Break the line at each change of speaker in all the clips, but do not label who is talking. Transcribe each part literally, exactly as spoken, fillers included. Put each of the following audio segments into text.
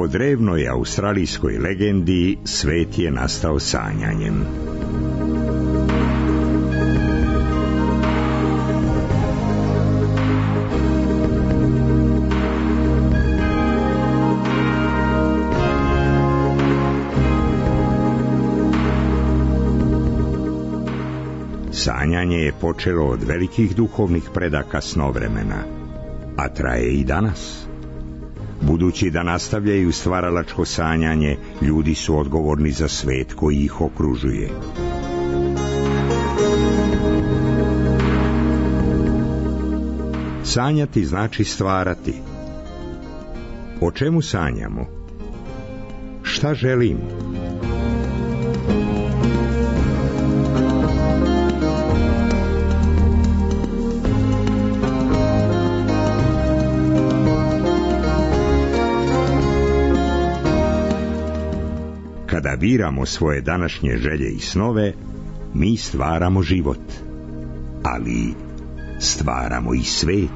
drevnoj australijskoj legendi svet je nastao sanjanjem. Sanjanje je počelo od velikih duhovnih predaka snovremena, a traje i danas. Budući da nastavljaju stvaralačko sanjanje, ljudi su odgovorni za svet koji ih okružuje. Sanjati znači stvarati. O čemu sanjamo? Šta želimo? Kada biramo svoje današnje želje i snove, mi stvaramo život, ali stvaramo i svet.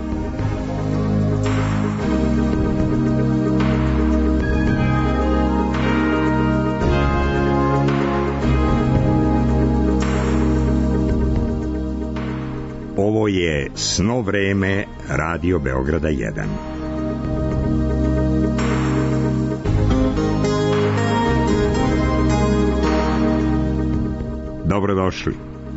Ovo je Sno vreme Radio Beograda jedan. Dobrodošli.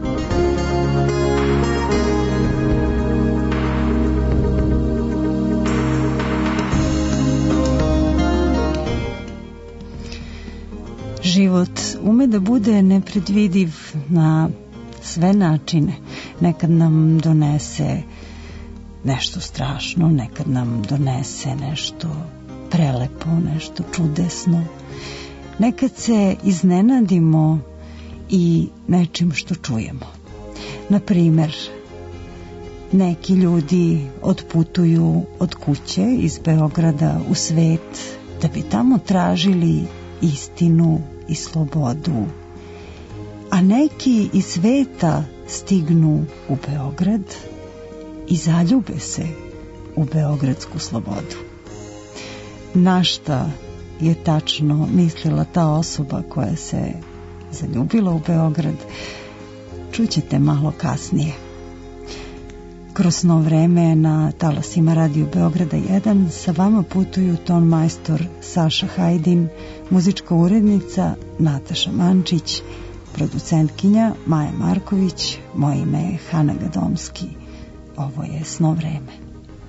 Život ume da bude nepredvidiv na sve načine. Nekad nam donese nešto strašno, nekad nam donese nešto prelepo, nešto čudesno. Nekad se iznenadimo i nečim što čujemo. Na primer, neki ljudi otputuju od kuće iz Beograda u svet da bi tamo tražili istinu i slobodu, a neki iz sveta stignu u Beograd i zaljube se u beogradsku slobodu. Na šta je tačno mislila ta osoba koja se zaljubila u Beograd, čućete malo kasnije. Kroz Sno vreme na talasima Radio Beograda jedan sa vama putuju ton majstor Saša Hajdin, muzička urednica Nataša Mančić, producentkinja Maja Marković, moje ime je Hana Gadomski. Ovo je Sno vreme.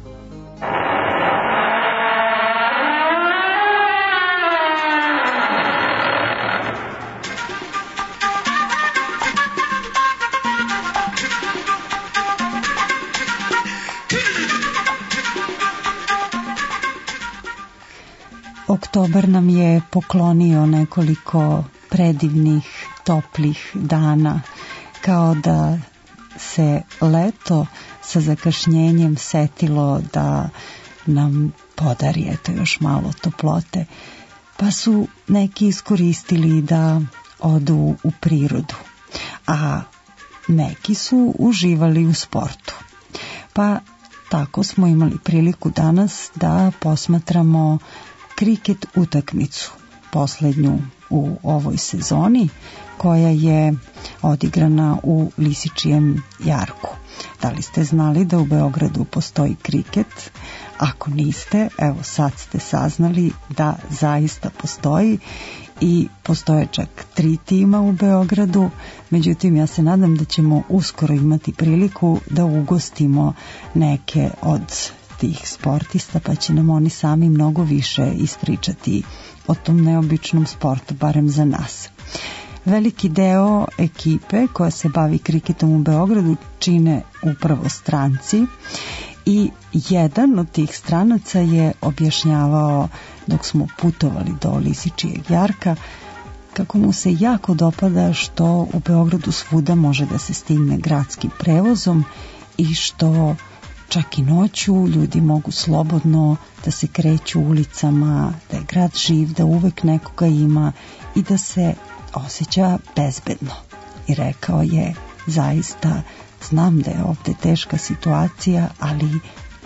Oktobar nam je poklonio nekoliko predivnih, toplih dana, kao da se leto sa zakašnjenjem setilo da nam podari eto još malo toplote, pa su neki iskoristili da odu u prirodu, a neki su uživali u sportu. Pa tako smo imali priliku danas da posmatramo kriket utakmicu, poslednju u ovoj sezoni, koja je odigrana u Lisičijem jarku. Da li ste znali da u Beogradu postoji kriket? Ako niste, evo sad ste saznali da zaista postoji i postoje čak tri tima u Beogradu. Međutim, ja se nadam da ćemo uskoro imati priliku da ugostimo neke od tih sportista, pa će nam oni sami mnogo više ispričati o tom neobičnom sportu, barem za nas. Veliki deo ekipe koja se bavi kriketom u Beogradu čine upravo stranci i jedan od tih stranaca je objašnjavao dok smo putovali do Lisičijeg jarka kako mu se jako dopada što u Beogradu svuda može da se stigne gradskim prevozom i što čak i noću ljudi mogu slobodno da se kreću ulicama, da je grad živ, da uvek nekoga ima i da se osjeća bezbedno. I rekao je, zaista znam da je ovde teška situacija, ali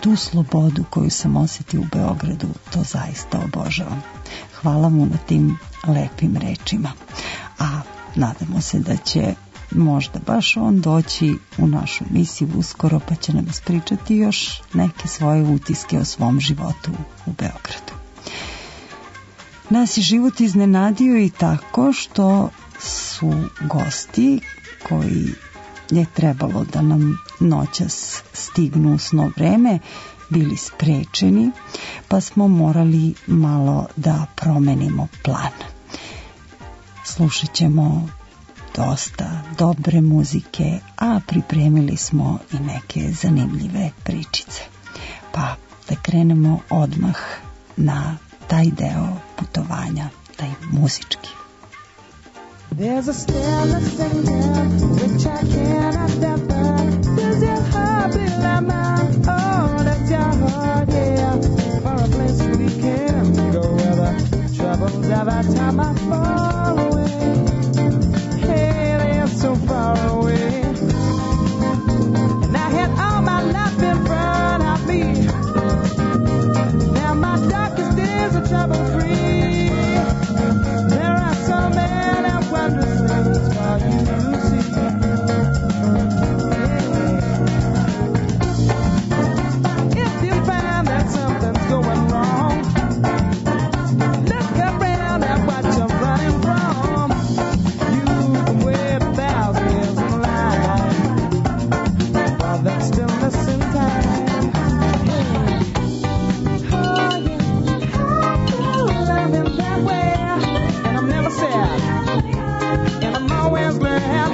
tu slobodu koju sam osjetio u Beogradu, to zaista obožavam. Hvala mu na tim lepim rečima. A nadamo se da će možda baš on doći u našu misiju uskoro, pa će nam ispričati još neke svoje utiske o svom životu u Beogradu. Nas je život iznenadio i tako što su gosti koji je trebalo da nam noćas stignu u sno vreme bili sprečeni, pa smo morali malo da promenimo plan. Slušat ćemo dosta dobre muzike, a pripremili smo i neke zanimljive pričice. Pa da krenemo odmah na taj deo putovanja, taj muzički.
There's a stillness in there which I cannot define. Does your heart be like mine? Oh, that's your heart, yeah. For a place we can go where the troubles every time I fall away. Hey, they're so far away. And I had all my life in front of me. Now my darkest days are trouble free. There are so many wondrous things for you to see. Yeah. If you find that something's going wrong, look around at what you're running from. You can wait a thousand years in line while there's stillness in time. Hey. Oh yeah, I love him that way, and I'm never sad. And I'm always glad.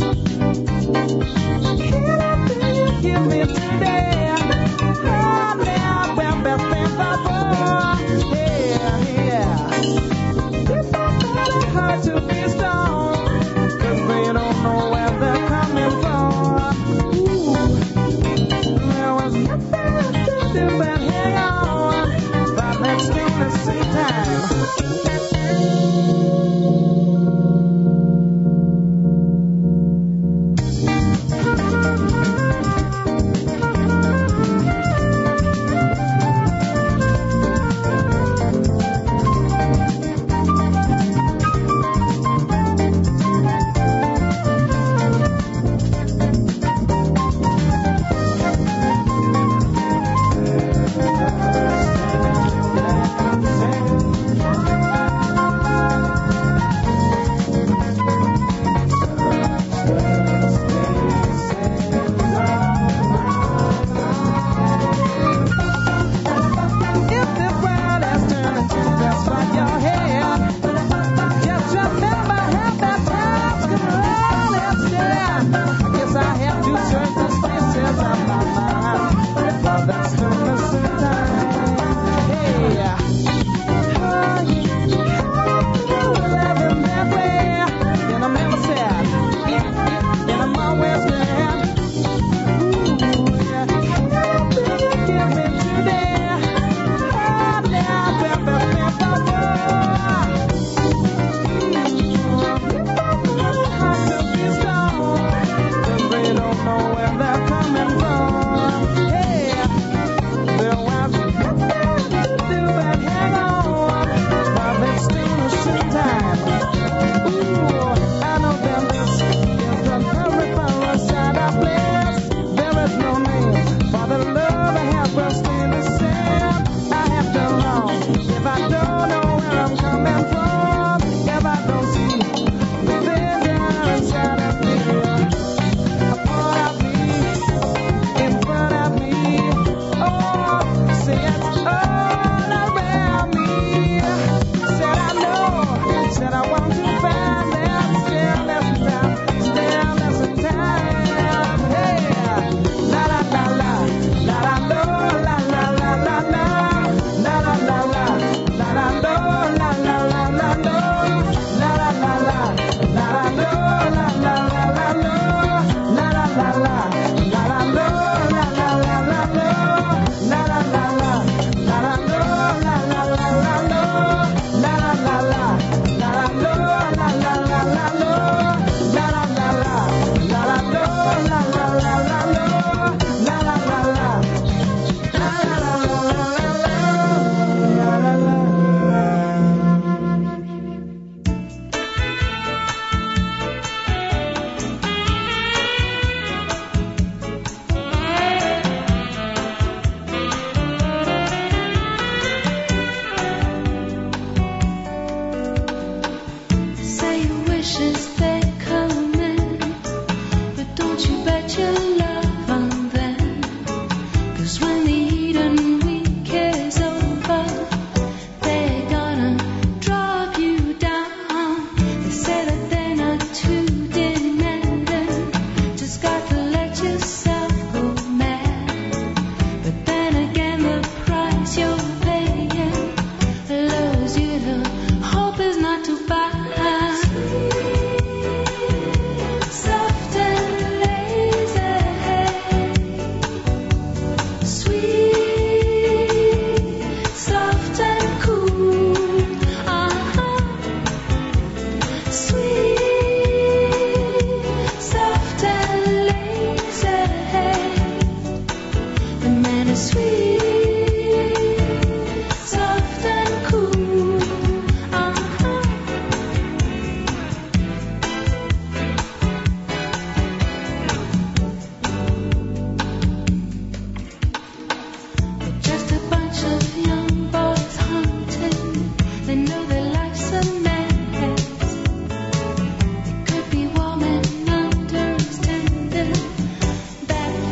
Can I feel you give me today? Oh, now we're best friends forever. Yeah, yeah. If I find it hard to be strong, 'cause they don't know where they're coming from. Ooh, there was nothing left to do but hang on. But let's do the same time.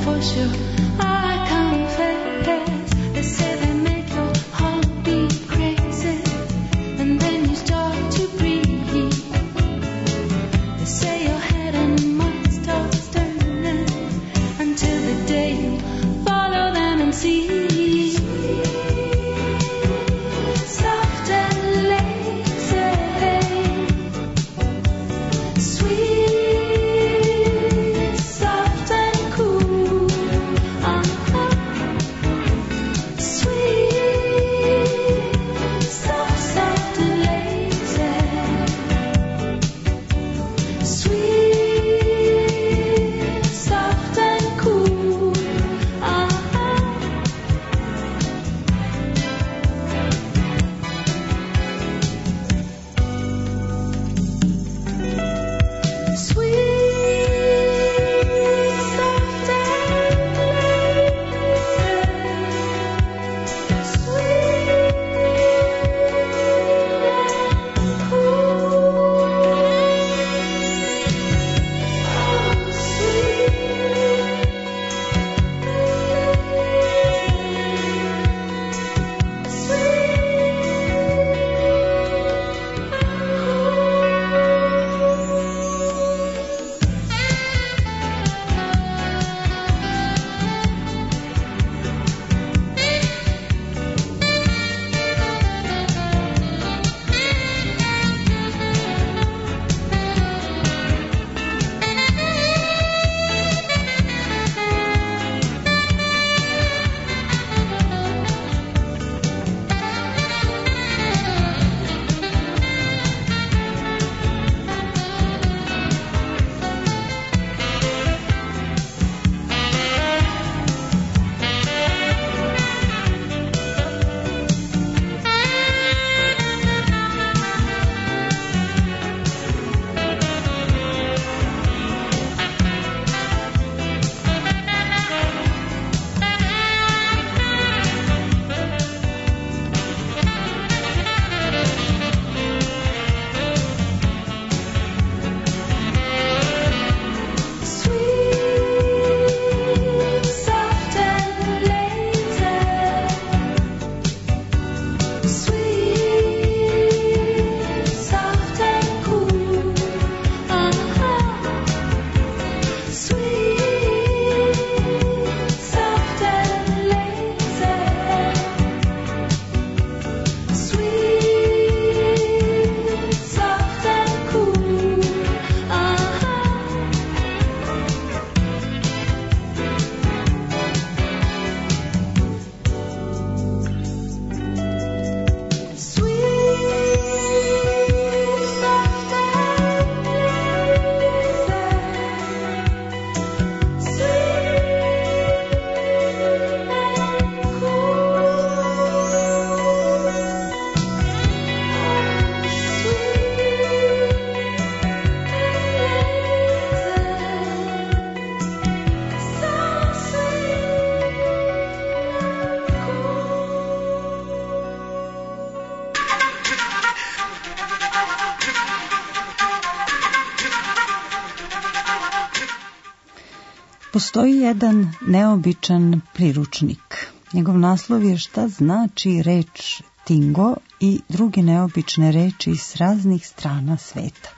Postoji jedan neobičan priručnik. Njegov naslov je Šta znači reč tingo i druge neobične reči s raznih strana sveta.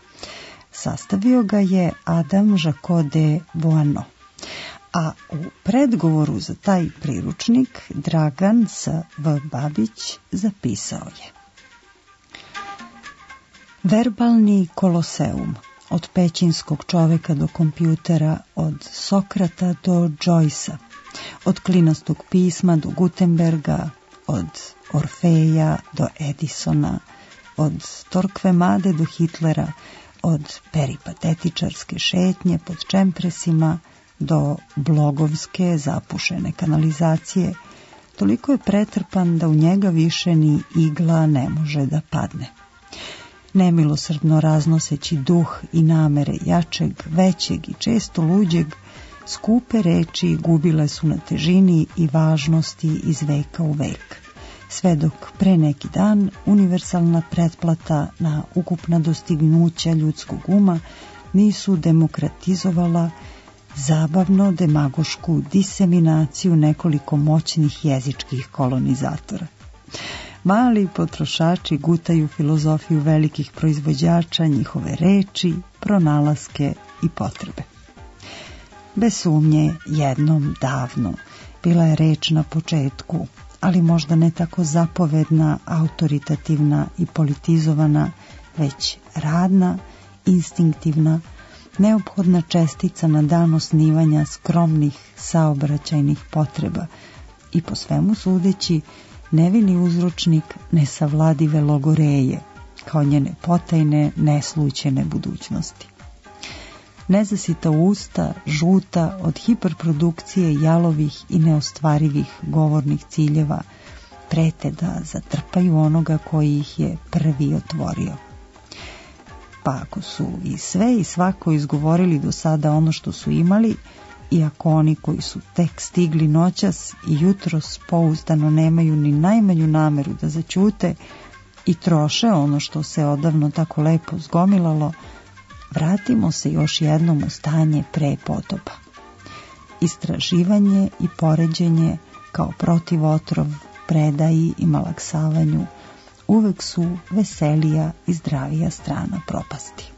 Sastavio ga je Adam Jacques de Boano. A u predgovoru za taj priručnik Dragan S. V. Babić zapisao je: Verbalni koloseum, od pećinskog čoveka do kompjutera, od Sokrata do Joycea, od klinastog pisma do Gutenberga, od Orfeja do Edisona, od Torquemade do Hitlera, od peripatetičarske šetnje pod čempresima do blogovske zapušene kanalizacije, toliko je pretrpan da u njega više ni igla ne može da padne. Nemilosrdno raznoseći duh i namere jačeg, većeg i često luđeg, skupe reči gubile su na težini i važnosti iz veka u vek, sve dok pre neki dan univerzalna pretplata na ukupna dostignuća ljudskog uma nisu demokratizovala zabavno demagošku diseminaciju nekoliko moćnih jezičkih kolonizatora. Mali potrošači gutaju filozofiju velikih proizvođača, njihove reči, pronalaske i potrebe. Bez sumnje, jednom davno bila je reč na početku, ali možda ne tako zapovedna, autoritativna i politizovana, već radna, instinktivna, neophodna čestica na dan osnivanja skromnih saobraćajnih potreba i po svemu sudeći nevini uzročnik nesavladive logoreje, kao njene potajne, neslućene budućnosti. Nezasita usta, žuta od hiperprodukcije jalovih i neostvarivih govornih ciljeva, prete da zatrpaju onoga koji ih je prvi otvorio. Pa ako su i sve i svako izgovorili do sada ono što su imali, i ako oni koji su tek stigli noćas i jutros pouzdano nemaju ni najmanju nameru da zaćute i troše ono što se odavno tako lepo zgomilalo, vratimo se još jednom u stanje pre potopa. Istraživanje i poređenje kao protivotrov predaji i malaksavanju uvek su veselija i zdravija strana propasti.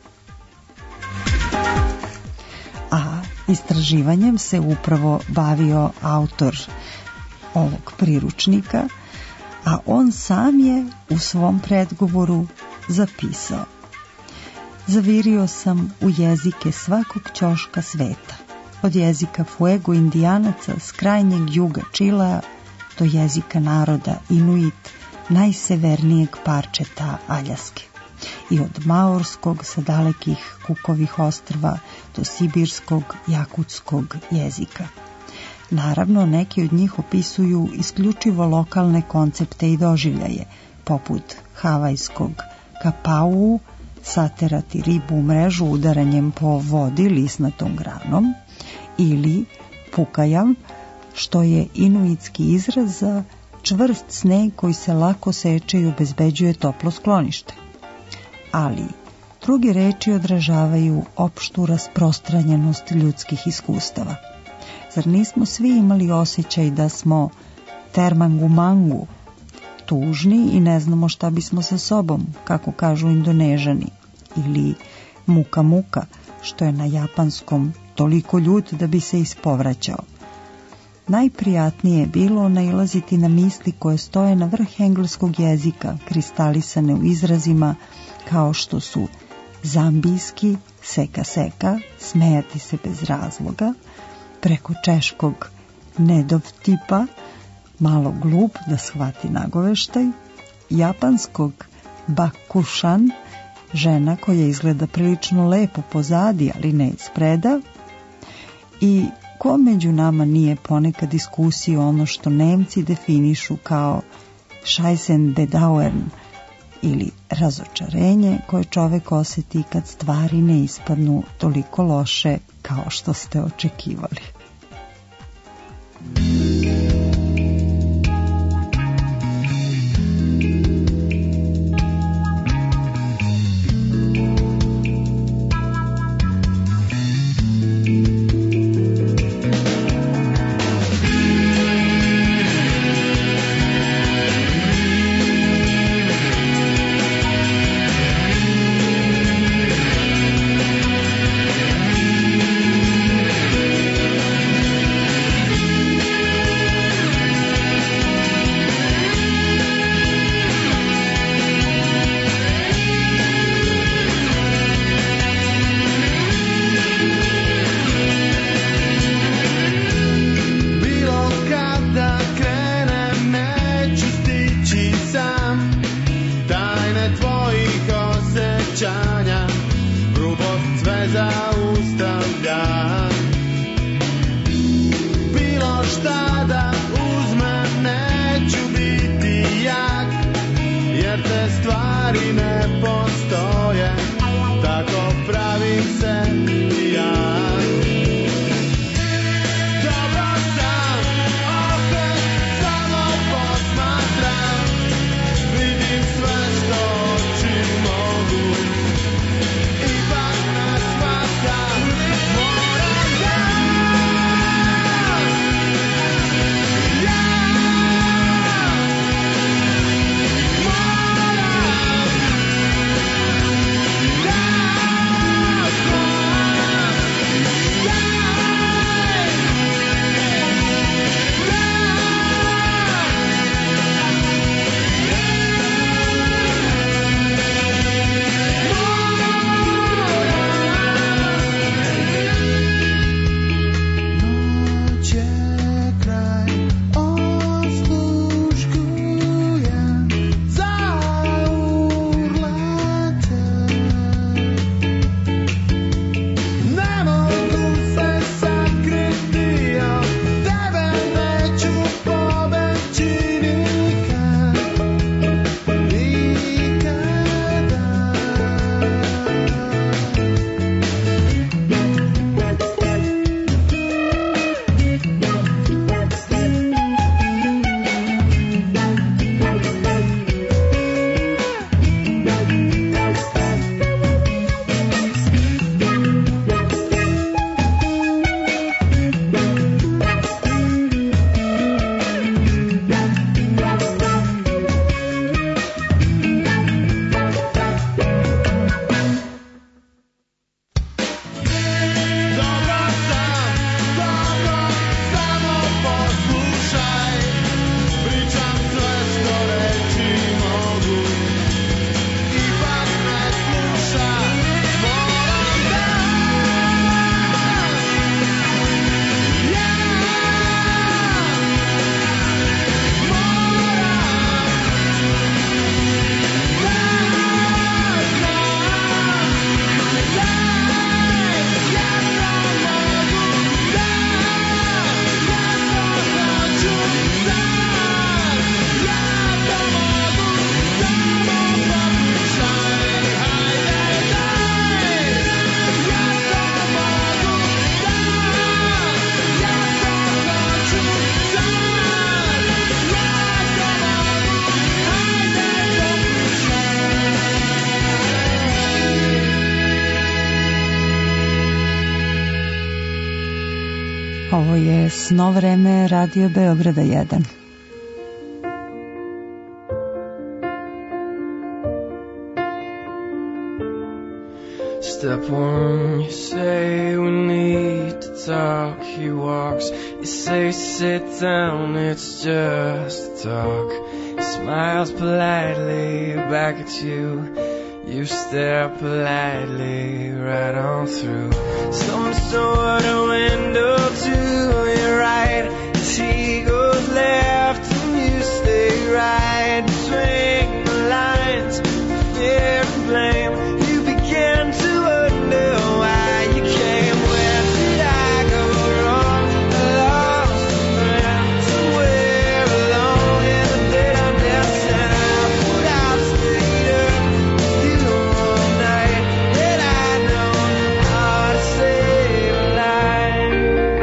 A istraživanjem se upravo bavio autor ovog priručnika, a on sam je u svom predgovoru zapisao: zavirio sam u jezike svakog ćoška sveta, od jezika Fuego Indijanaca s krajnjeg juga Čilea do jezika naroda Inuit najsevernijeg parčeta Aljaske, i od maorskog sa dalekih Kukovih ostrva do sibirskog jakutskog jezika. Naravno, neki od njih opisuju isključivo lokalne koncepte i doživljaje, poput havajskog kapau, saterati ribu u mrežu udaranjem po vodi lisnatom granom, ili pukajam, što je inuitski izraz za čvrst sneg koji se lako seče i obezbeđuje toplo sklonište. Ali druge reči odražavaju opštu rasprostranjenost ljudskih iskustava. Zar nismo svi imali osjećaj da smo termangu-mangu, tužni i ne znamo šta bismo sa sobom, kako kažu Indonežani, ili muka-muka, što je na japanskom toliko ljut da bi se ispovraćao. Najprijatnije je bilo nailaziti na misli koje stoje na vrh engleskog jezika, kristalisane u izrazima kao što su zambijski, seka-seka, smejati se bez razloga, preko češkog nedovtipa, malo glup da shvati nagoveštaj, japanskog bakušan, žena koja izgleda prilično lepo pozadi, ali ne ispreda, i ko među nama nije ponekad iskusio ono što Nemci definišu kao Scheissenbedauern, ili razočarenje koje čovek osjeti kad stvari ne ispadnu toliko loše kao što ste očekivali.
Moram da
Ovo je Sno vreme Radio Beograda jedan.
Step one, you say we need to talk. He walks, you say sit down, it's just talk. He smiles politely back at you. You stare politely right on through. Some sort of window to your right. As he goes left and you stay right. Between the lines, fear and blame. You begin to wonder why you came. Where did I go wrong? I lost a friend somewhere alone in the bitterness, and I put out later you all night. Did I know how to save a life?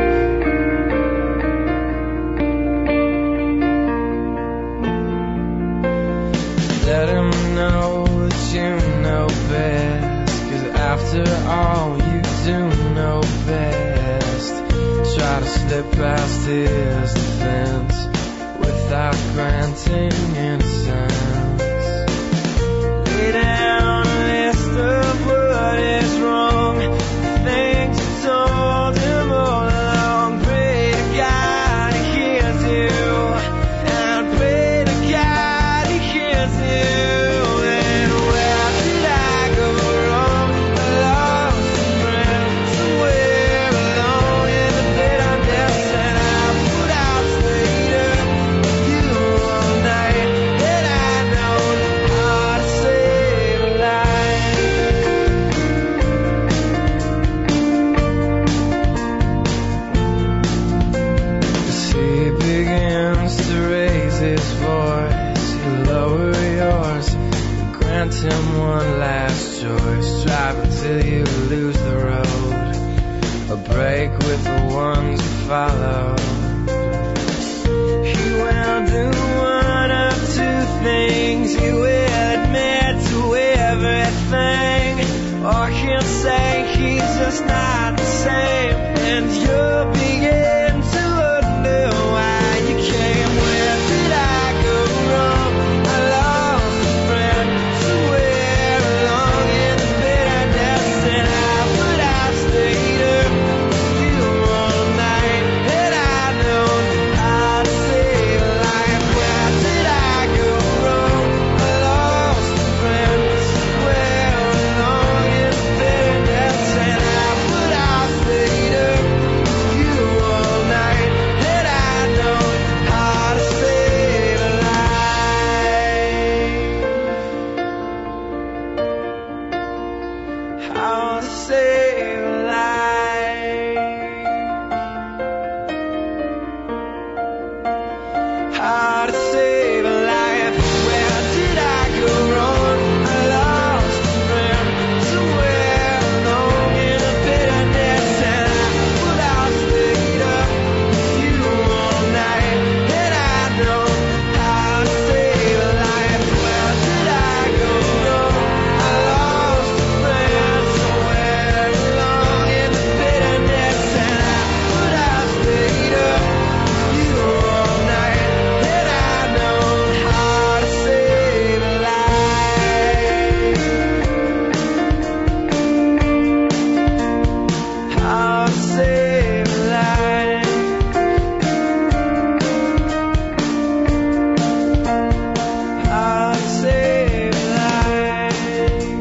Let him know that you know best, 'cause after all you do know best. Try to slip past his defense without granting innocence. Lay down a list of what is wrong, the things you told him all along. Pray to God he hears you, and pray to God he hears you. And where did I go wrong? I lost a friend somewhere alone in the bitterness, and I put out later you all night. Did I know how to save a life? As he begins to raise his voice, you lower yours, grant him one last choice. Drive until you lose the road, a break with the ones you follow. He will do one of two things. He will admit to everything, or he'll say he's just not the same, and you'll begin to wonder why you came. Where did I go wrong? I lost a friend somewhere along in the bitterness, and I put out later you all night. Had I known how to save a life, where did I go wrong? I lost a friend somewhere along in the bitterness, and I put out later you all night. Had I known how to save a life, how to save a life, how to save a life. Where did I go wrong? I lost a friend somewhere alone in the bitterness, and I put out later you all night. Had I known how to save a life, where did I go wrong? I lost a friend somewhere alone in the bitterness, and I put out later you all night. Had I known how to save a life, how to save a life, how to save a life.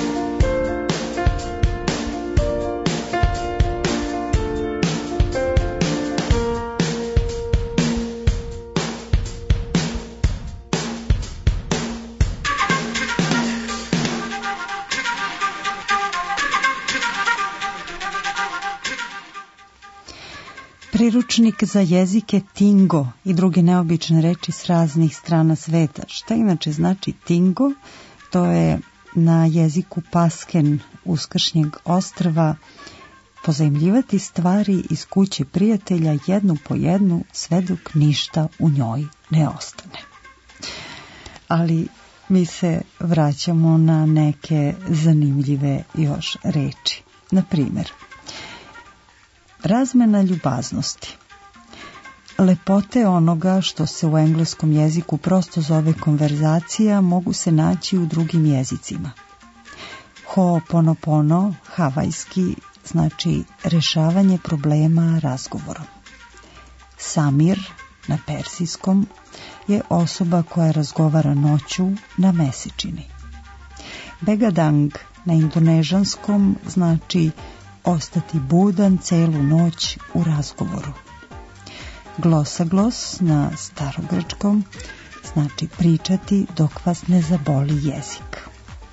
Priručnik za jezike tingo i druge neobične reči s raznih strana sveta. Šta inače znači tingo? To je na jeziku Pasken uskršnjeg ostrva pozajmljivati stvari iz kuće prijatelja jednu po jednu sve dok ništa u njoj ne ostane. Ali mi se vraćamo na neke zanimljive još reči. Na primjer, razmena ljubaznosti. Lepote onoga što se u engleskom jeziku prosto zove konverzacija mogu se naći u drugim jezicima. Ho'oponopono, havajski, znači rešavanje problema razgovorom. Samir, na persijskom, je osoba koja razgovara noću na mesečini. Begadang, na indonežanskom, znači ostati budan celu noć u razgovoru. Glosaglos, na starogrčkom, znači pričati dok vas ne zaboli jezik.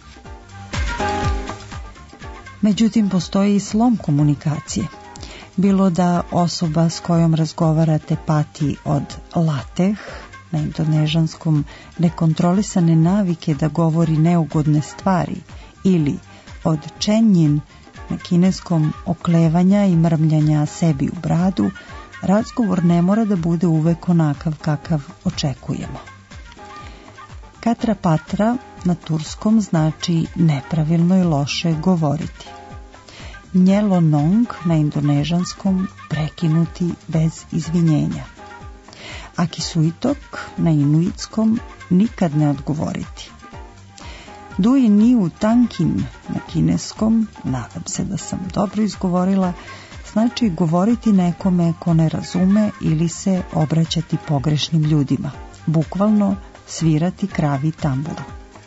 Međutim, postoji i slom komunikacije. Bilo da osoba s kojom razgovarate pati od lateh, na indonežanskom nekontrolisane navike da govori neugodne stvari, ili od čenjin, na kineskom oklevanja i mrmljanja sebi u bradu, razgovor ne mora da bude uvek onakav kakav očekujemo. Katra patra na turskom znači nepravilno i loše govoriti. Njelonong na indonežanskom prekinuti bez izvinjenja. Akisuitok na inuitskom nikad ne odgovoriti. Dui niu tankin na kineskom, nadam se da sam dobro izgovorila, znači govoriti nekome ko ne razume ili se obraćati pogrešnim ljudima, bukvalno svirati kravi tamburu.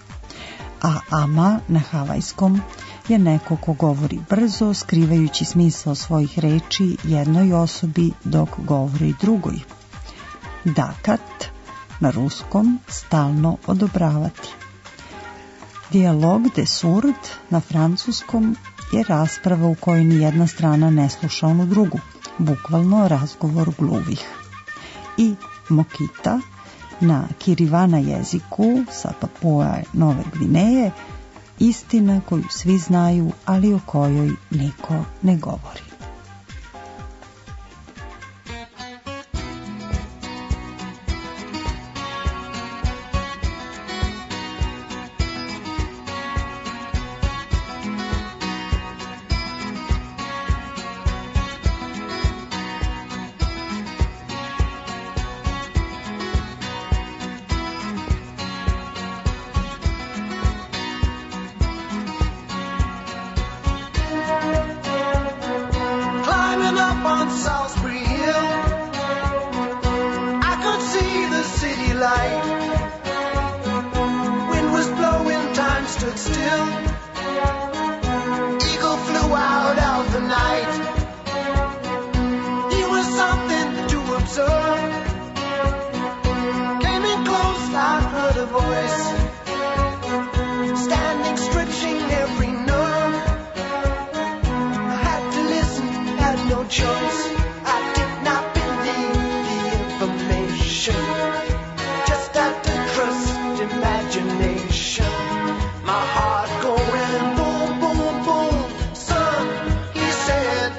A ama na havajskom je neko ko govori brzo, skrivajući smisao svojih reči jednoj osobi dok govori drugoj. Dakat na ruskom stalno odobravati. Dijalog de surd na francuskom je rasprava u kojoj ni jedna strana ne sluša onu drugu, bukvalno razgovor gluvih. I mokita na kirivana jeziku sa Papua Nove Gvineje, istina koju svi znaju, ali o kojoj niko ne govori.
My heart going boom, boom, boom. Son, he said,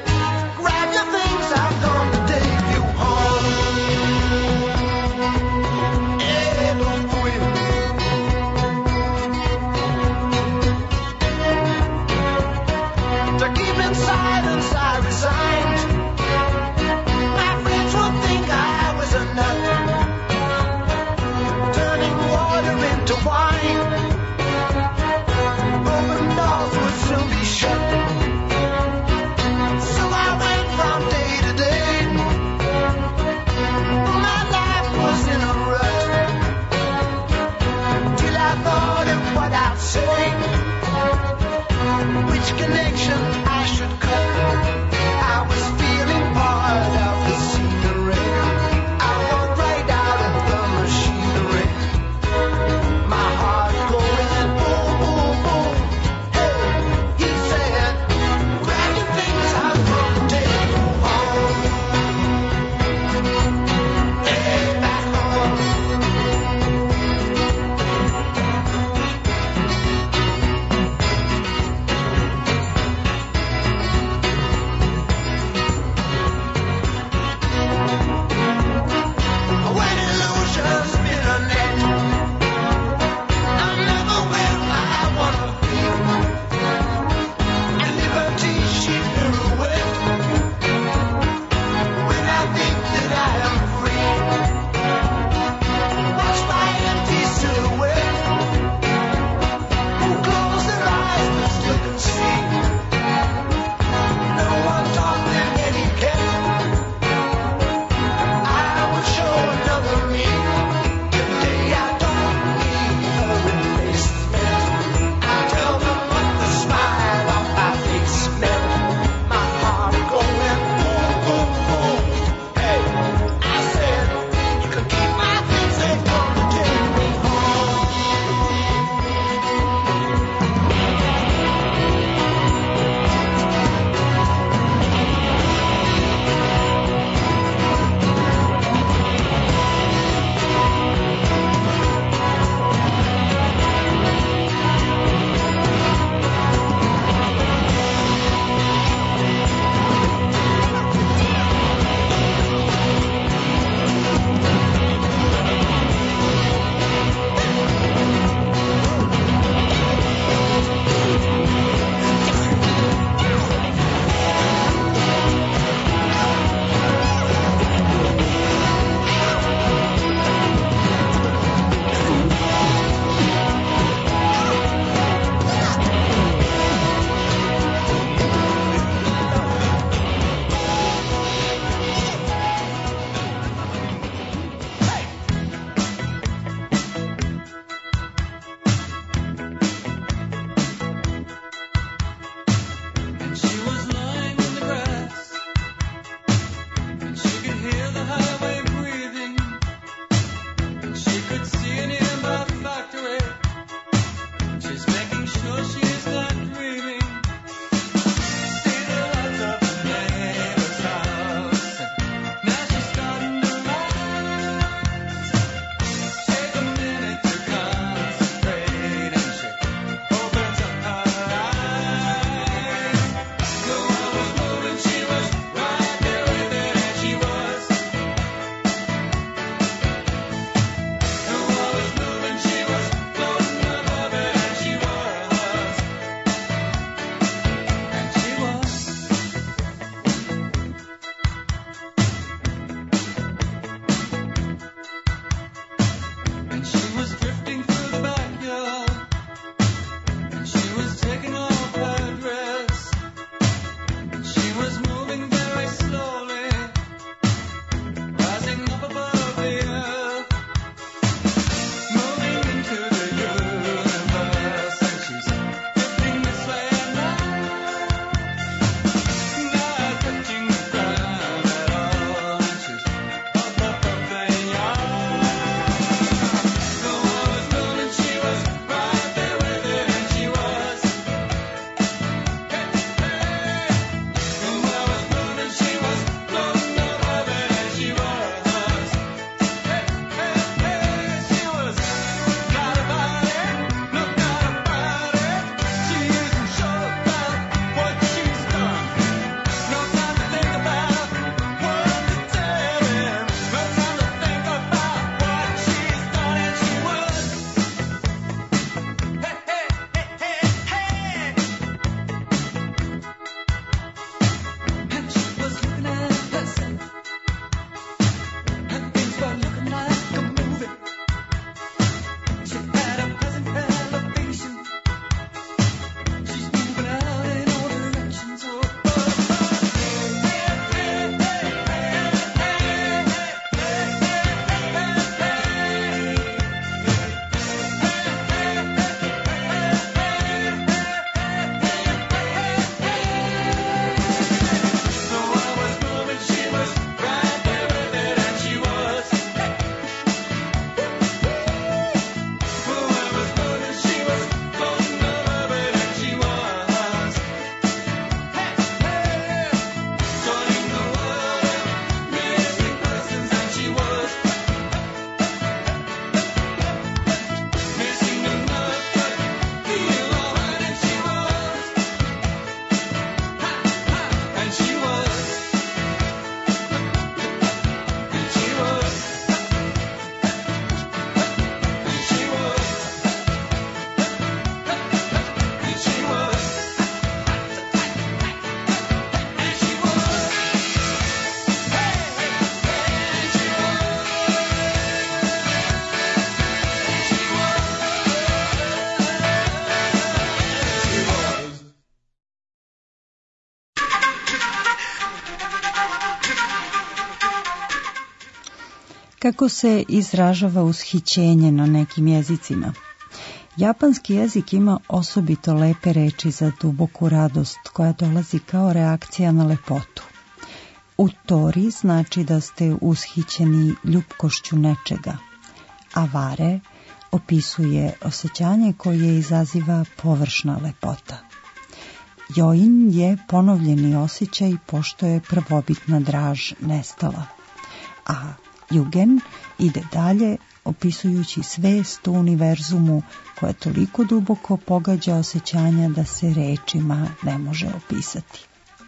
Kako se izražava ushićenje na nekim jezicima? Japanski jezik ima osobito lepe reči za duboku radost koja dolazi kao reakcija na lepotu. Utori znači da ste ushićeni ljupkošću nečega, a vare opisuje osjećanje koje izaziva površna lepota. Join je ponovljeni osjećaj pošto je prvobitna draž nestala, a Jugen ide dalje opisujući svest u univerzumu koja toliko duboko pogađa osjećanja da se rečima ne može opisati.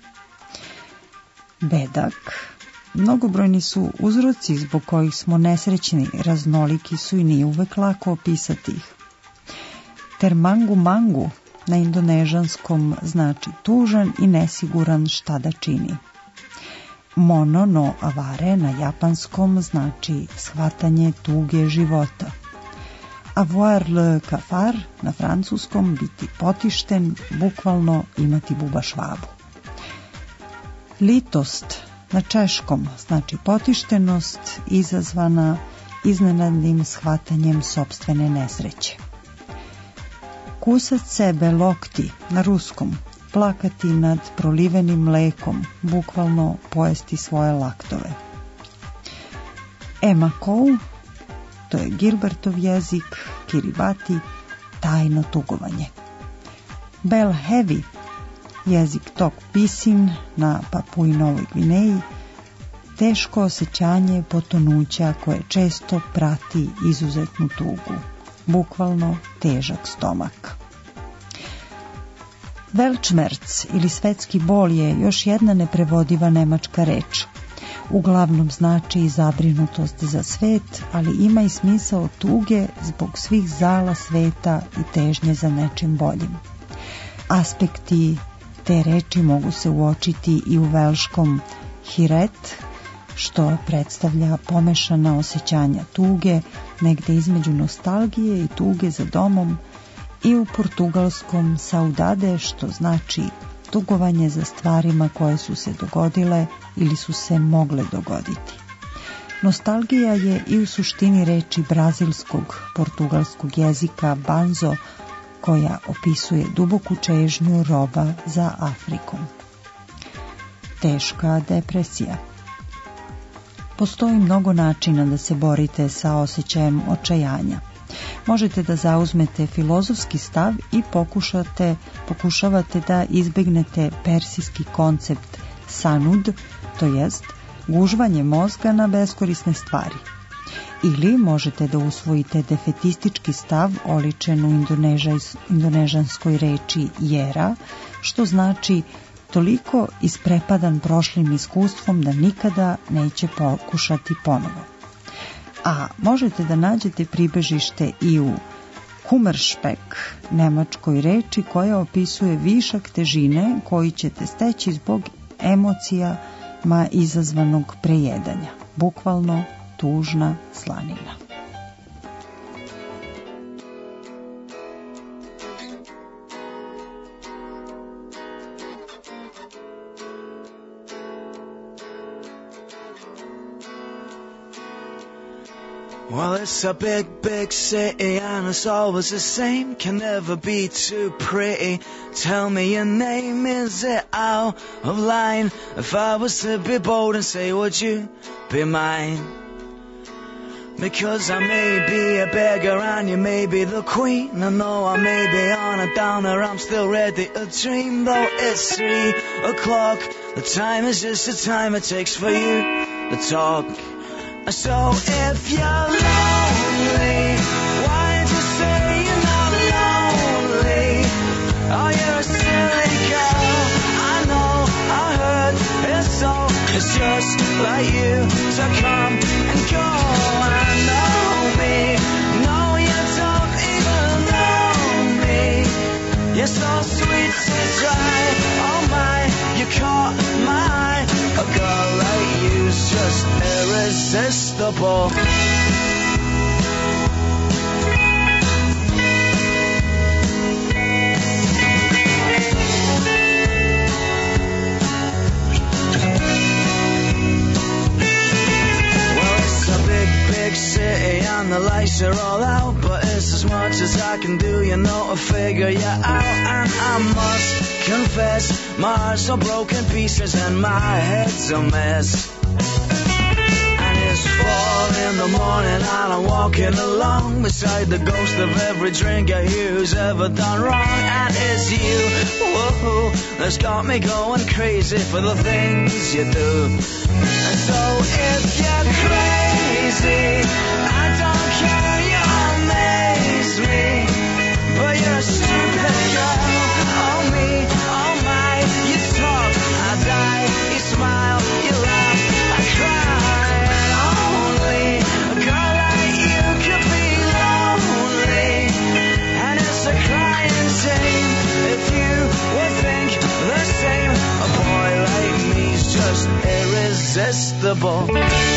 Bedak. Mnogobrojni su uzroci zbog kojih smo nesrećni, raznoliki su i nije uvek lako opisati ih. Termangu mangu na indonežanskom znači tužan i nesiguran šta da čini. Mono no avare na japanskom znači shvatanje tuge života. Avoir le cafard na francuskom biti potišten, bukvalno imati buba švabu. Litost na češkom znači potištenost izazvana iznenadnim shvatanjem sopstvene nesreće. Kusat sebe lokti na ruskom, plakati nad prolivenim mlekom, bukvalno pojesti svoje laktove. Emakou, to je Gilbertov jezik, Kiribati, tajno tugovanje. Bell heavy, jezik tok pisin na Papui Novoj Gvineji, teško osjećanje potonuća koje često prati izuzetnu tugu, bukvalno težak stomak. Weltschmerz ili svetski bol je još jedna neprevodiva nemačka reč. Uglavnom znači i zabrinutost za svet, ali ima i smisao tuge zbog svih zala sveta i težnje za nečim boljim. Aspekti te reči mogu se uočiti i u velškom hiret, što predstavlja pomešana osjećanja tuge, negde između nostalgije i tuge za domom, i u portugalskom saudade, što znači tugovanje za stvarima koje su se dogodile ili su se mogle dogoditi. Nostalgija je i u suštini reči brazilskog, portugalskog jezika banzo, koja opisuje duboku čežnju roba za Afrikom. Teška depresija. Postoji mnogo načina da se borite sa osjećajem očajanja. Možete da zauzmete filozofski stav i pokušate, pokušavate da izbegnete persijski koncept sanud, to jest gužvanje mozga na beskorisne stvari. Ili možete da usvojite defetistički stav oličen u indonežanskoj reči jera, što znači toliko isprepadan prošlim iskustvom da nikada neće pokušati ponovo. A možete da nađete pribežište i u Kummerspek, nemačkoj reči koja opisuje višak težine koji ćete steći zbog emocijama izazvanog prejedanja. Bukvalno tužna slanina.
Well, it's a big, big city and it's always the same, can never be too pretty. Tell me your name, is it out of line? If I was to be bold and say, would you be mine? Because I may be a beggar and you may be the queen. I know I may be on a downer, I'm still ready to dream. Though it's three o'clock, the time is just the time it takes for you to talk. So if you're lonely, why don't you say you're not lonely? Oh, you're a silly girl, I know, I heard it's all. It's just like you to come and go. I know me, no, you don't even know me. You're so sweet to try, oh my, you caught my eye. A girl like you's just irresistible. Well, it's a big, and the lights are all out, but it's as much as I can do, you know, to figure you out. And I must confess, my heart's all broken pieces and my head's a mess. It's four in the morning and I'm walking along beside the ghost of every drinker here who's ever done wrong. And it's you, whoa, that's got me going crazy for the things you do. And so if you're crazy, I don't care, you amaze me. But you're a stupid girl, oh me, oh my. You talk, I die, you smile, you laugh, I cry. If you would think the same, a boy like me's just irresistible.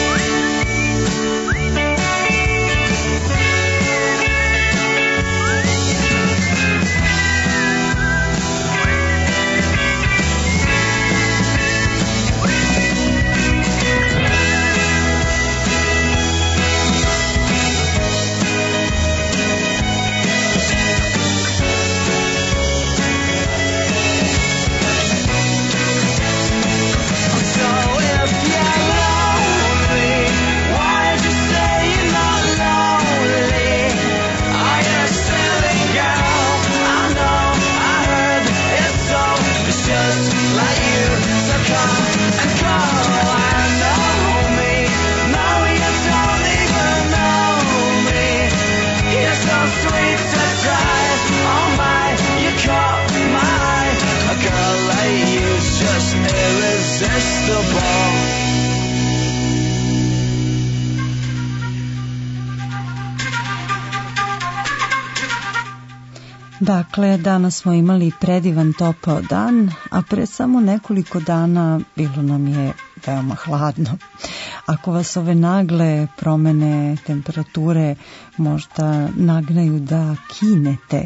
Dakle, danas smo imali predivan topao dan, a pre samo nekoliko dana bilo nam je veoma hladno. Ako vas ove nagle promene temperature možda nagnaju da kinete,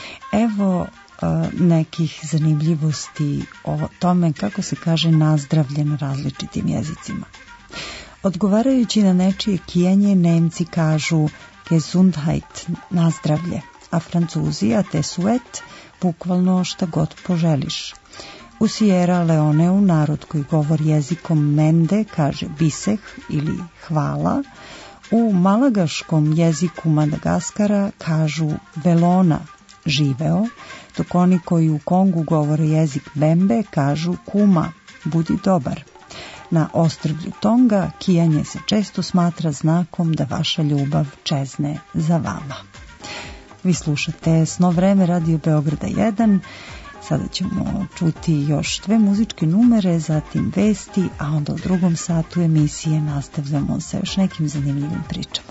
evo nekih zanimljivosti o tome kako se kaže nazdravlje na različitim jezicima. Odgovarajući na nečije kijanje, Nemci kažu Gesundheit, nazdravlje, a Francuzi, a te suet, bukvalno šta god poželiš. U Sierra Leoneu narod koji govori jezikom Mende kaže biseh ili hvala, u malagaškom jeziku Madagaskara kažu velona, živeo, dok oni koji u Kongu govore jezik Bembe kažu kuma, budi dobar. Na ostrvlju Tonga kijanje se često smatra znakom da vaša ljubav čezne za vama. Vi slušate Sno vreme Radio Beograda jedan. Sada ćemo čuti još dve muzičke numere, zatim vesti, a onda u drugom satu emisije nastavljamo sa još nekim zanimljivim pričama.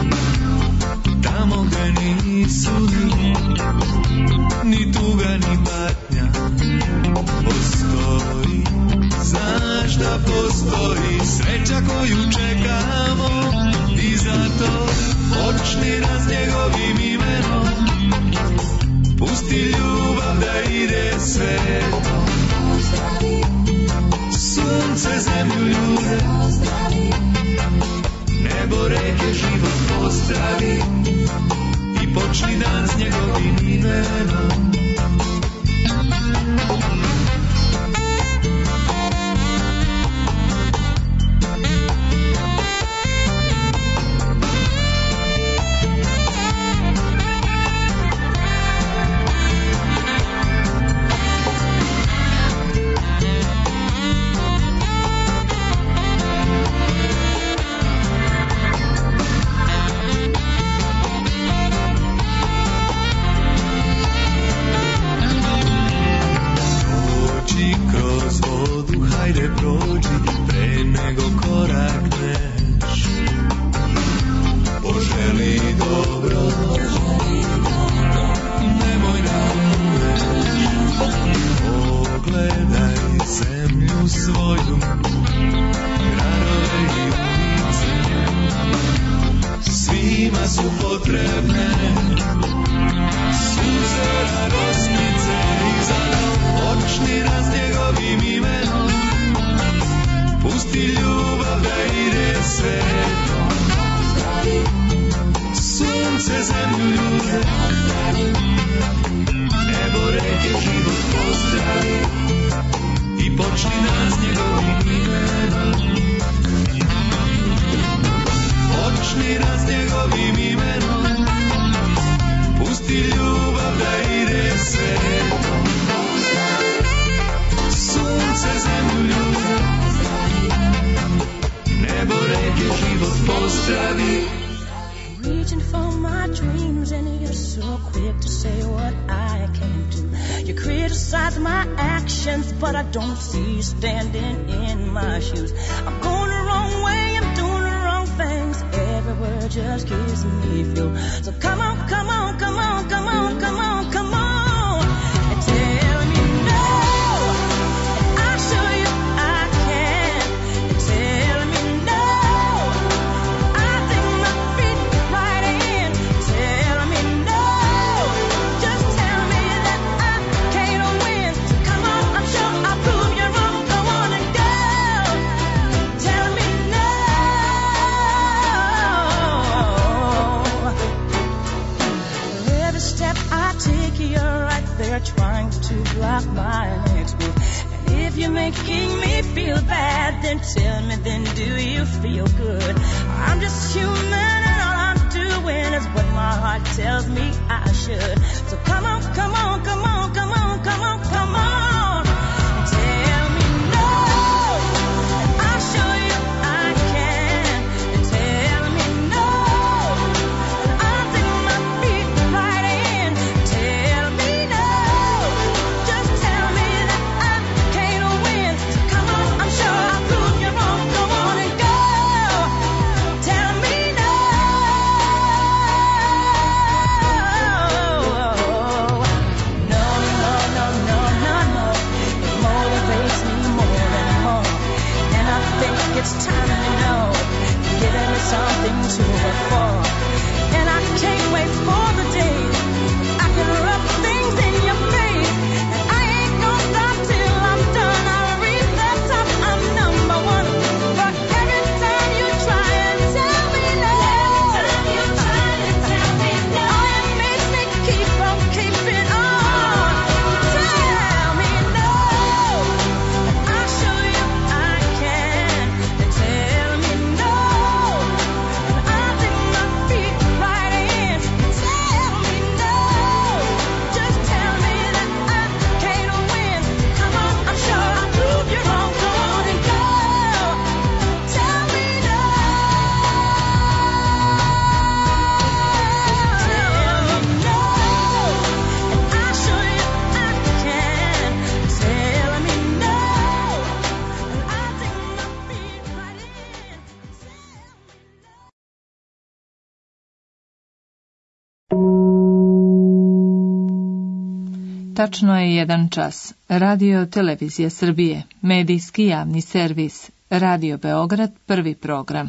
Ni tuga ni ide svetom. Sunce, zemlju, ljude, nebo, reke, život pozdravi i počni dan s njegovim imenom.
Tačno je jedan čas. Radio Televizija Srbije, medijski javni servis, Radio Beograd, prvi program.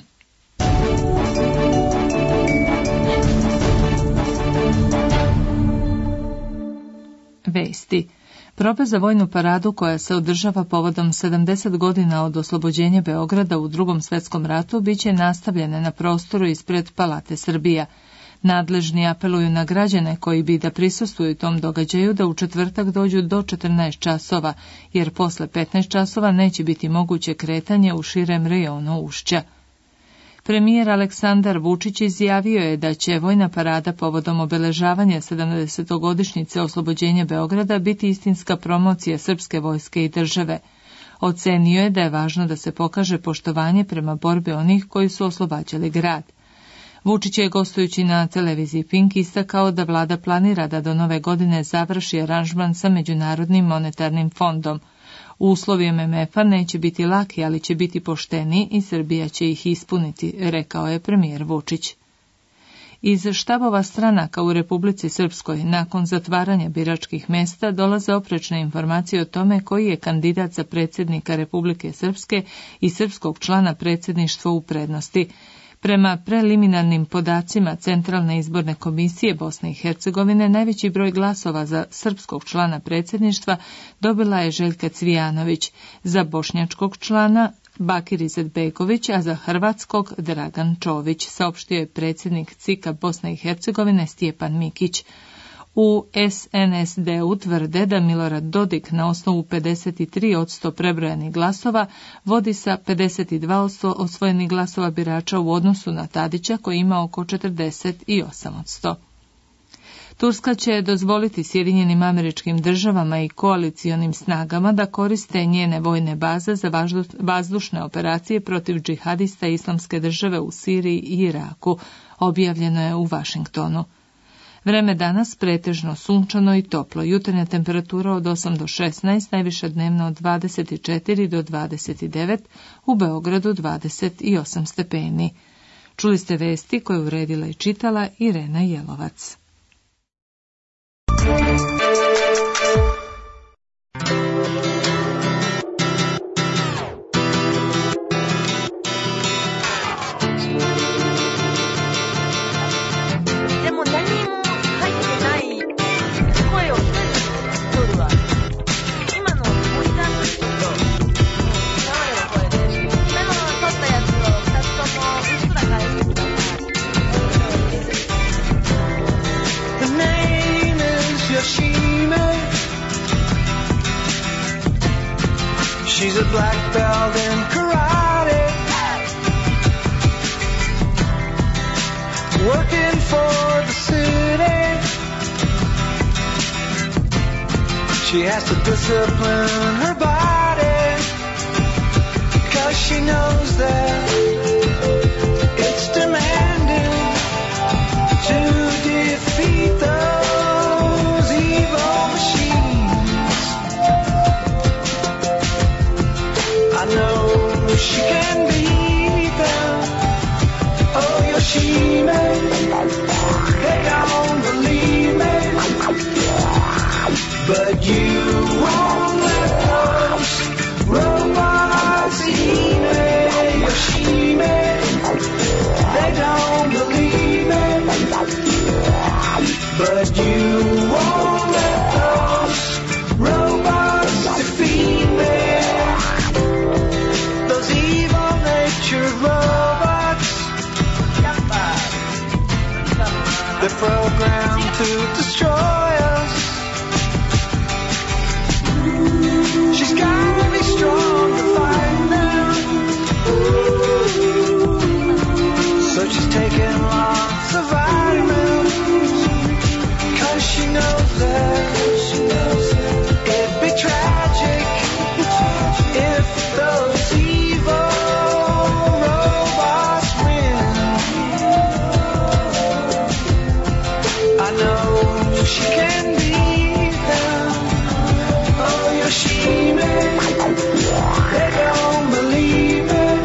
Vesti. Probe za vojnu paradu koja se održava povodom sedamdeset godina od oslobođenja Beograda u Drugom svjetskom ratu biće nastavljene na prostoru ispred Palate Srbija. Nadležni apeluju na građane koji bi da prisustvuju tom događaju da u četvrtak dođu do četrnaest časova, jer posle petnaest časova neće biti moguće kretanje u širem rejonu Ušća. Premijer Aleksandar Vučić izjavio je da će vojna parada povodom obeležavanja sedamdesetogodišnjice oslobođenja Beograda biti istinska promocija srpske vojske i države. Ocenio je da je važno da se pokaže poštovanje prema borbi onih koji su oslobađali grad. Vučić je gostujući na televiziji Pink istakao da vlada planira da do nove godine završi aranžman sa Međunarodnim monetarnim fondom. Uslovi M M F-a neće biti laki, ali će biti pošteni i Srbija će ih ispuniti, rekao je premijer Vučić. Iz štabova stranaka u Republici Srpskoj nakon zatvaranja biračkih mesta dolaze oprečne informacije o tome koji je kandidat za predsjednika Republike Srpske i srpskog člana predsjedništva u prednosti. Prema preliminarnim podacima Centralne izborne komisije Bosne i Hercegovine, najveći broj glasova za srpskog člana predsjedništva dobila je Željka Cvijanović, za bošnjačkog člana Bakir Izetbegović, a za hrvatskog Dragan Čović, saopštio je predsjednik C I K-a Bosne i Hercegovine Stjepan Mikić. U S N S D-u tvrde da Milorad Dodik na osnovu pedeset tri posto prebrojanih glasova vodi sa pedeset dva posto osvojenih glasova birača u odnosu na Tadića koji ima oko četrdeset osam posto. Turska će dozvoliti Sjedinjenim Američkim Državama i koalicionim snagama da koriste njene vojne baze za vazdušne operacije protiv džihadista Islamske države u Siriji i Iraku, objavljeno je u Vašingtonu. Vreme danas pretežno sunčano i toplo, jutarnja temperatura od osam do šesnaest, najviša dnevna od dvadeset četiri do dvadeset devet, u Beogradu dvadeset osam stepeni. Čuli ste vesti koje uredila i čitala Irena Jelovac.
She's a black belt in karate, working for the city. She has to discipline her body, 'cause she knows that it's demanding to defeat those evil machines. I know she can beat them. Oh, Yoshime, they don't believe me, but you won't let those robots eat me. Yoshime, they don't believe me, but you won't let those robots defeat me. Those evil-natured robots, they're programmed to destroy us. She's gotta be strong to fight them, so she's taking lots of vitamins, 'cause she knows that it'd be tragic if those evil robots win. I know she can beat them. Oh, Yoshime, they don't believe it,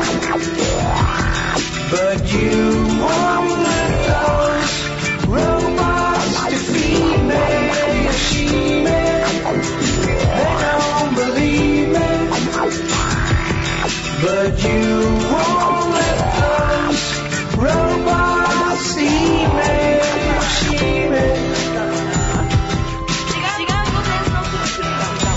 but you won't let those robots defeat me. Yoshime, they don't believe me, but you won't let those robots see me. Yoshime.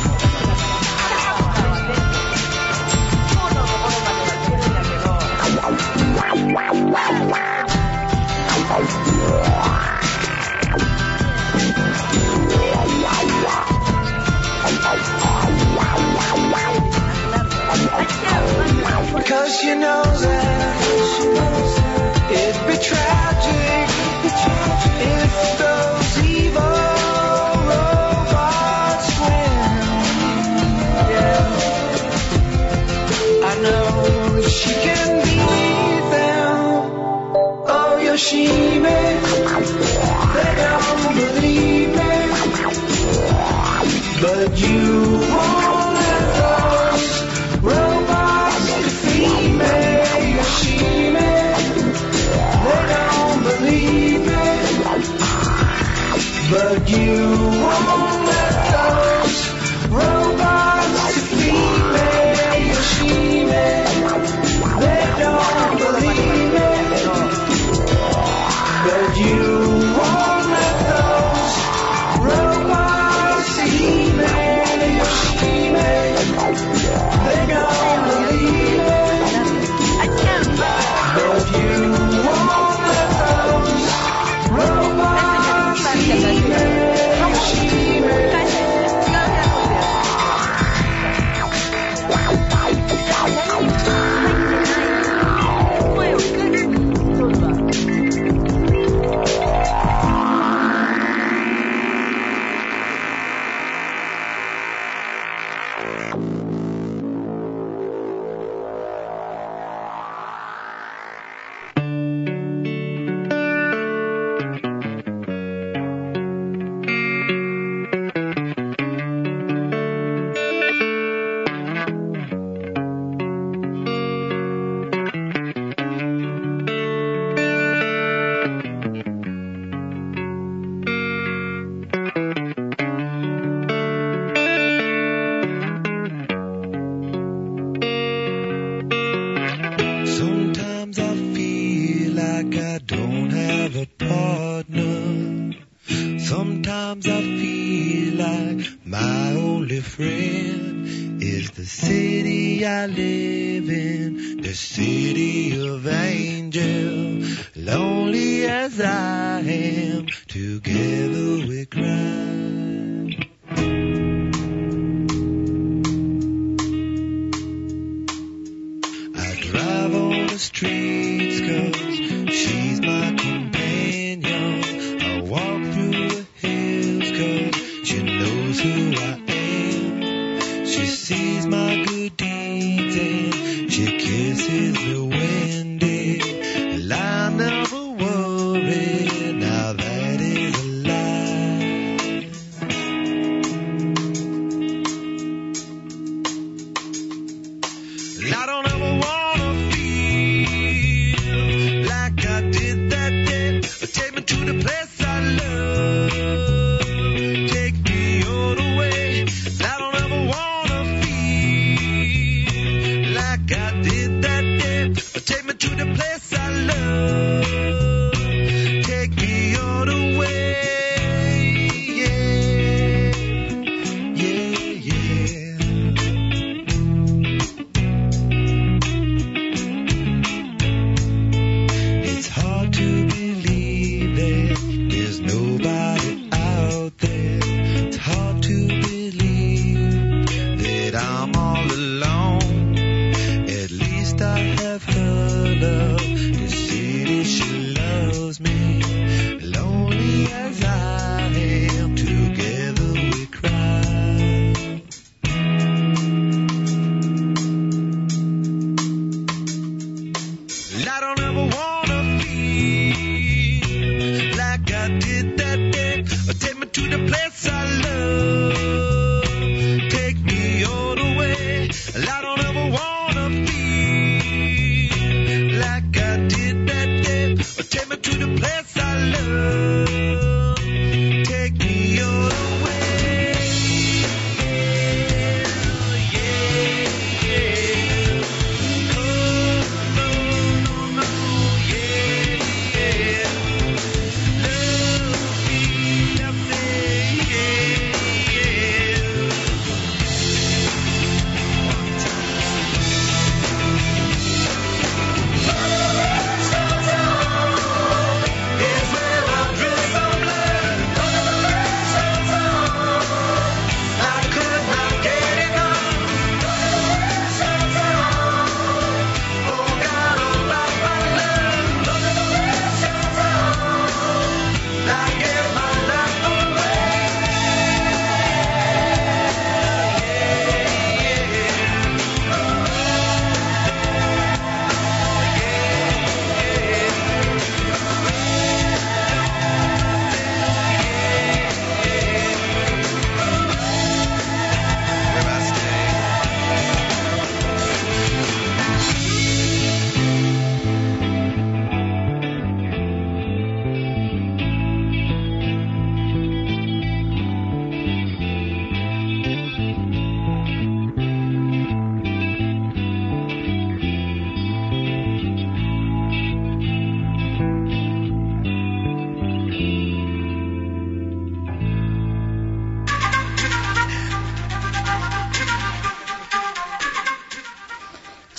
But you won't let those robots defeat me. She may, they don't believe it. But you won't let those robots defeat me. She may, they don't believe it. But you won't let those robots defeat me. She may, they don't believe it. But you won't let those robots defeat me. She may.
I don't ever wanna feel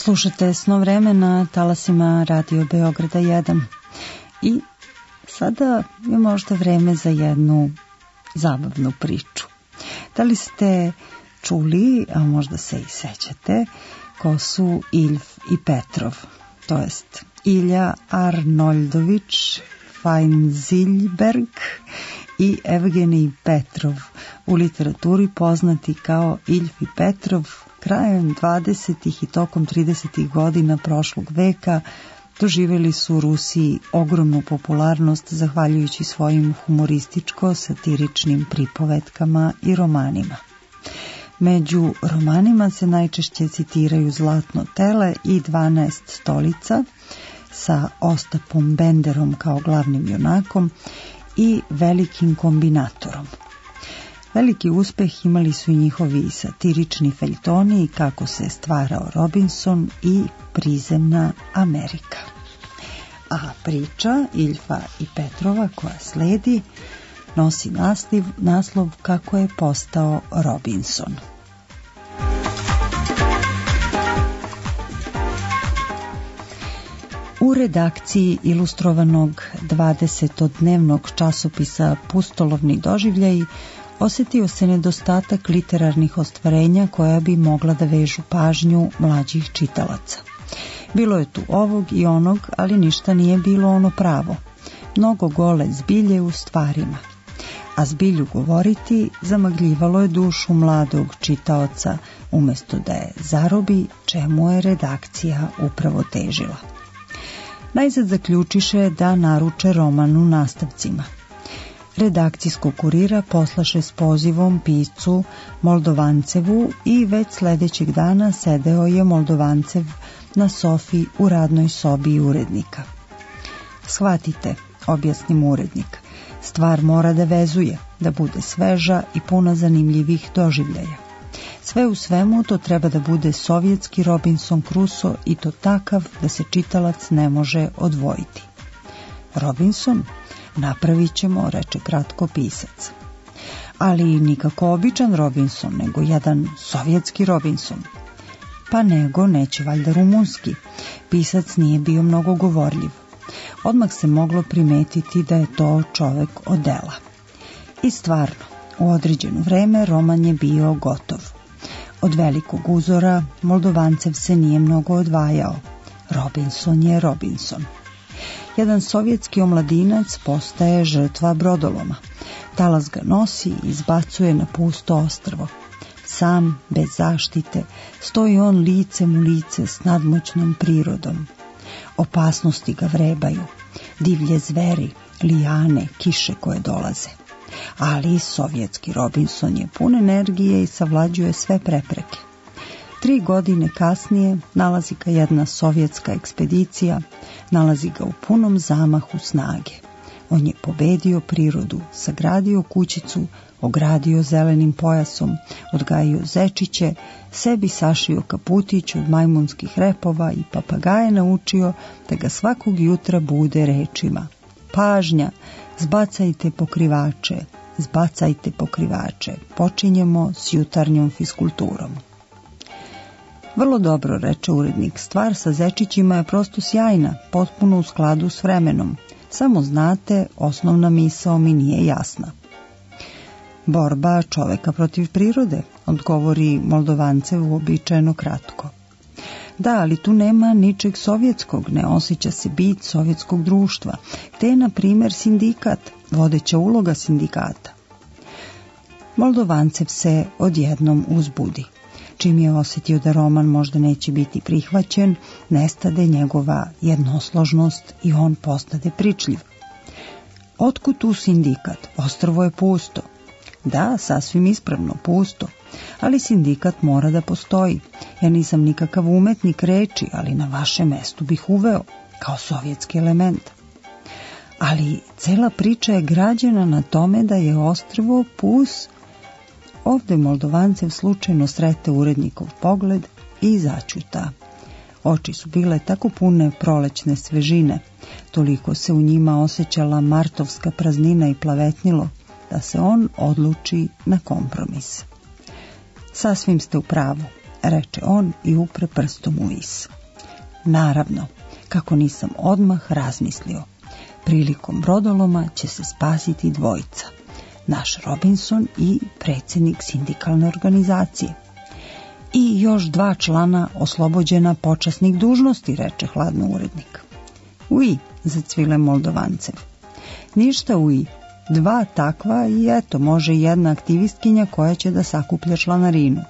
Slušate Snov vreme na talasima Radio Beograda jedan. I sada je možda vreme za jednu zabavnu priču. Da li ste čuli, a možda se i sećate, ko su Iljf i Petrov, to jest Ilja Arnoldović Fajnziljberg i Evgenij Petrov, u literaturi poznati kao Iljf i Petrov, krajem dvadesetih i tokom tridesetih godina prošlog veka doživjeli su u Rusiji ogromnu popularnost zahvaljujući svojim humorističko-satiričnim pripovetkama i romanima. Među romanima se najčešće citiraju Zlatno tele i dvanaest stolica sa Ostapom Benderom kao glavnim junakom i Velikim kombinatorom. Veliki uspeh imali su i njihovi satirični feljtoni Kako se stvarao Robinson i Prizemna Amerika. A priča Iljfa i Petrova koja sledi nosi naslov, naslov Kako je postao Robinson. U redakciji ilustrovanog dvadesetodnevnog časopisa Pustolovni doživljaji osjetio se nedostatak literarnih ostvarenja koja bi mogla da vežu pažnju mlađih čitalaca. Bilo je tu ovog i onog, ali ništa nije bilo ono pravo. Mnogo gole zbilje u stvarima. A zbilju govoriti zamagljivalo je dušu mladog čitaoca, umjesto da je zarobi, čemu je redakcija upravo težila. Najzad zaključiše da naruče roman u nastavcima. Redakcijskog kurira poslaše s pozivom piscu Moldovancevu i već sljedećeg dana sedeo je Moldovancev na sofi u radnoj sobi urednika. Shvatite, objasnim urednik, stvar mora da vezuje, da bude sveža i puna zanimljivih doživljaja. Sve u svemu to treba da bude sovjetski Robinson Crusoe i to takav da se čitalac ne može odvojiti. Robinson? Napravit ćemo, reče kratko pisac. Ali nikako običan Robinson, nego jedan sovjetski Robinson. Pa nego, neće valjda rumunski. Pisac nije bio mnogo govorljiv. Odmah se moglo primetiti da je to čovek od dela. I stvarno, u određeno vreme roman je bio gotov. Od velikog uzora Moldovancev se nije mnogo odvajao. Robinson je Robinson. Jedan sovjetski omladinac postaje žrtva brodoloma. Talas ga nosi i izbacuje na pusto ostrvo. Sam, bez zaštite, stoji on licem u lice s nadmoćnom prirodom. Opasnosti ga vrebaju, divlje zveri, lijane, kiše koje dolaze. Ali sovjetski Robinson je pun energije i savlađuje sve prepreke. Tri godine kasnije nalazi ga jedna sovjetska ekspedicija, nalazi ga u punom zamahu snage. On je pobedio prirodu, sagradio kućicu, ogradio zelenim pojasom, odgajio zečiće, sebi sašio kaputić od majmunskih repova i papagaje naučio da ga svakog jutra bude rečima: pažnja, zbacajte pokrivače, zbacajte pokrivače, počinjemo s jutarnjom fiskulturom. Vrlo dobro, reče urednik, stvar sa zečićima je prosto sjajna, potpuno u skladu s vremenom. Samo znate, osnovna misao mi nije jasna. Borba čoveka protiv prirode, odgovori Moldovancev uobičajeno kratko. Da, ali tu nema ničeg sovjetskog, ne osjeća se bit sovjetskog društva, te je, na primjer, sindikat, vodeća uloga sindikata. Moldovancev se odjednom uzbudi. Čim je osjetio da roman možda neće biti prihvaćen, nestade njegova jednosložnost i on postade pričljiv. Otkud tu sindikat? Ostrvo je pusto. Da, sasvim ispravno, pusto. Ali sindikat mora da postoji. Ja nisam nikakav umetnik reči, ali na vašem mestu bih uveo, kao sovjetski element. Ali cela priča je građena na tome da je ostrvo pus. Ovde Moldovancev slučajno srete urednikov pogled i začuta. Oči su bile tako pune prolećne svežine, toliko se u njima osjećala martovska praznina i plavetnilo, da se on odluči na kompromis. Sasvim ste u pravu. reče on i upre prstom u vis. Naravno, kako nisam odmah razmislio. Prilikom brodoloma će se spasiti dvojica. Naš Robinson i predsjednik sindikalne organizacije. I još dva člana oslobođena počasnih dužnosti, reče hladno urednik. Ui, zacvile Moldovancev. Ništa ui, dva takva i eto, može jedna aktivistkinja koja će da sakuplja članarinu.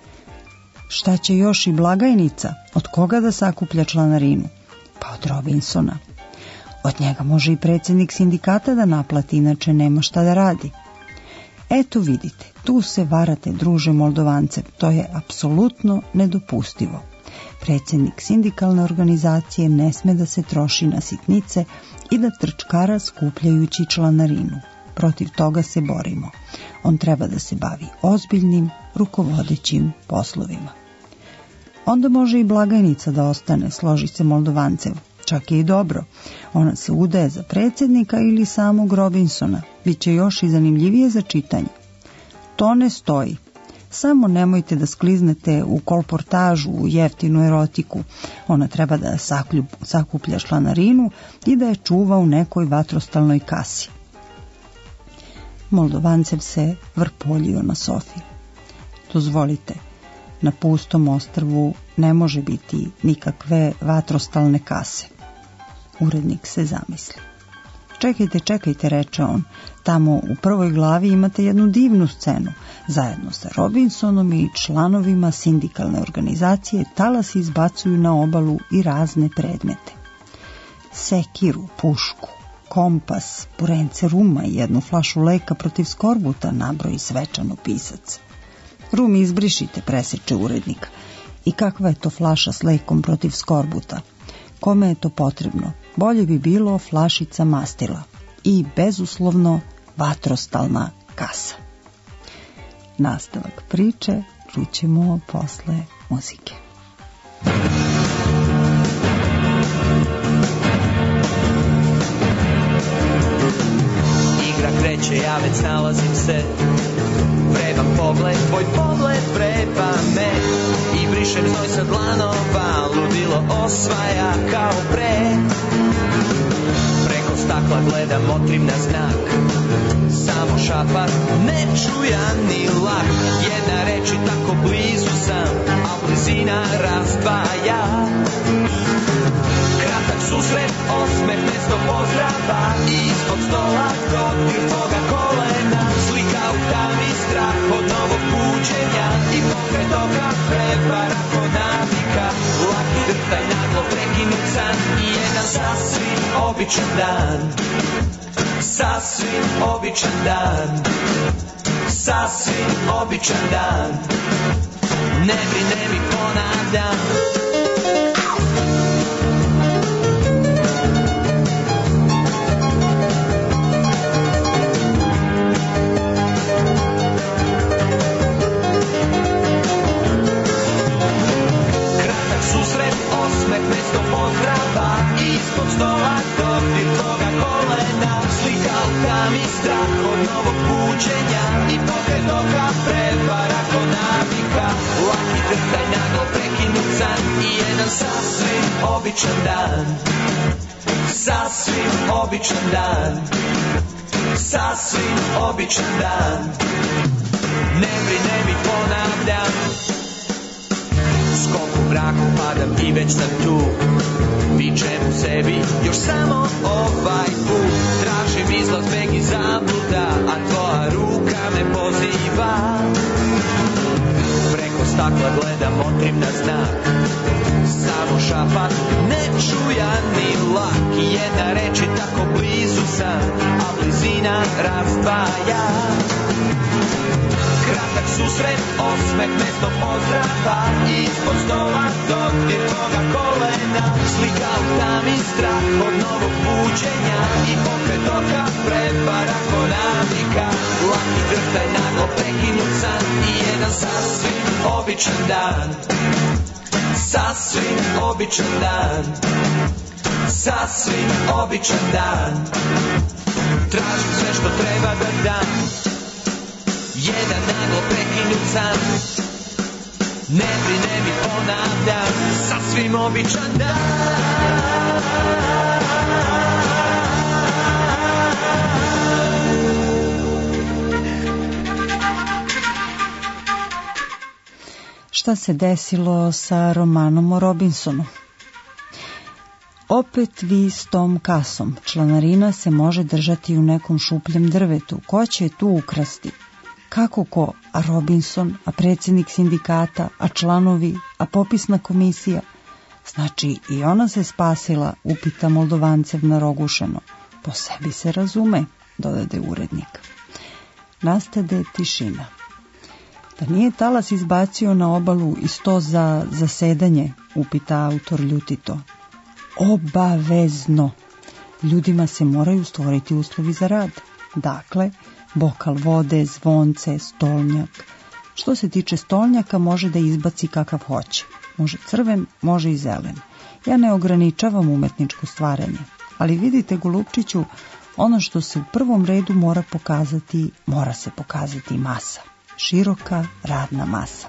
Šta će još i blagajnica? Od koga da sakuplja članarinu? Pa od Robinsona. Od njega može i predsjednik sindikata da naplati, inače nema šta da radi. Eto vidite, tu se varate, druže Moldovancev, to je apsolutno nedopustivo. Predsjednik sindikalne organizacije ne sme da se troši na sitnice i da trčkara skupljajući članarinu. Protiv toga se borimo. On treba da se bavi ozbiljnim, rukovodećim poslovima. Onda može i blagajnica da ostane, složi se Moldovancev. Čak je i dobro. Ona se udaje za predsjednika ili samog Robinsona. Biće još i zanimljivije za čitanje. To ne stoji. Samo nemojte da skliznete u kolportažu, u jeftinu erotiku. Ona treba da sakuplja članarinu i da je čuva u nekoj vatrostalnoj kasi. Moldovancev se vrpoljio na sofi. Dozvolite, na pustom ostrvu ne može biti nikakve vatrostalne kase. Urednik se zamisli. Čekajte, čekajte, reče on. Tamo u prvoj glavi imate jednu divnu scenu. Zajedno sa Robinsonom i članovima sindikalne organizacije talasi izbacuju na obalu i razne predmete. Sekiru, pušku, kompas, burence ruma i jednu flašu leka protiv skorbuta, nabroji svečano pisac. Rum izbrišite, preseče urednik. I kakva je to flaša s lekom protiv skorbuta? Kome je to potrebno? Bolje bi bilo flašica mastila i bezuslovno vatrostalna kasa. Nastavak priče čućemo posle muzike.
Igra kreće, ja već nalazim se. Vrebam pogled, tvoj pogled vreba me. I brišem znoj sa dlanova, ludilo osvaja kao pre. Preko stakla gledam, motrim na znak. Samo šapat, ne čujan ni lak. Jedna reč i tako blizu sam, a blizina razdvaja. Kratak susret, osmeh, mesto pozdrava. I ispod stola dodir tvoga kolena. Slika u tami, strah od novog buđenja. I pokret oka, prevara ko navika. Laki drtaj, naglo prekinut san. I jedan sasvim običan dan. Sasvim običan dan. Sasvim običan dan. Ne brine mi, ponavljam. Susret, osmeh, mesto pozdrava. Ispod stola dodir tvoga kolena. Slika u tami, strah od novog buđenja. I pokret oka, prevara ko navika. Laki drtaj, naglo prekinut san. I jedan sasvim običan dan. Sasvim običan dan. Sasvim običan dan. Ne brine mi, ponavljam. Skok u mraku padam i već sam tu. Vičem u sebi još samo ovaj put. Tražim izlaz, beg i zabluda, a tvoja ruka me poziva. Preko stakla gledam, motrim na znak. Samo šapat, ne čujan ni lak. Jedna reč i tako blizu sam, a blizina razdvaja. Kratak susret, osmeh, mesto pozdrava. Ispod stola dodir tvoga kolena. Slika u tami, strah od novog buđenja. I pokret oka, prevara ko navika. Laki drtaj, naglo prekinut san. I jedan sasvim običan dan. Sasvim običan dan. Sasvim običan dan. Tražim sve što treba da dam. Jedan naglo prekinut san. Ne brine mi, ponavljam, sasvim običan dan.
Šta se desilo sa romanom o Robinsonu? Opet vi s tom kasom. Članarina se može držati u nekom šupljem drvetu. Ko će tu ukrasti? Kako ko? A Robinson, a predsjednik sindikata, a članovi, a popisna komisija? Znači, i ona se spasila, upita Moldovancev narogušeno. Po sebi se razume, dodade urednik. Nastade tišina. Da nije talas izbacio na obalu i sto za zasedanje, upita autor ljutito. Obavezno. Ljudima se moraju stvoriti uslovi za rad. Dakle, bokal vode, zvonce, stolnjak. Što se tiče stolnjaka, može da izbaci kakav hoće. Može crven, može i zelen. Ja ne ograničavam umetničko stvaranje. Ali vidite, Golupčiću, ono što se u prvom redu mora pokazati, mora se pokazati masa. Široka radna masa.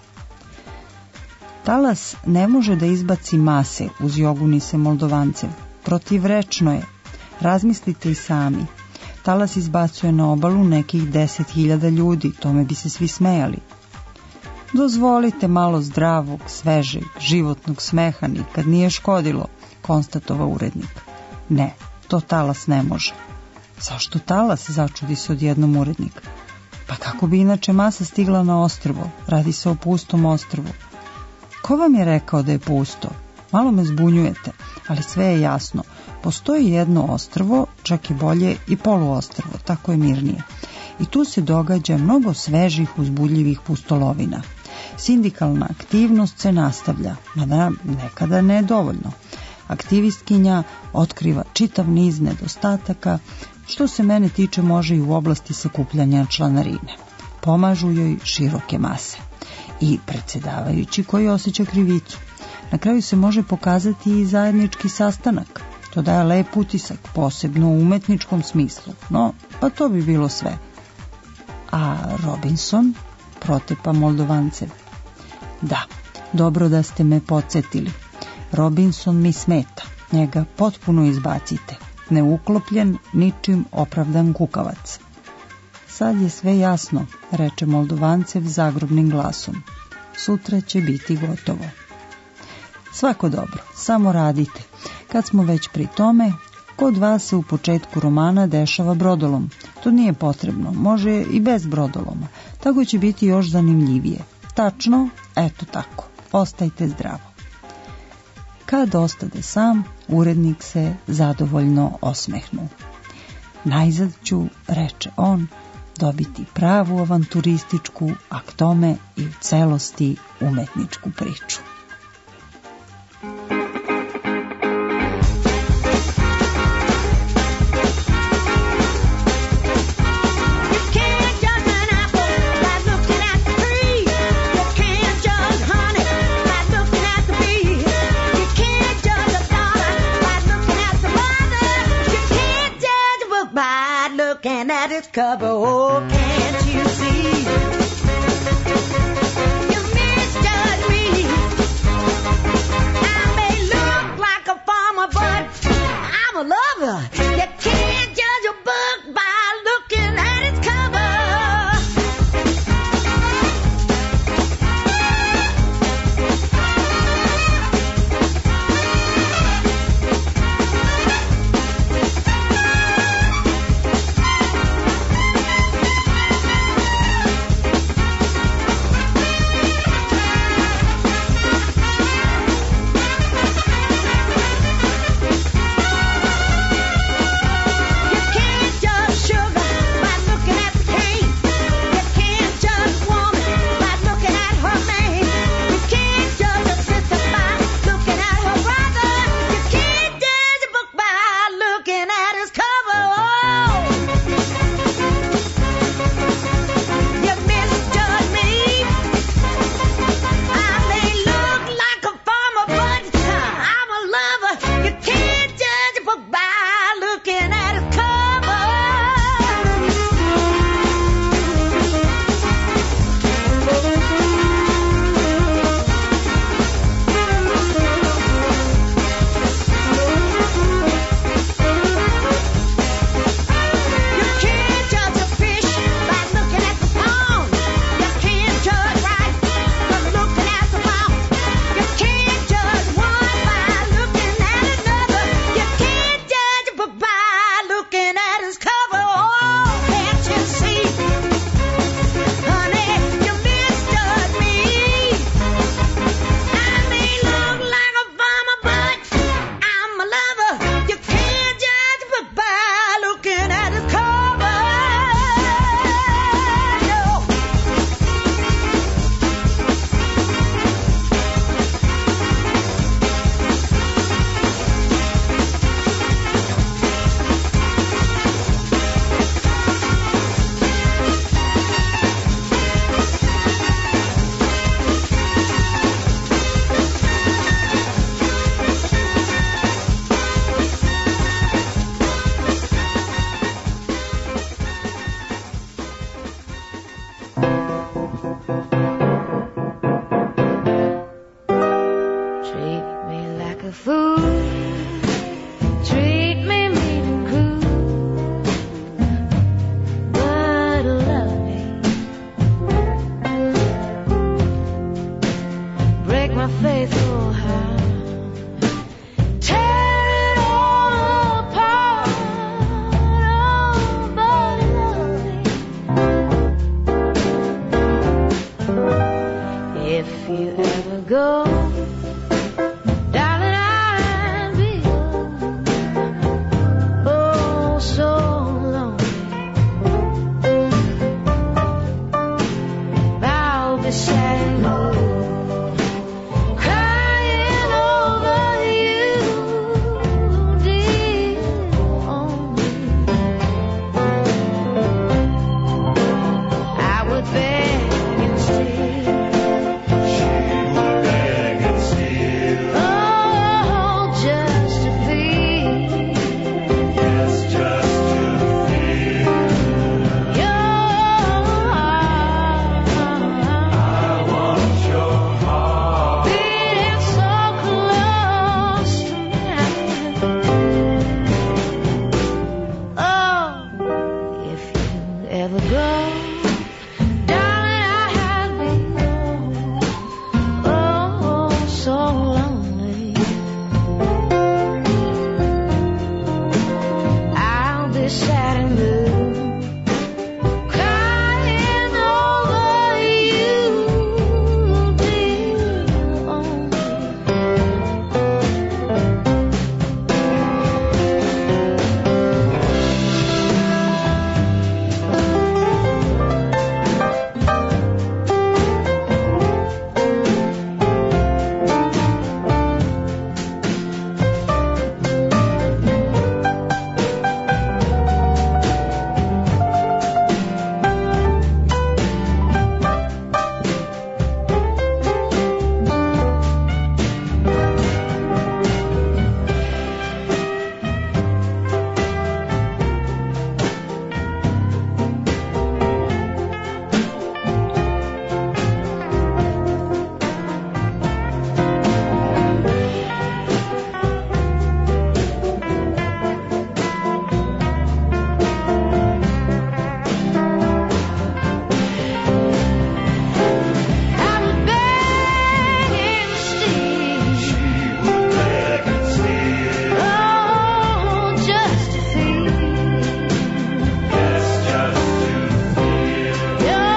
Talas ne može da izbaci mase, uzjoguni se Moldovancev. Protivrečno je. Razmislite i sami. Talas izbacuje na obalu nekih deset hiljada ljudi, tome bi se svi smejali. Dozvolite malo zdravog, svežeg, životnog smeha, nikad nije škodilo, konstatova urednik. Ne, to talas ne može. Zašto talas, začudi se odjednom urednik. Pa kako bi inače masa stigla na ostrvo? Radi se o pustom ostrvu. Ko vam je rekao da je pusto? Malo me zbunjujete, ali sve je jasno. Postoji jedno ostrvo, čak i bolje i poluostrvo, tako je mirnije. I tu se događa mnogo svežih, uzbudljivih pustolovina. Sindikalna aktivnost se nastavlja, mada nekada ne dovoljno. Aktivistkinja otkriva čitav niz nedostataka, što se mene tiče može i u oblasti sakupljanja članarine. Pomažu joj široke mase. I predsjedavajući koji osjeća krivicu. Na kraju se može pokazati i zajednički sastanak. To daje lep utisak, posebno u umetničkom smislu. No, pa to bi bilo sve. A Robinson, protepa Moldovancev. Da, dobro da ste me podsjetili. Robinson mi smeta. Njega potpuno izbacite. Neuklopljen, ničim opravdan kukavac. Sad je sve jasno, reče Moldovancev zagrobnim glasom. Sutra će biti gotovo. Svako dobro, samo radite. Kad smo već pri tome, kod vas se u početku romana dešava brodolom. To nije potrebno, može i bez brodoloma. Tako će biti još zanimljivije. Tačno, eto tako. Ostajte zdravo. Kad ostade sam, urednik se zadovoljno osmehnu. Najzad ću, reče on, dobiti pravu avanturističku, a k tome i u celosti umetničku priču.
Cover, oh, can't you see? You misjudge me. I may look like a farmer, but I'm a lover. You can't judge a book by looking at its cover.
my faithful hound. Tear it all apart, oh, but lovely. If you ever go, darling, I'll be oh so lonely. I'll be sad and blue, crying over you, dear, only. I would beg and steal, oh, just to feel your heart beating so close to mine. Oh, if you ever go, darling, I'll be oh so lonely. I'll be sad and blue, crying over you, dear, only. I would beg and steal, oh, just to feel your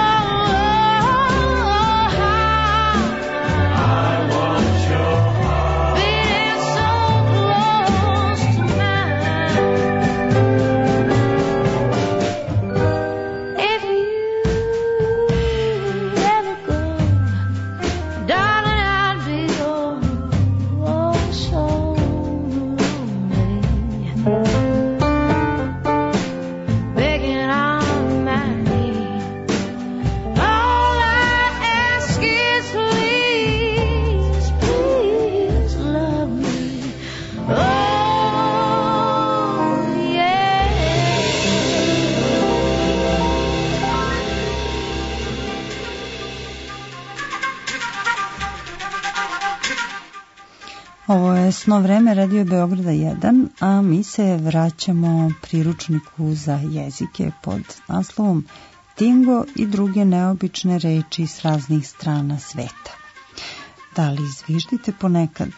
heart beating so close to mine. If you ever go, darling, I'll be oh, oh so lonely, begging on my knees. All I ask is please, please love me. Oh, yeah.
Ovo je Sno vreme, Radio Beograda jedan, a mi se vraćamo priručniku za jezike pod naslovom Tingo i druge neobične reči s raznih strana sveta. Da li zviždite ponekad?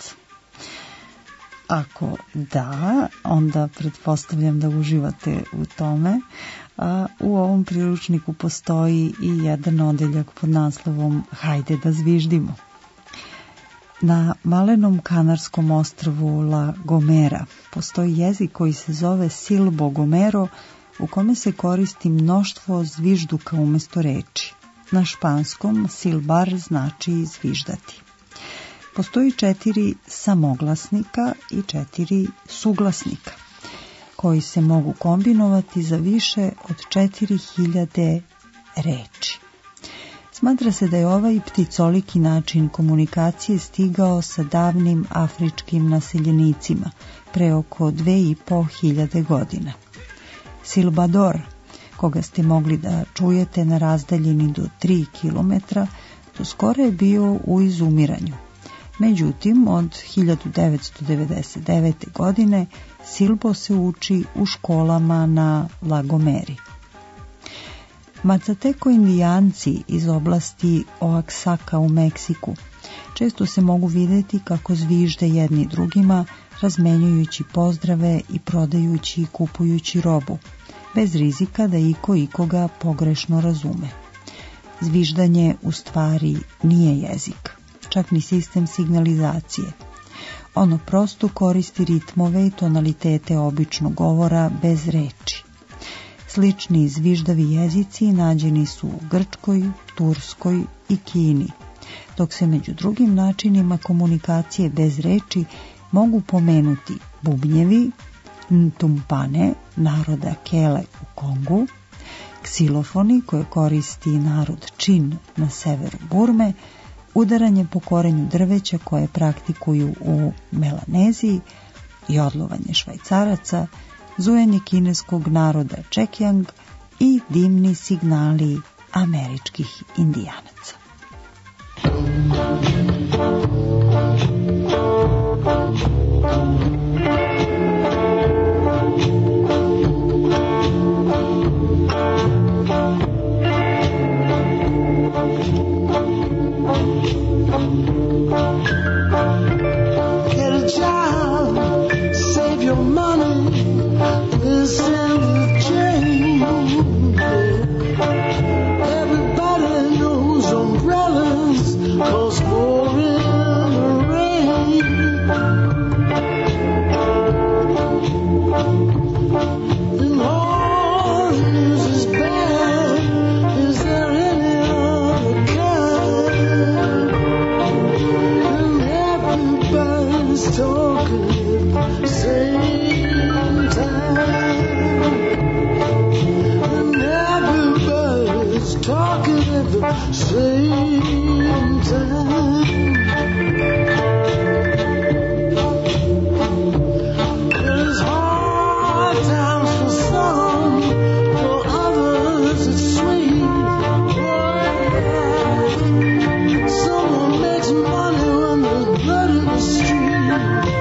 Ako da, onda pretpostavljam da uživate u tome. A u ovom priručniku postoji i jedan odeljak pod naslovom Hajde da zviždimo. Na malenom kanarskom ostrvu La Gomera postoji jezik koji se zove Silbo Gomero, u kome se koristi mnoštvo zvižduka umjesto reči. Na španskom silbar znači zviždati. Postoji četiri samoglasnika i četiri suglasnika, koji se mogu kombinovati za više od četiri hiljade reči. Smatra se da je ovaj pticoliki način komunikacije stigao sa davnim afričkim naseljenicima pre oko dve i po hiljade godina. Silbador, koga ste mogli da čujete na razdaljini do tri kilometra, do skoro je bio u izumiranju. Međutim, od hiljadu devetsto devedeset devete. godine Silbo se uči u školama na La Gomeri. Mazateco indijanci iz oblasti Oaxaca u Meksiku često se mogu vidjeti kako zvižde jedni drugima, razmenjujući pozdrave i prodajući i kupujući robu, bez rizika da iko ikoga pogrešno razume. Zviždanje u stvari nije jezik, čak ni sistem signalizacije. Ono prosto koristi ritmove i tonalitete običnog govora bez reči. Slični zviždavi jezici nađeni su u Grčkoj, Turskoj i Kini, dok se među drugim načinima komunikacije bez reči mogu pomenuti bubnjevi, ntumpane, naroda Kele u Kongu, ksilofoni koje koristi narod Čin na severu Burme, udaranje po korenju drveća koje praktikuju u Melaneziji i odlovanje Švajcaraca, zujanje kineskog naroda Čekjang i dimni signali američkih indijanaca.
Get a job, save your money, listen to change. Everybody knows umbrellas cause pouring the rain. And all the news is bad. Is there any other kind? And everybody's talking at the same time. And everybody's talking at the same time. There's hard times for some, for others it's sweet. Someone makes money when there's blood in the street.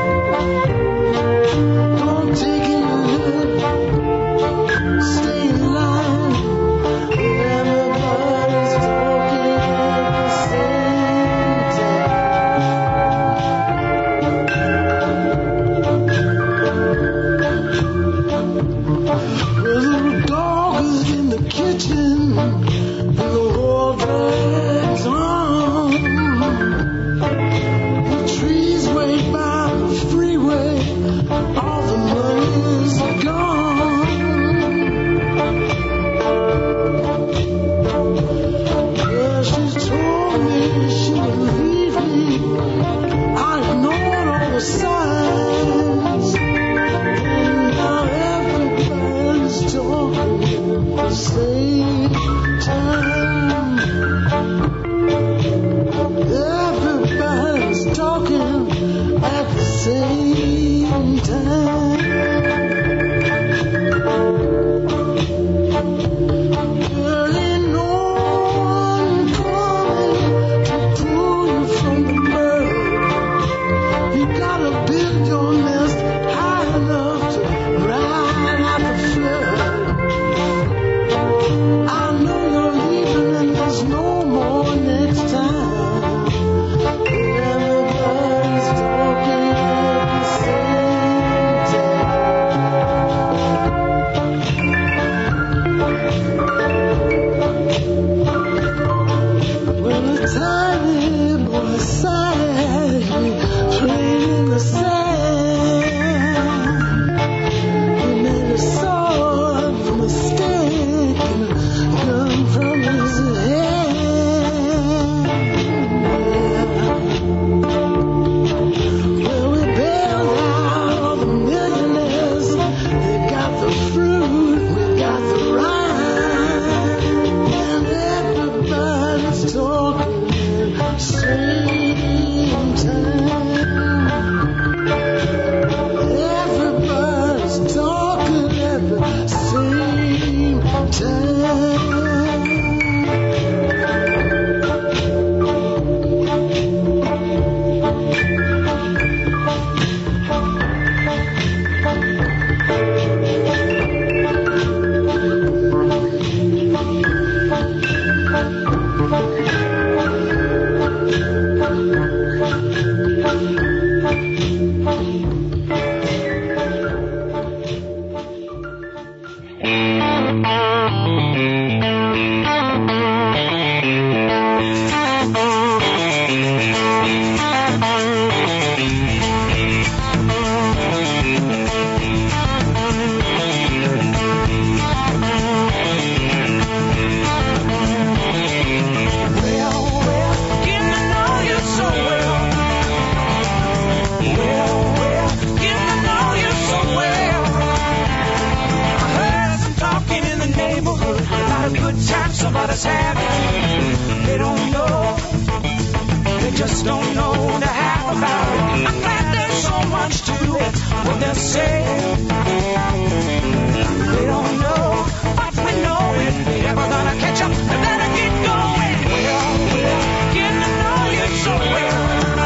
They just don't know the half about it. I'm glad there's so much to it. What they're saying, they don't know, but we know if they ever gonna catch up, they better get going. Well, well, getting to know you so well.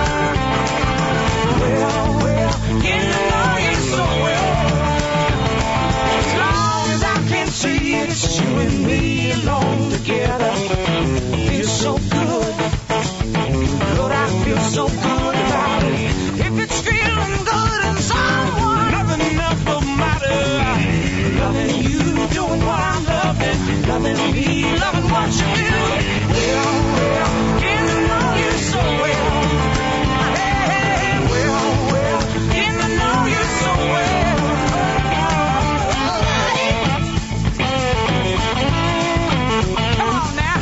Well, well, getting to know you so well. As long as I can see it's you and me alone together. Feels so good. Lord, I feel so good about it. If it's feeling good in someone, nothing else will matter. Loving you, doing what I'm loving. Loving me, loving what you do. Well, well, getting to know you so well. Hey, hey, well, well, getting to know you so well. Come on now.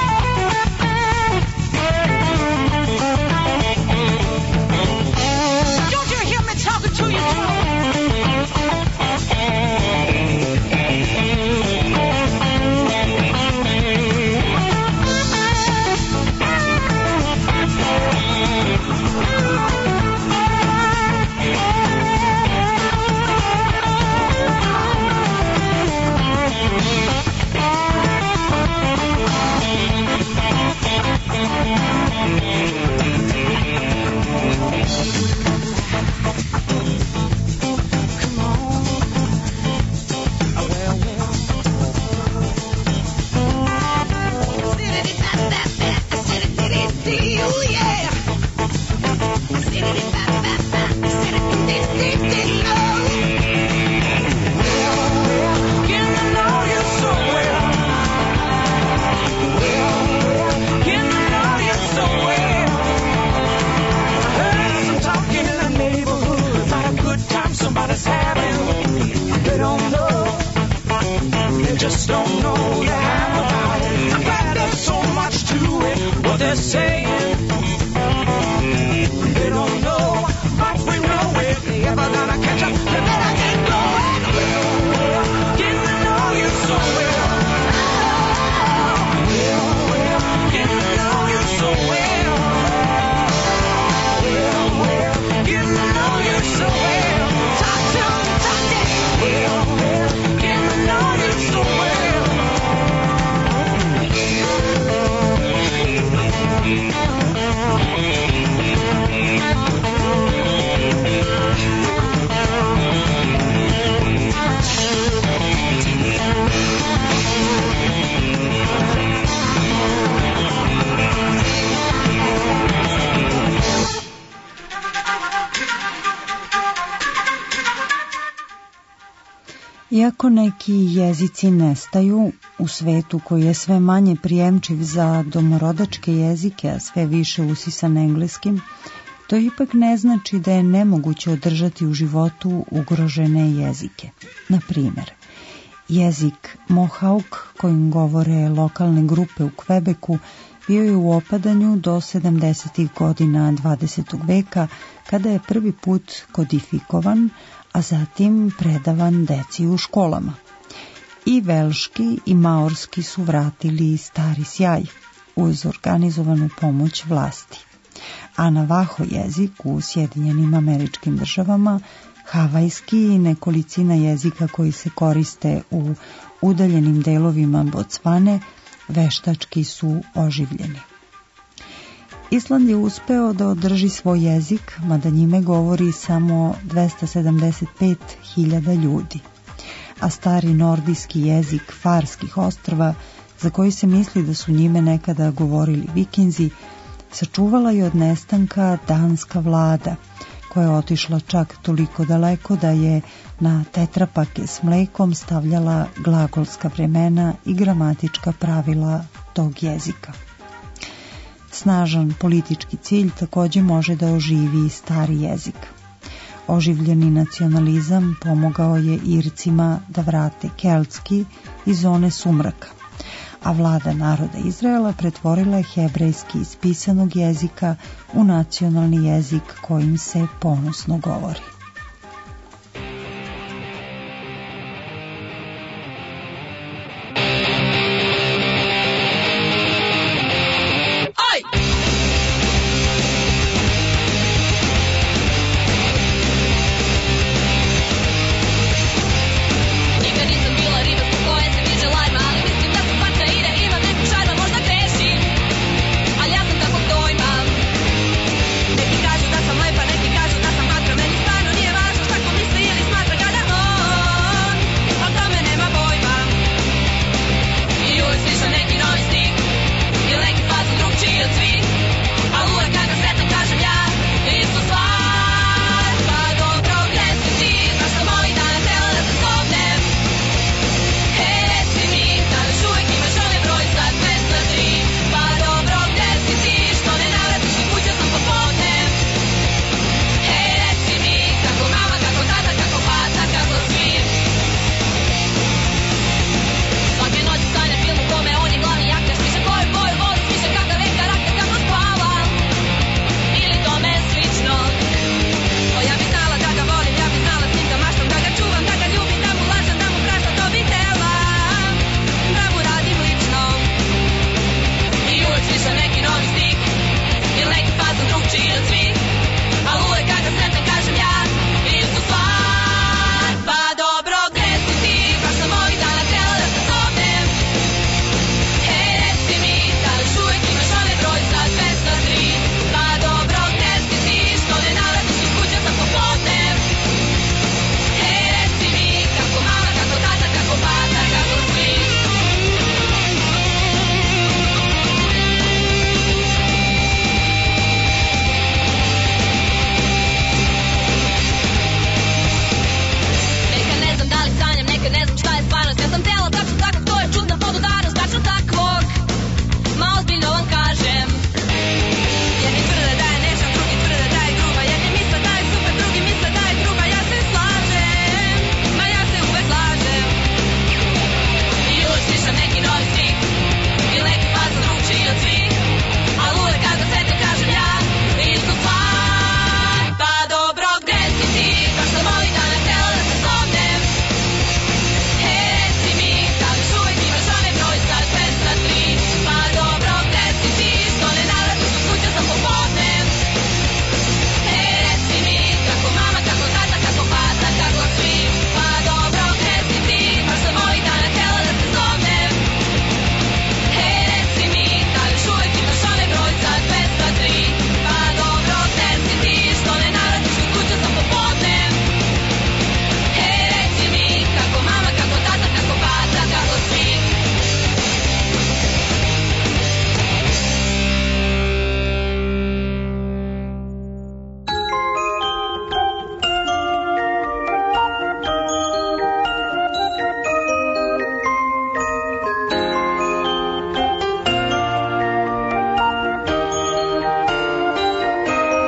Don't you hear me talking to you, Joe? Just don't know the half about it. I'm glad there's so much to it. What they're saying, they don't know, but we know if they ever gonna catch up, they better get going. Well, well, getting to know you so well. Well, well, getting to know you so well. Well, well, getting to know you so well. Talk to me, talk to me. Well, well, getting to know you so well.
Iako neki jezici nestaju u svetu koji je sve manje prijemčiv za domorodačke jezike, a sve više usisan engleskim, to ipak ne znači da je nemoguće održati u životu ugrožene jezike. Na primjer, jezik Mohawk kojim govore lokalne grupe u Kvebeku bio je u opadanju do sedamdesetih godina dvadesetog veka, kada je prvi put kodifikovan, a zatim predavan deci u školama. I velški i maorski su vratili stari sjaj uz organizovanu pomoć vlasti. A Navaho jezik u Sjedinjenim Američkim Državama, havajski i nekolicina jezika koji se koriste u udaljenim delovima Bocvane veštački su oživljeni. Island je uspeo da održi svoj jezik, mada njime govori samo dvesta sedamdeset pet hiljada ljudi. A stari nordijski jezik Farskih ostrva, za koji se misli da su njime nekada govorili Vikinzi, sačuvala je od nestanka danska vlada, koja je otišla čak toliko daleko da je na tetrapake s mlekom stavljala glagolska vremena i gramatička pravila tog jezika. Snažan politički cilj također može da oživi stari jezik. Oživljeni nacionalizam pomogao je Ircima da vrate keltski iz zone sumraka, a vlada naroda Izraela pretvorila je hebrejski iz pisanog jezika u nacionalni jezik kojim se ponosno govori.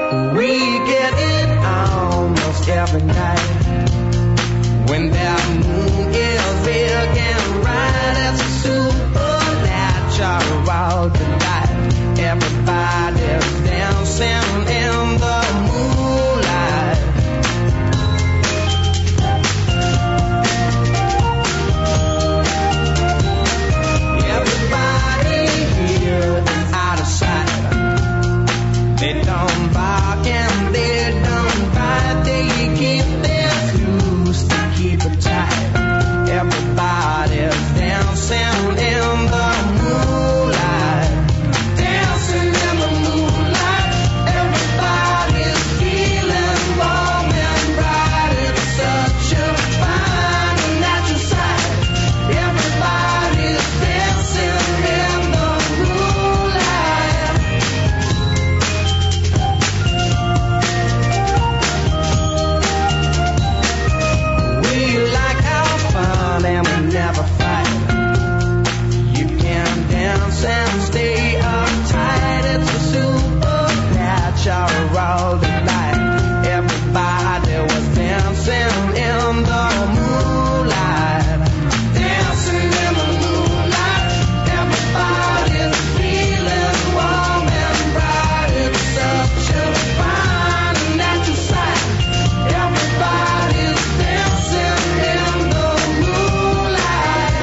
We get it almost every night. When that moon is big and bright, it's a supernatural delight. Everybody's dancing in the moonlight. Everybody here is out of sight. They don't bark and they don't bite. They keep their fuse to keep it tight. Everybody's dancing in the moonlight. Dancing in the moonlight. Everybody's feeling warm and bright. It's such a fine and natural sight. Everybody's dancing in the moonlight. We like our fun and we never fight. You can dance and stay uptight. It's a supernatural delight. Everybody was dancing in the moonlight. Dancing in the moonlight. Everybody's feeling warm and bright. It's such a fine and natural sight. Everybody's dancing in the moonlight.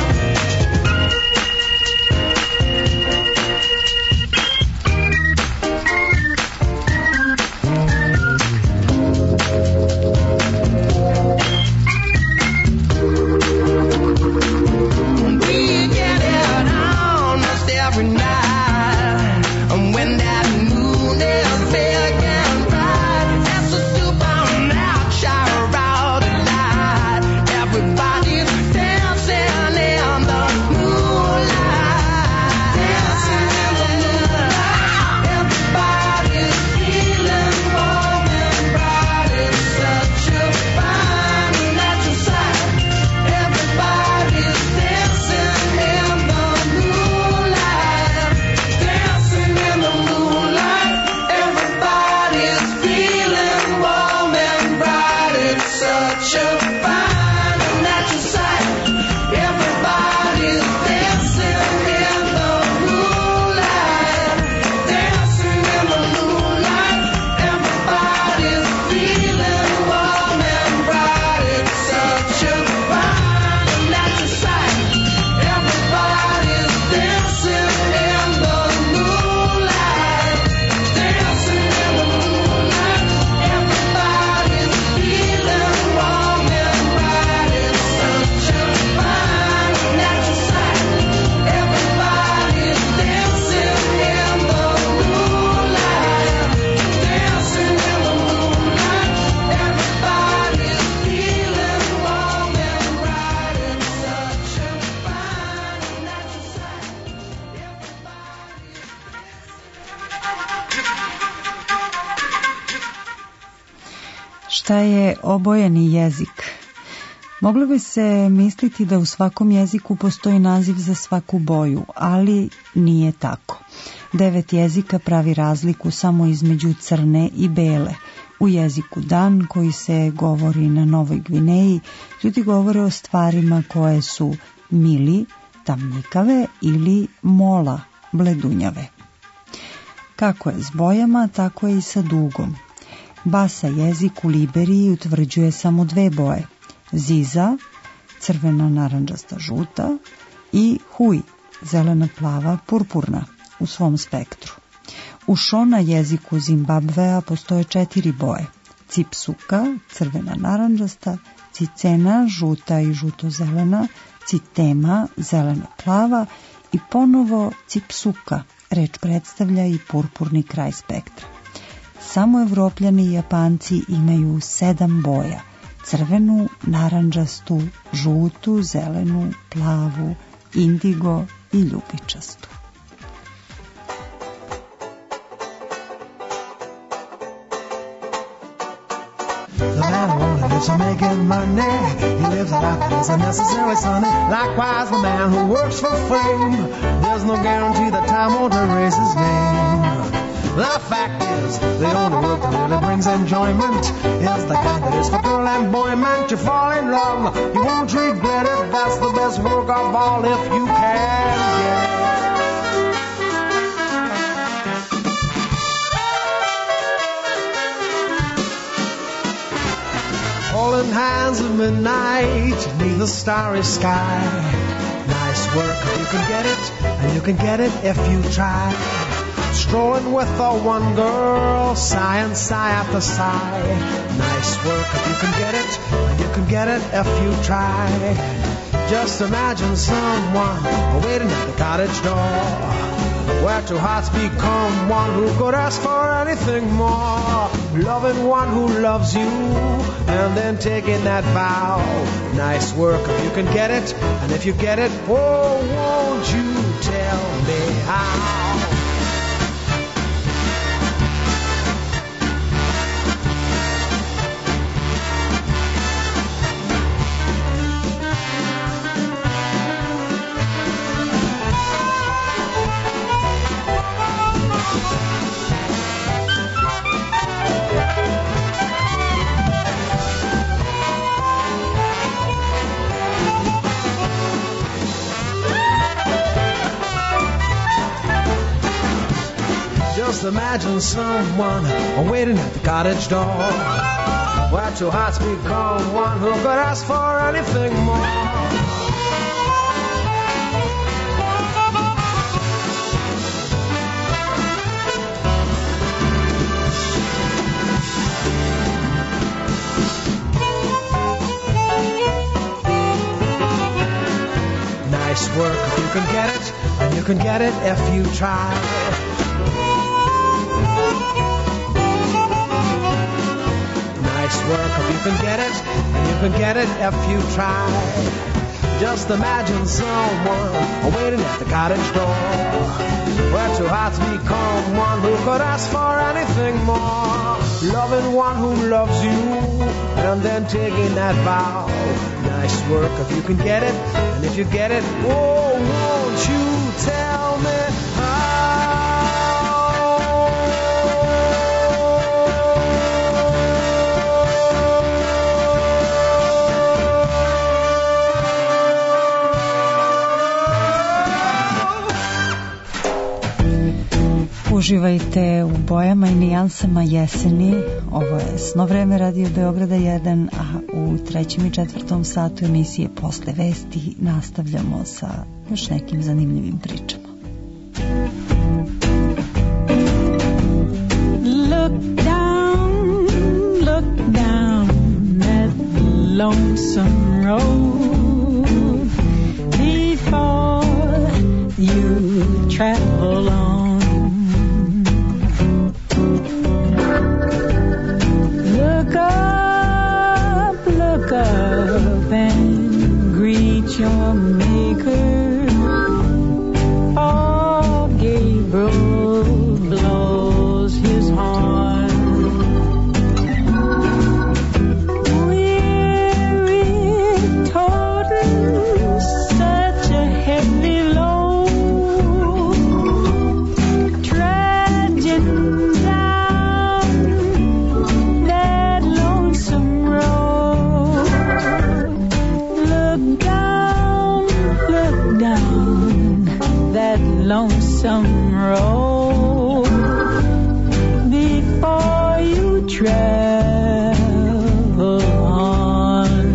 We get it almost every night. And when that moon is big and bright, that's a supernatural delight. Everybody's dancing in the moonlight. Dancing in the moonlight. Everybody's feeling warm and bright. It's such a fine and natural sight. Everybody's dancing in the moonlight. Dancing in the moonlight. Everybody's feeling warm and bright. It's such a fine and natural sight. Everybody's dancing in the moonlight. Dancing in the moonlight. Everybody's feeling warm and bright. It's such a fine and natural sight. Everybody's dancing in the moonlight. Dancing in the moonlight. Everybody's feeling warm and bright. It's such a fine and natural sight. Everybody's dancing in the moonlight. Dancing in the moonlight. Everybody's feeling warm and bright. It's such a fine and natural sight.
Šta je obojeni jezik? Moglo bi se misliti da u svakom jeziku postoji naziv za svaku boju, ali nije tako. Devet jezika pravi razliku samo između crne i bele. U jeziku Dan, koji se govori na Novoj Gvineji, ljudi govore o stvarima koje su mili, tamnikave ili mola, bledunjave. Kako je s bojama, tako je i sa dugom. Basa jezik u Liberiji utvrđuje samo dve boje. Ziza, crvena, naranđasta, žuta, i Hui, zelena, plava, purpurna, u svom spektru. U Šona jeziku Zimbabvea postoje četiri boje. Cipsuka, crvena, naranđasta, Cicena, žuta i žuto-zelena, Citema, zelena, plava i ponovo Cipsuka. Reč predstavlja i purpurni kraj spektra. Samo Evropljani i Japanci imaju sedam boja. Crvenu, naranđastu, žutu, zelenu, plavu, indigo i ljubičastu.
The man who lives for making money, he lives a life that isn't necessarily sunny. Likewise, the man who works for fame, there's no guarantee that time won't erase his name. The fact is, the only work that really brings enjoyment is the kind that is for girl and boy meant to fall in love. You won't regret it, that's the best work of all if you can get it. Holding hands at midnight beneath the starry sky. Nice work if you can get it, and you can get it if you try. Strolling with the one girl, sigh and sigh after sigh. Nice work if you can get it, and you can get it if you try. Just imagine someone waiting at the cottage door, where two hearts become one who could ask for anything more. Loving one who loves you, and then taking that vow. Nice work if you can get it, and if you get it, oh, won't you tell me how? Imagine someone waiting at the cottage door, where two hearts become one who could ask for anything more. Nice work if you can get it, and you can get it if you try. Nice work if you can get it, and you can get it if you try. Just imagine someone waiting at the cottage door, where two hearts become one who could ask for anything more. Loving one who loves you, and then taking that vow. Nice work if you can get it, and if you get it, oh, won't you tell me how?
Uživajte u bojama i nijansama jeseni. Ovo je Sno vreme Radio Beograda jedan, a u trećem i četvrtom satu emisije Posle vesti nastavljamo sa još nekim zanimljivim pričama.
Look down, look down that lonesome road before you travel on. Look up, look up and greet your maker. Oh, Gabriel blows his horn. Weary, toting such a heavy load, trudging down that lonesome road. Look down, look down that lonesome road before you travel on.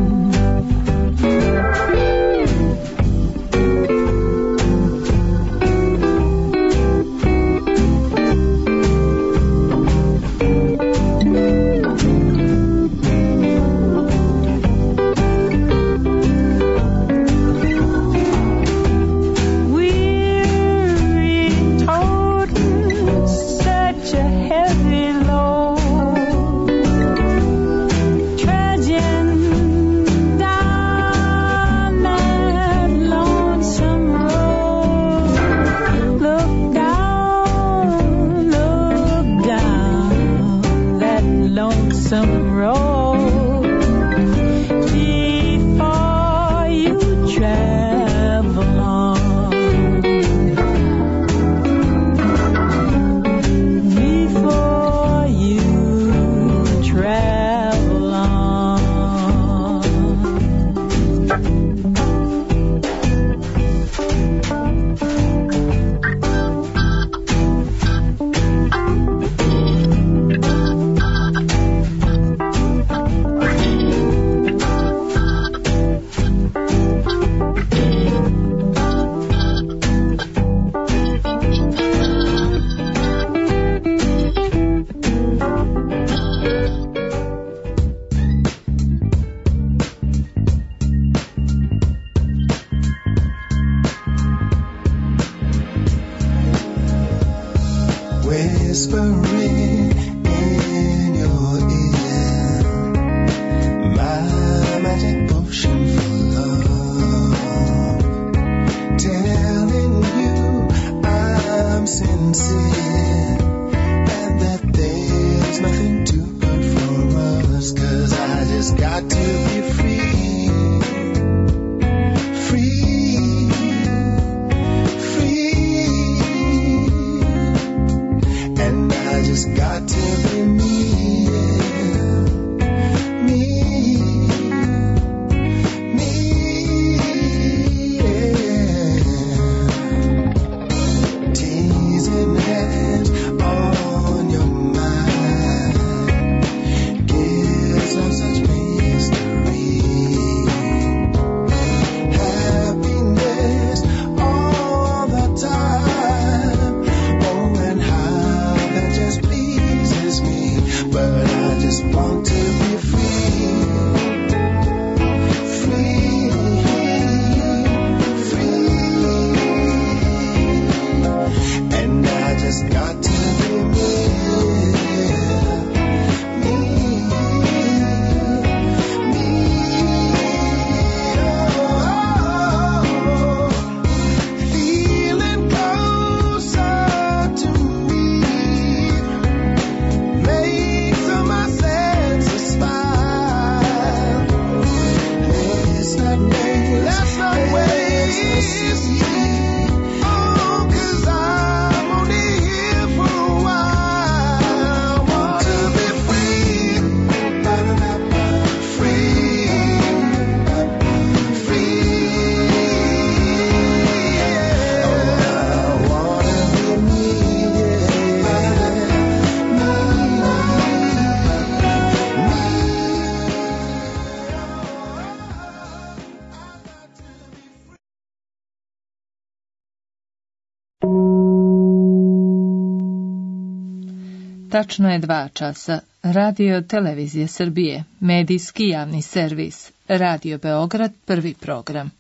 Weary, toting such a heavy load, trudging down that lonesome road. Look down, look down that lonesome road before you travel on.
just got to be me, yeah. Me, me, yeah. Teasing hands on your mind gives off such mystery. Happiness all the time. Oh, and how that just pleases me. But I just want to be free. Free, free. And I just got to be me. Me, me. Oh, feeling closer to me makes all my senses smile. Let's not waste, let's not waste. Oh, 'cause I'm only here for a while. Want to be free, free, free. Oh, I wanna be me,
Tačno je dva časa. Radio Televizije Srbije, medijski javni servis. Radio Beograd, prvi program.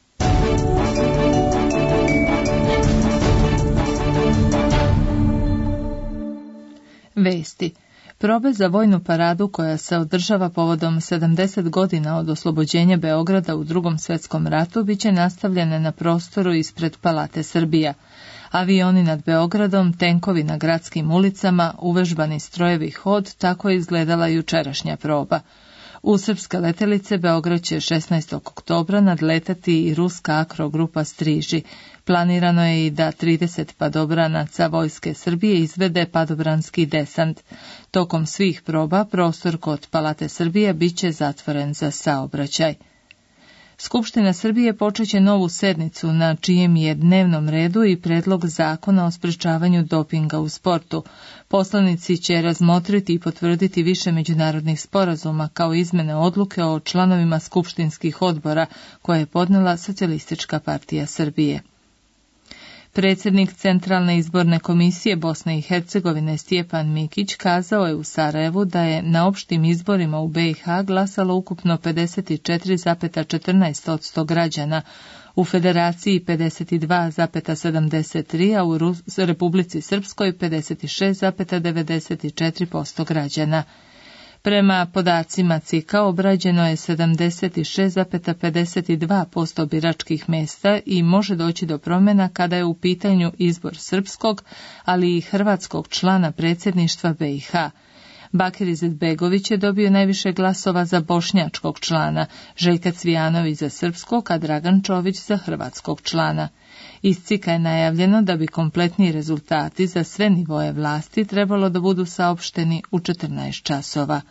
Vesti. Probe za vojnu paradu koja se održava povodom sedamdeset godina od oslobođenja Beograda u Drugom svetskom ratu biće nastavljene na prostoru ispred Palate Srbija. Avioni nad Beogradom, tenkovi na gradskim ulicama, uvežbani strojevi hod, tako je izgledala jučerašnja proba. U srpske letelice Beograd će šesnaestog oktobra nadletati i ruska akrogrupa Striži. Planirano je i da trideset padobranaca Vojske Srbije izvede padobranski desant. Tokom svih proba prostor kod Palate Srbije biće zatvoren za saobraćaj. Skupština Srbije počeće novu sednicu na čijem je dnevnom redu i predlog zakona o sprečavanju dopinga u sportu. Poslanici će razmotriti i potvrditi više međunarodnih sporazuma kao izmene odluke o članovima skupštinskih odbora koje je podnela Socijalistička partija Srbije. Predsjednik Centralne izborne komisije Bosne i Hercegovine Stjepan Mikić kazao je u Sarajevu da je na opštim izborima u B i H glasalo ukupno pedeset četiri zarez četrnaest posto građana, u Federaciji pedeset dva zarez sedamdeset tri, a u Republici Srpskoj pedeset šest zarez devedeset četiri posto građana. Prema podacima C I K A obrađeno je sedamdeset šest zarez pedeset dva posto biračkih mjesta i može doći do promjena kada je u pitanju izbor srpskog, ali i hrvatskog člana predsjedništva B i H. Bakir Izetbegović je dobio najviše glasova za bošnjačkog člana, Željka Cvijanović za srpskog, a Dragan Čović za hrvatskog člana. Iz C I K A je najavljeno da bi kompletni rezultati za sve nivoje vlasti trebalo da budu saopšteni u četrnaest časova.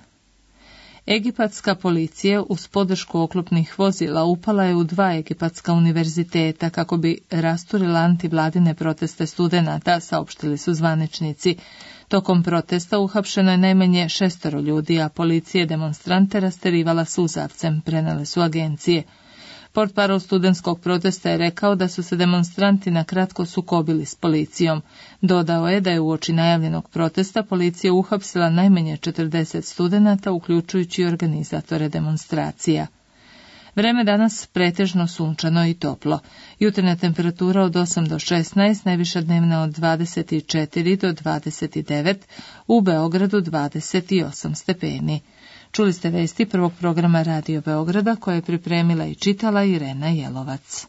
Egipatska policija uz podršku oklopnih vozila upala je u dva egipatska univerziteta kako bi rasturila antivladine proteste studenata, saopštili su zvaničnici. Tokom protesta uhapšeno je najmanje šestoro ljudi, a policija demonstrante rasterivala suzavcem, prenele su agencije. Portparol studentskog protesta je rekao da su se demonstranti na kratko sukobili s policijom. Dodao je da je uoči najavljenog protesta policija uhapsila najmanje četrdeset studenata, uključujući organizatore demonstracija. Vreme danas pretežno sunčano i toplo. Jutarnja temperatura od osam do šesnaest, najviša dnevna od dvadeset četiri do dvadeset devet, u Beogradu dvadeset osam stepeni. Čuli ste vesti prvog programa Radio Beograda koje je pripremila i čitala Irena Jelovac.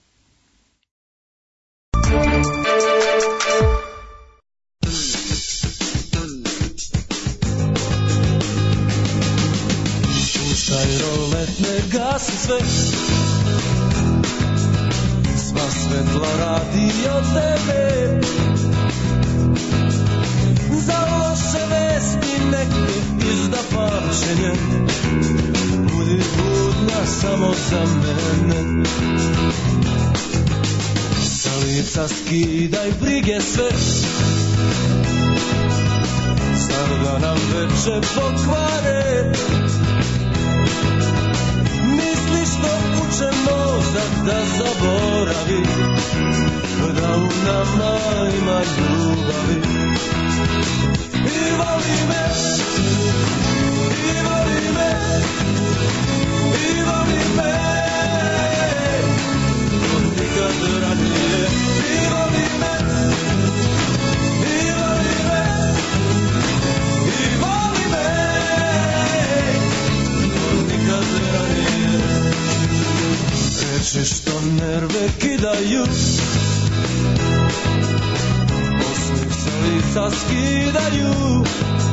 Puštaj roletne, gasi sve, sva svetla radi od tebe. Za loše
samo za mene. Sa lica skidaj brige sve, stav da nam veče pokvare. Misliš što uče mozak da zaboravi, da u nama ima ljubavi. I voli me, i voli me, i voli me, od nikad ranije. I voli me, i voli me, i voli me, od nikad ranije. Reči što nerve kidaju, osmih se lica skidaju.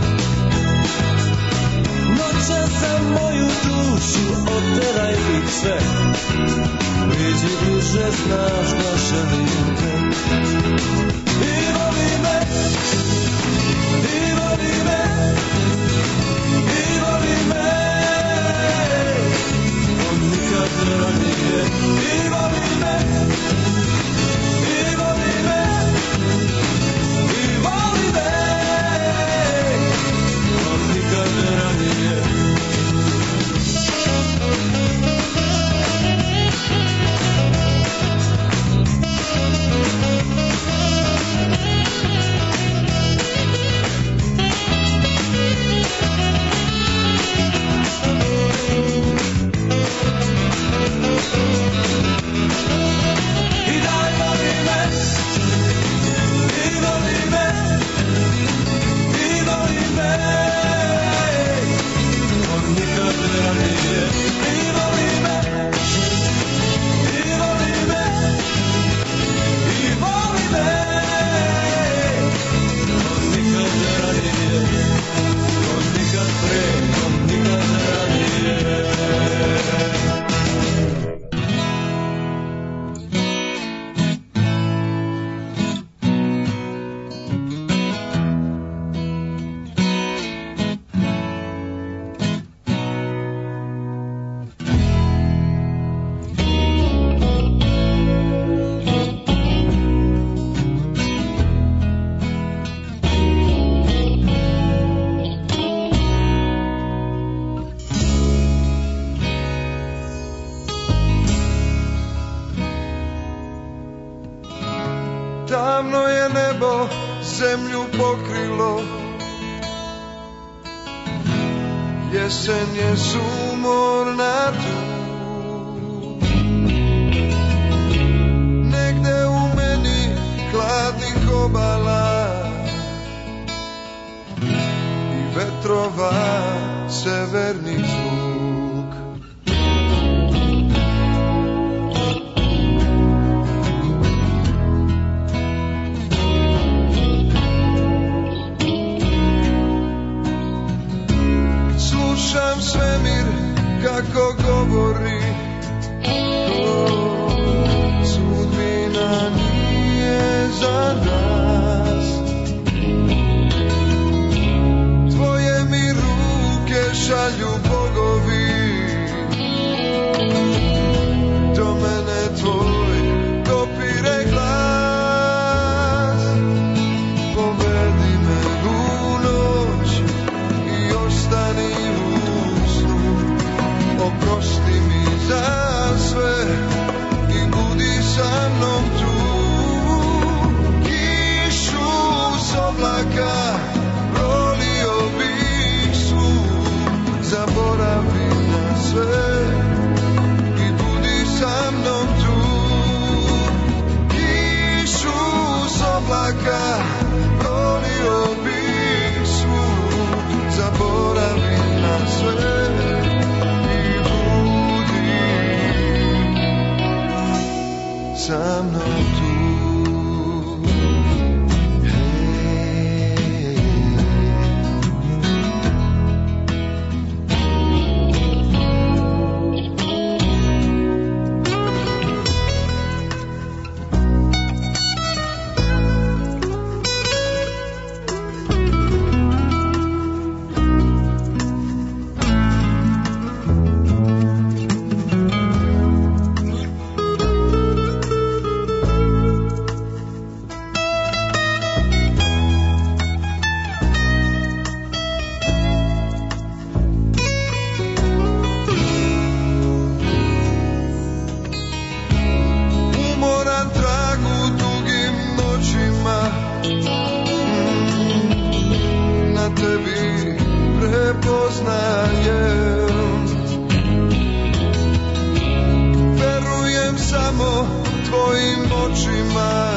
Noće za moju dušu oteraj ih sve, priđi bliže, znaš da želim te. I voli me, i voli me, i voli me, od nikad ranije. I voli me, i voli me, i voli me, od nikad ranije. I daj voli me, i voli me, i voli me, od nikad ranije. I voli me, i voli me, i voli me, od nikad ranije, od nikad pre, od nikad ranije.
Tamno je nebo zemlju pokrilo, jesen je sumorna tu. Negde u meni hladnih obala i vetrova severni zvuk. Slušam svemir kako govori, o, sudbina nije za nas. Tvoje mi ruke šalju bogovi, do mene tvoj dopire glas. Povedi me u noć i ostani u snu, oprosti mi za sve i budi sa mnom tu. Kišu s oblaka prolio bih svu, zaboravim poznajem. Verujem samo tvojim očima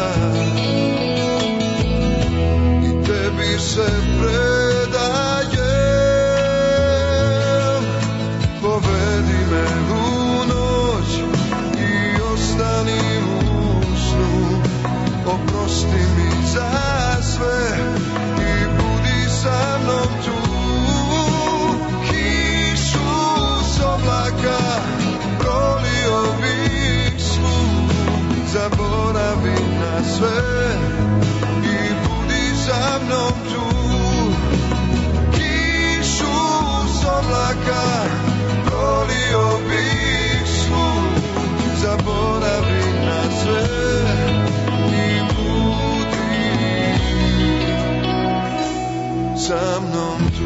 i tebi se predajem. Povedi me u noć i ostani u snu. Oprosti mi za sve i budi sa mnom tu. Kišu s oblaka prolio bih svu. Zaboravi na sve i budi sa mnom tu. Kišu s oblaka prolio bih svu. Zaboravi na sve i budi sa mnom tu.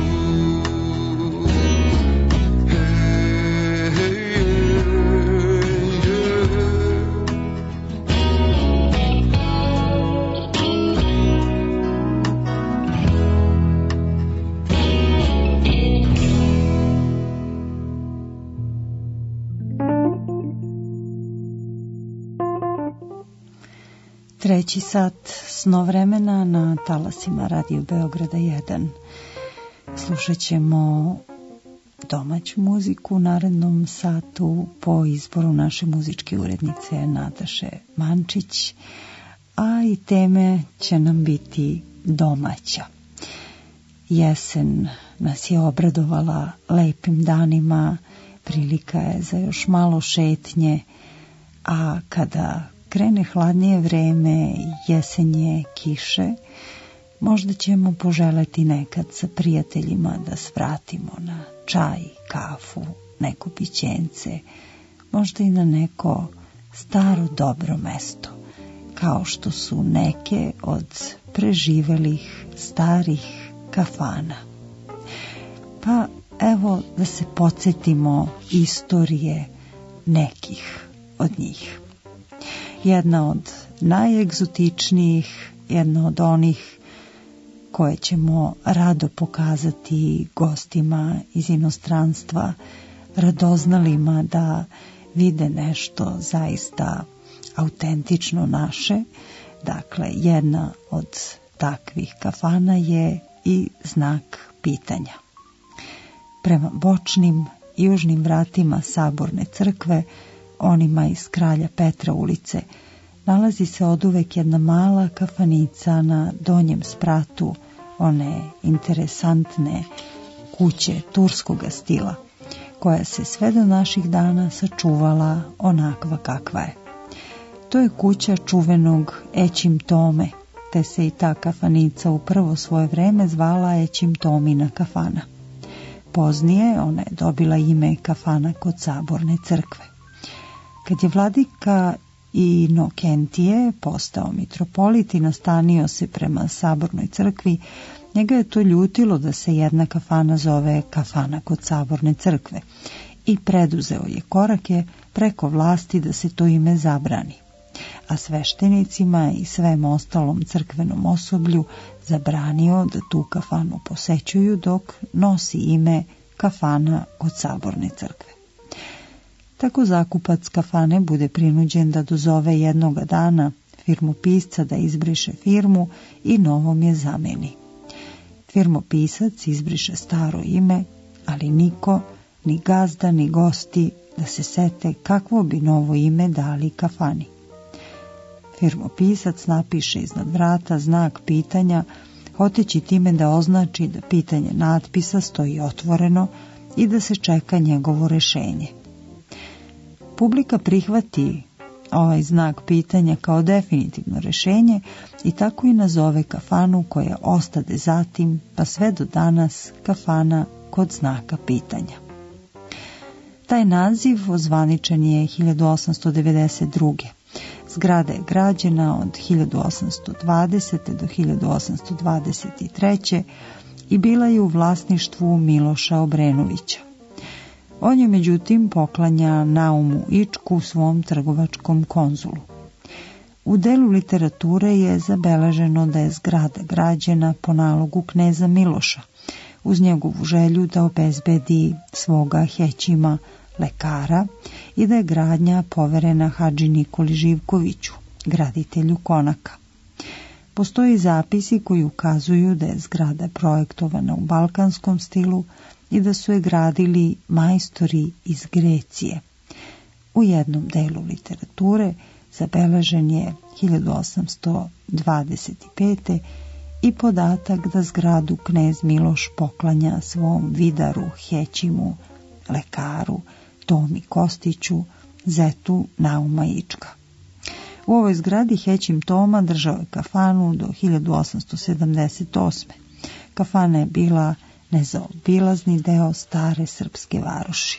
Treći sat snovremena na talasima Radio Beograda jedan. Slušat ćemo domaću muziku u narednom satu po izboru naše muzičke urednice Nataše Mančić, a i teme će nam biti domaća. Jesen nas je obradovala lepim danima, prilika je za još malo šetnje, a kada krene hladnije vreme, jesenje, kiše, možda ćemo poželeti nekad sa prijateljima da svratimo na čaj, kafu, neko pićence, možda i na neko staro dobro mesto, kao što su neke od preživelih starih kafana. Pa evo da se podsjetimo istorije nekih od njih. Jedna od najegzotičnijih, jedna od onih koje ćemo rado pokazati gostima iz inostranstva, radoznalima da vide nešto zaista autentično naše. Dakle, jedna od takvih kafana je i Znak pitanja. Prema bočnim južnim vratima Saborne crkve, onima iz Kralja Petra ulice, nalazi se oduvek jedna mala kafanica na donjem spratu one interesantne kuće turskoga stila, koja se sve do naših dana sačuvala onakva kakva je. To je kuća čuvenog Ećim Tome, te se i ta kafanica u prvo svoje vreme zvala Ećim Tomina kafana. Poznije ona je dobila ime kafana kod Saborne crkve. Kad je vladika Inokentije postao mitropolit i nastanio se prema Sabornoj crkvi, njega je to ljutilo da se jedna kafana zove kafana kod Saborne crkve i preduzeo je korake preko vlasti da se to ime zabrani, a sveštenicima i svem ostalom crkvenom osoblju zabranio da tu kafanu posećuju dok nosi ime kafana kod Saborne crkve. Tako zakupac kafane bude prinuđen da dozove jednoga dana firmopisca da izbriše firmu i novom je zameni. Firmopisac izbriše staro ime, ali niko, ni gazda, ni gosti da se sete kakvo bi novo ime dali kafani. Firmopisac napiše iznad vrata znak pitanja, hoteći time da označi da pitanje natpisa stoji otvoreno i da se čeka njegovo rešenje. Publika prihvati ovaj znak pitanja kao definitivno rešenje i tako i nazove kafanu koja ostade zatim pa sve do danas kafana kod znaka pitanja. Taj naziv ozvaničen je hiljadu osamsto devedeset druge. Zgrada je građena od hiljadu osamsto dvadesete do hiljadu osamsto dvadeset treće i bila je u vlasništvu Miloša Obrenovića. On je međutim poklanja Naumu Ičku svom trgovačkom konzulu. U delu literature je zabeleženo da je zgrada građena po nalogu kneza Miloša, uz njegovu želju da obezbedi svoga Hećima lekara i da je gradnja poverena Hadži Nikoli Živkoviću, graditelju konaka. Postoji zapisi koji ukazuju da je zgrada projektovana u balkanskom stilu i da su je gradili majstori iz Grecije. U jednom delu literature zabeležen je hiljadu osamsto dvadeset pete. i podatak da zgradu knez Miloš poklanja svom vidaru Hećimu, lekaru, Tomi Kostiću, zetu Nauma Ička. U ovoj zgradi Hećim Toma držao je kafanu do hiljadu osamsto sedamdeset osme. Kafana je bila nezaobilazni deo stare srpske varoši.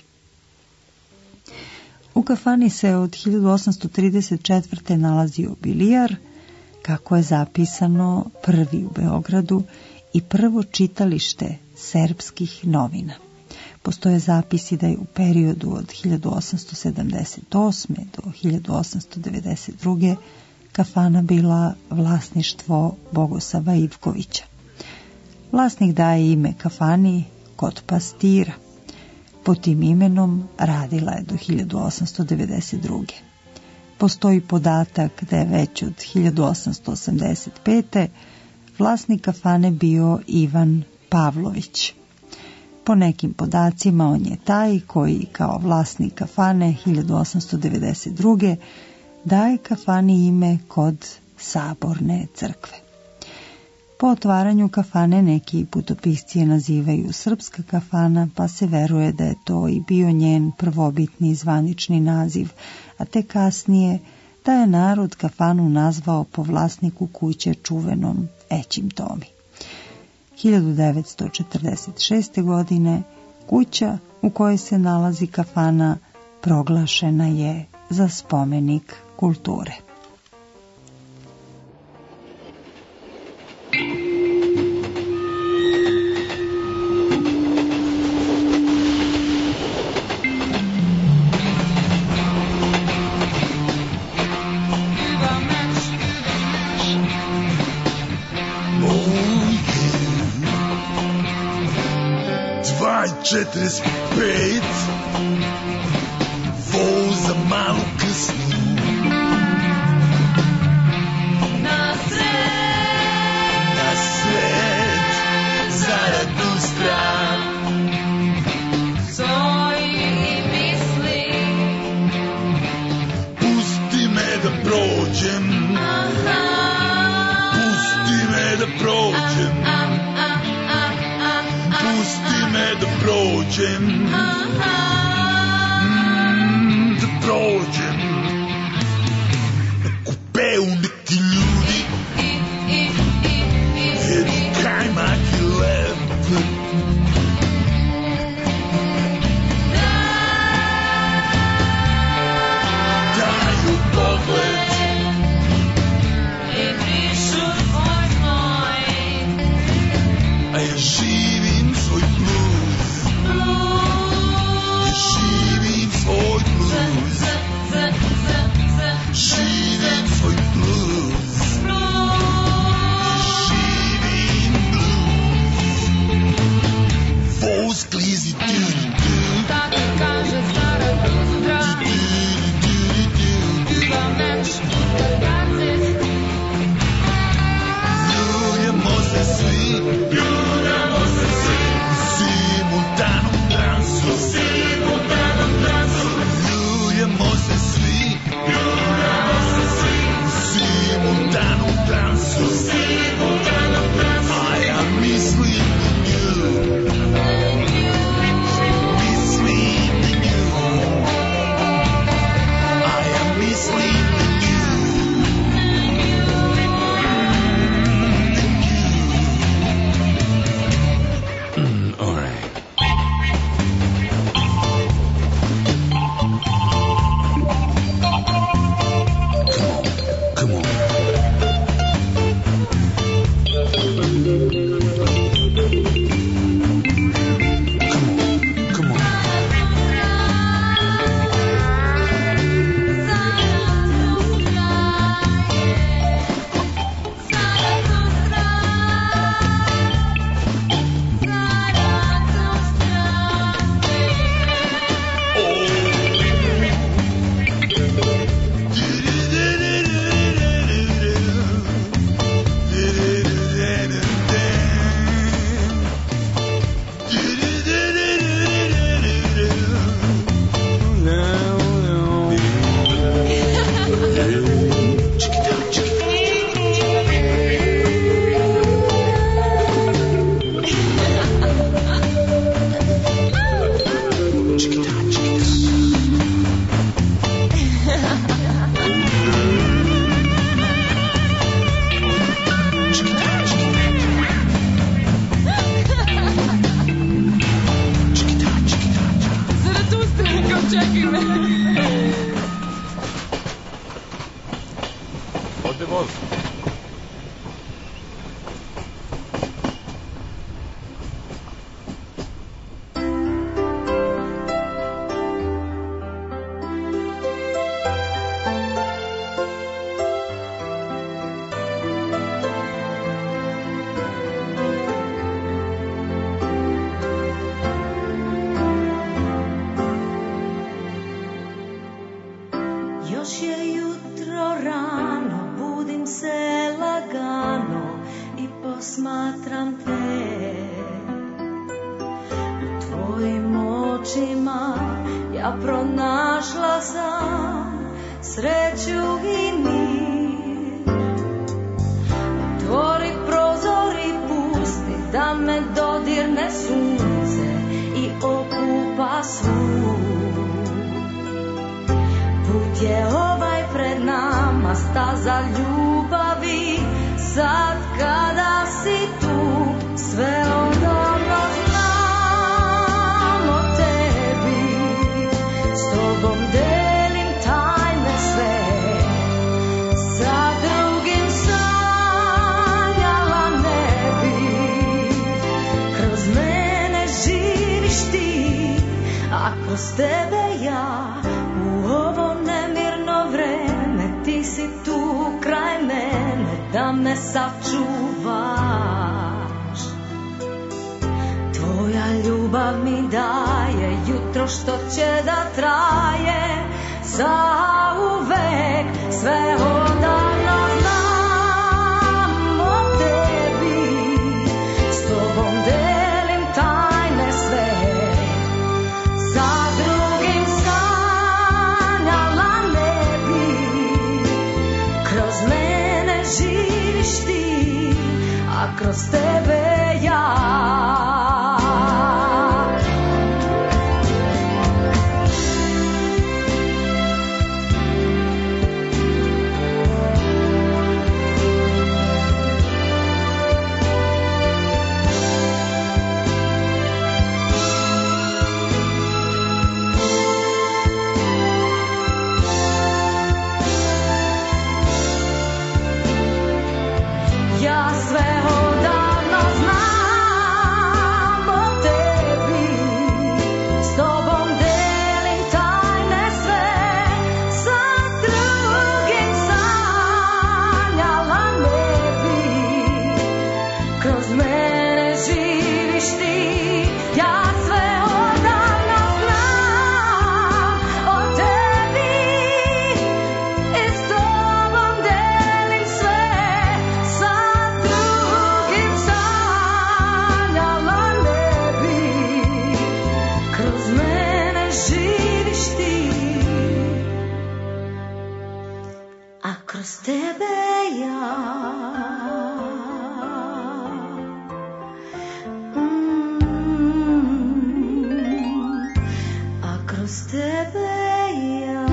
U kafani se od hiljadu osamsto trideset četvrte nalazio bilijar, kako je zapisano, prvi u Beogradu i prvo čitalište serbskih novina. Postoje zapisi da je u periodu od hiljadu osamsto sedamdeset osme do hiljadu osamsto devedeset druge kafana bila vlasništvo Bogosava Ivkovića. Vlasnik daje ime kafani kod pastira. Pod tim imenom radila je do hiljadu osamsto devedeset druge. Postoji podatak da je već od hiljadu osamsto osamdeset pete. vlasnik kafane bio Ivan Pavlović. Po nekim podacima on je taj koji kao vlasnik kafane hiljadu osamsto devedeset druge. daje kafani ime kod Saborne crkve. Po otvaranju kafane neki putopisci je nazivaju Srpska kafana, pa se veruje da je to i bio njen prvobitni zvanični naziv, a te kasnije da je narod kafanu nazvao po vlasniku kuće čuvenom Ećim Tomi. hiljadu devetsto četrdeset šeste. godine kuća u kojoj se nalazi kafana proglašena je za spomenik kulture.
četrdeset pet voza malo kasno
Na sred,
na sred zaradu stran
stoji i misli.
pusti me da prođem
Aha,
pusti me da prođem
a, a, a, a, a,
pusti me da prođem
aha.
Mm, da prođem na kupeu neki ljudi
I, i, i, i,
jedu kajmak i lep daju pogled
i brišu tvoj moj
a ja živim svoj blues ja živim svoj blues
z, z,
tvojim očima ja pronašla sam sreću i mir. Otvori prozor i pusti da me dodirne sunce i okupa svu. Put je ovaj pred nama, staza ljubavi, sad kada si tu, sve odavno znam o tebi. S tobom delim tajne sve, sa drugim sanjala ne bi. Kroz mene živiš ti, a kroz tebe ja. U ovo nemirno vreme ti si tu kraj mene, da me sačuvaš. Tvoja ljubav mi daje jutro što će da traje zauvek, sve odavno znam o tebi. S tobom delim tajne sve, sa drugim sanjala ne bi. Kroz mene živiš ti, a kroz tebe ja. Ja sve odavno znam o tebi, s tobom delim tajne sve, sa drugim sanjala ne bi. Kroz mene živiš ti, ja sve odavno znam o tebi i s tobom delim sve, sa drugim sanjala ne bi. Kroz mene živiš ti, a kroz tebe ja. Mm, a kroz tebe ja.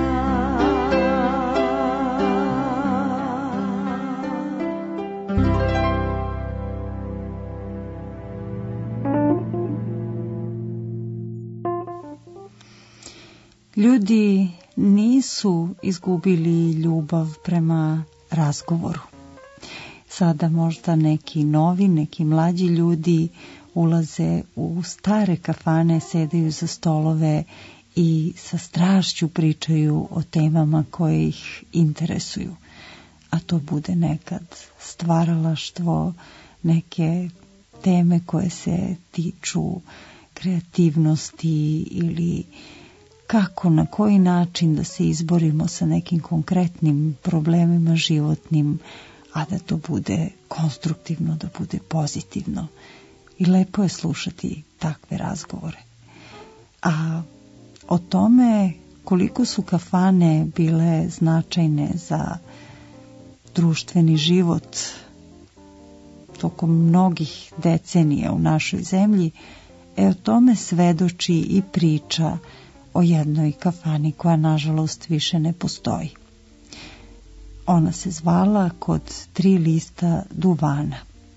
Ljudi nisu izgubili ljubav prema razgovoru. Sada možda neki novi, neki mlađi ljudi ulaze u stare kafane, sedaju za stolove i sa strašću pričaju o temama koje ih interesuju. A to bude nekad stvaralaštvo, neke teme koje se tiču kreativnosti ili kako, na koji način da se izborimo sa nekim konkretnim problemima životnim, a da to bude konstruktivno, da bude pozitivno. I lepo je slušati takve razgovore. A o tome koliko su kafane bile značajne za društveni život tokom mnogih decenija u našoj zemlji, e o tome svedoči i priča o jednoj kafani koja nažalost više ne postoji. Ona se zvala Kod tri lista duvana.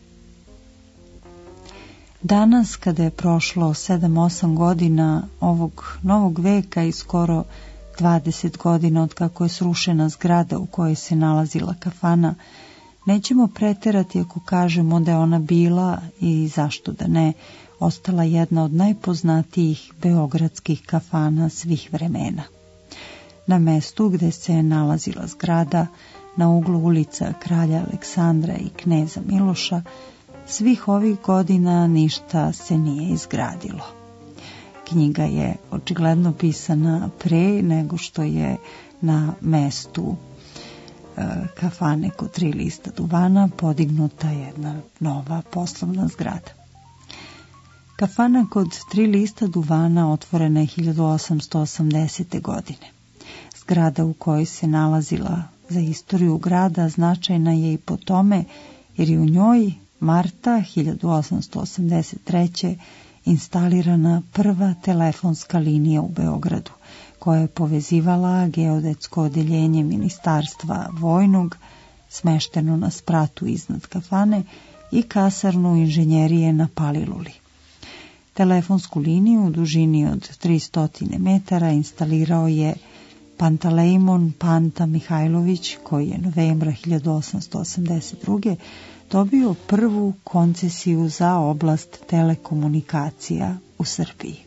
Danas, kada je prošlo sedam osam godina ovog novog veka i skoro dvadeset godina od kako je srušena zgrada u kojoj se nalazila kafana, nećemo preterati ako kažemo da je ona bila, i zašto da ne, ostala jedna od najpoznatijih beogradskih kafana svih vremena. Na mestu gde se nalazila zgrada, na uglu ulica Kralja Aleksandra i Kneza Miloša, svih ovih godina ništa se nije izgradilo. Knjiga je očigledno pisana pre nego što je na mestu e, kafane Kod tri lista duvana podignuta jedna nova poslovna zgrada. Kafana kod Tri lista duvana otvorena je hiljadu osamsto osamdesete. godine. Zgrada u kojoj se nalazila za istoriju grada značajna je i po tome jer je u njoj marta hiljadu osamsto osamdeset treće. instalirana prva telefonska linija u Beogradu, koja je povezivala geodetsko odeljenje Ministarstva vojnog, smešteno na spratu iznad kafane, i kasarnu inženjerije na Paliluli. Telefonsku liniju u dužini od tristo metara instalirao je Pantalejmon Panta Mihajlović, koji je novembra hiljadu osamsto osamdeset druge. dobio prvu koncesiju za oblast telekomunikacija u Srbiji.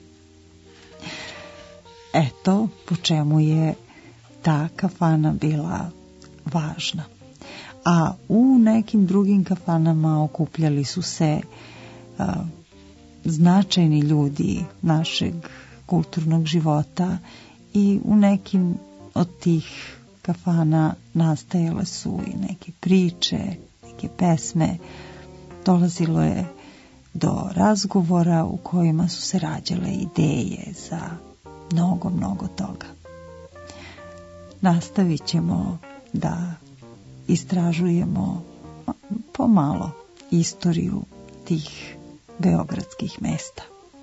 Eto po čemu je ta kafana bila važna. A u nekim drugim kafanama okupljali su se a, značajni ljudi našeg kulturnog života i u nekim od tih kafana nastajale su i neke priče, neke pesme. Dolazilo je do razgovora u kojima su se rađale ideje za mnogo, mnogo toga. Nastavit ćemo da istražujemo pomalo istoriju tih beogradskih mesta.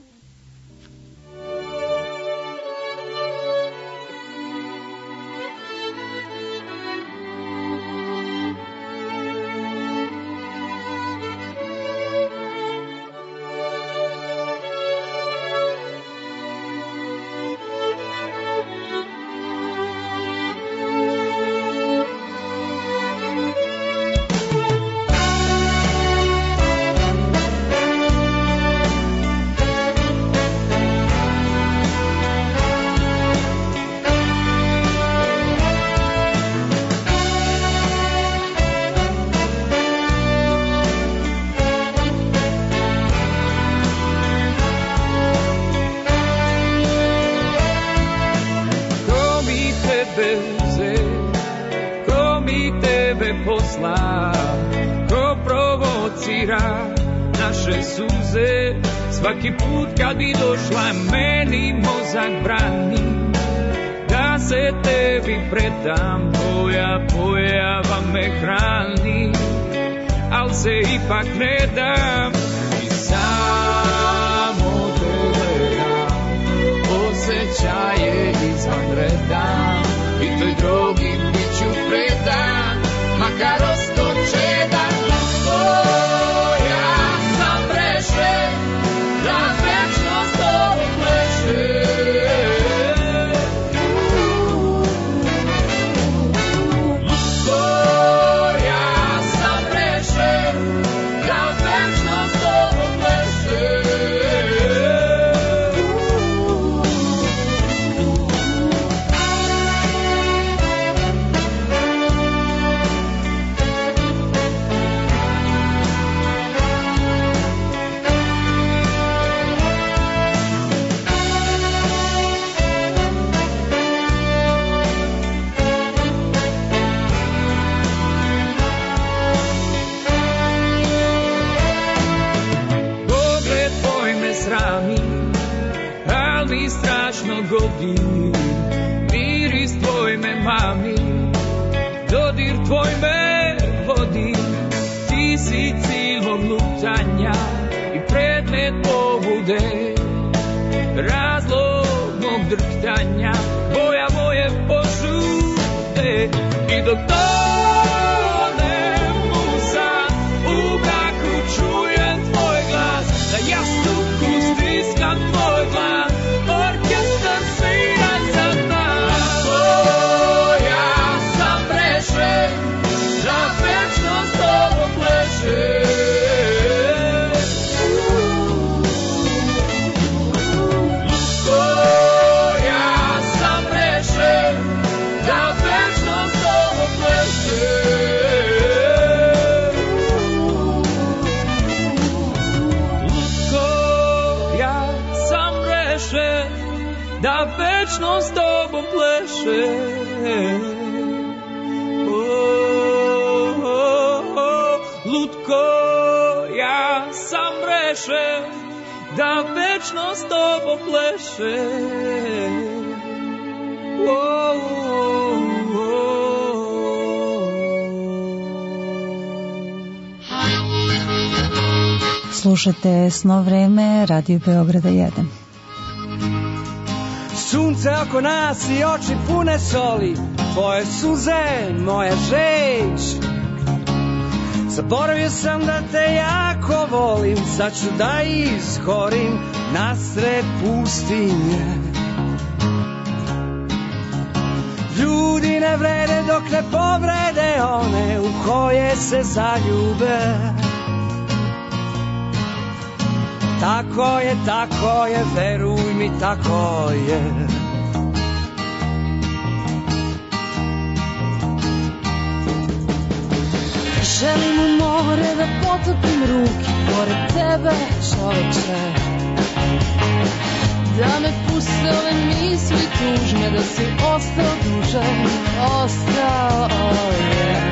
Svaki put kad bi došla meni mozak brani da se tebi predam, tvoja pojava me hrani, al se ipak ne dam i samo te gledam, osjećaje izvanredan i toj drogi bit ću predan, makar ostoče da tvoja sam prešen. Da večno s tobom pleše. Ljusko, ja sam rešen, da večno s tobom pleše. Godi, miris tvoj me mami, dodir tvoj me vodi, ti si cilj mog lutanja i predmet pobude, razlog mog drhtanja, boja moje požude i dok tonem u san, u braku čujem tvoj glas, na jastuku stiskam tvoj glas, orkestar sviraj za nas. Ja sam rešen, da večno s tobom pleše. Ljusko, ja sam rešen, da večno s tobom pleše. Da večno s tobom pleše. Oh, oh, oh, lutko, ja sam rešen,
da večno s tobom pleše. Oh, oh, oh.
Slušate Sno vreme, Radio Beograda jedan.
Sunce oko nas i oči pune soli, tvoje suze, moja žeć. Zaboravio sam da te jako volim, sad ću da izgorim nasred pustinje. Ljudi ne vrede dok ne povrede one u koje se zaljube. Tako je, tako je, veruj mi, tako je.
Želim u more da potopim ruke pored tebe, čoveče. Da me puste ove misli tužne, da si ostao duže, ostao je.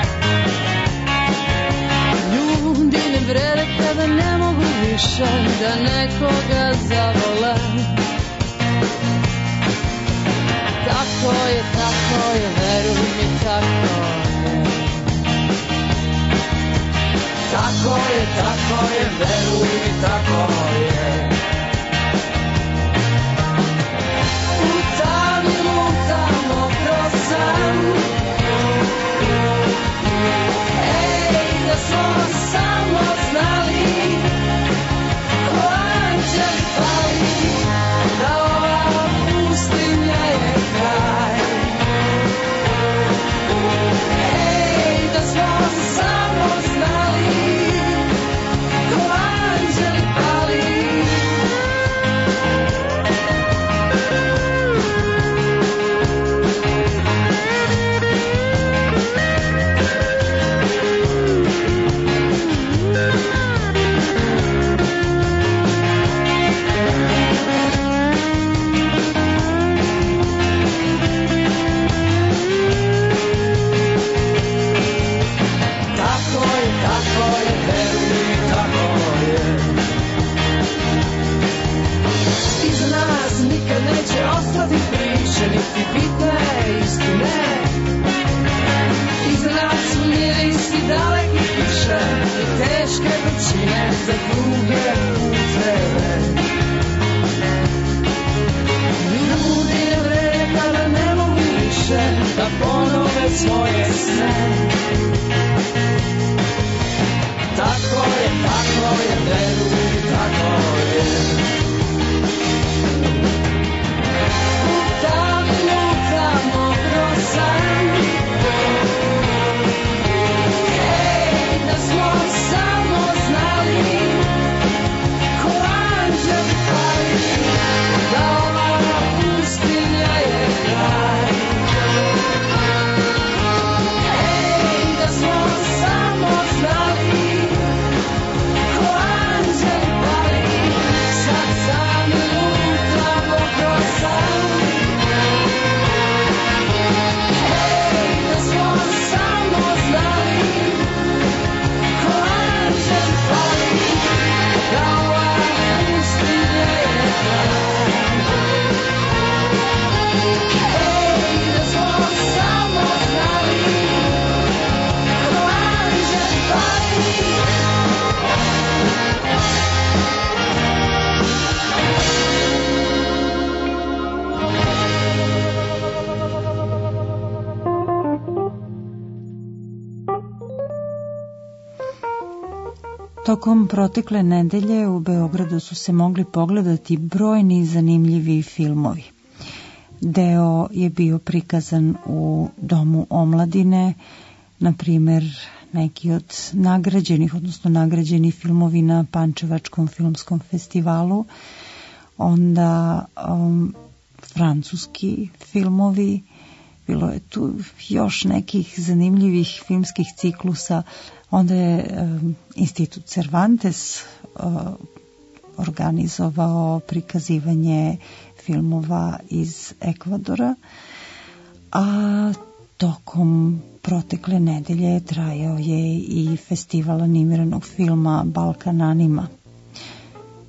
Ljudi ne vrede kada ne mogu više da nekoga zavole. Tako je, tako je, veruj mi, tako je.
Tako je, tako je, veruj mi, tako je. U tami lutamo kroz san. Ej, da smo samo znali ko anđeli pali, da ova pustinja je kraj. Ej, da smo samo znali ko anđeli pali. Neće ostati priče, niti bitne istine. Iza nas su mirisi daleki kiše i teške vrućine za druge puteve. Ljudi ne vrede kada ne mogu više da ponove svoje sne. Tako je, tako je, veruj, tako je. Tamo lutamo kroz san. Ej, da smo samo znali ko anđeli pali, da ova pustinja je kraj. Ej, da smo samo znali ko anđeli pali, sad sami lutamo kroz san.
Tokom protekle nedelje u Beogradu su se mogli pogledati brojni zanimljivi filmovi. Deo je bio prikazan u Domu omladine, na primer neki od nagrađenih, odnosno nagrađeni filmovi na Pančevačkom filmskom festivalu, onda um, francuski filmovi, bilo je tu još nekih zanimljivih filmskih ciklusa. Onda je um, Institut Cervantes uh, organizovao prikazivanje filmova iz Ekvadora, a tokom protekle nedelje trajao je i festival animiranog filma Balkan Anima.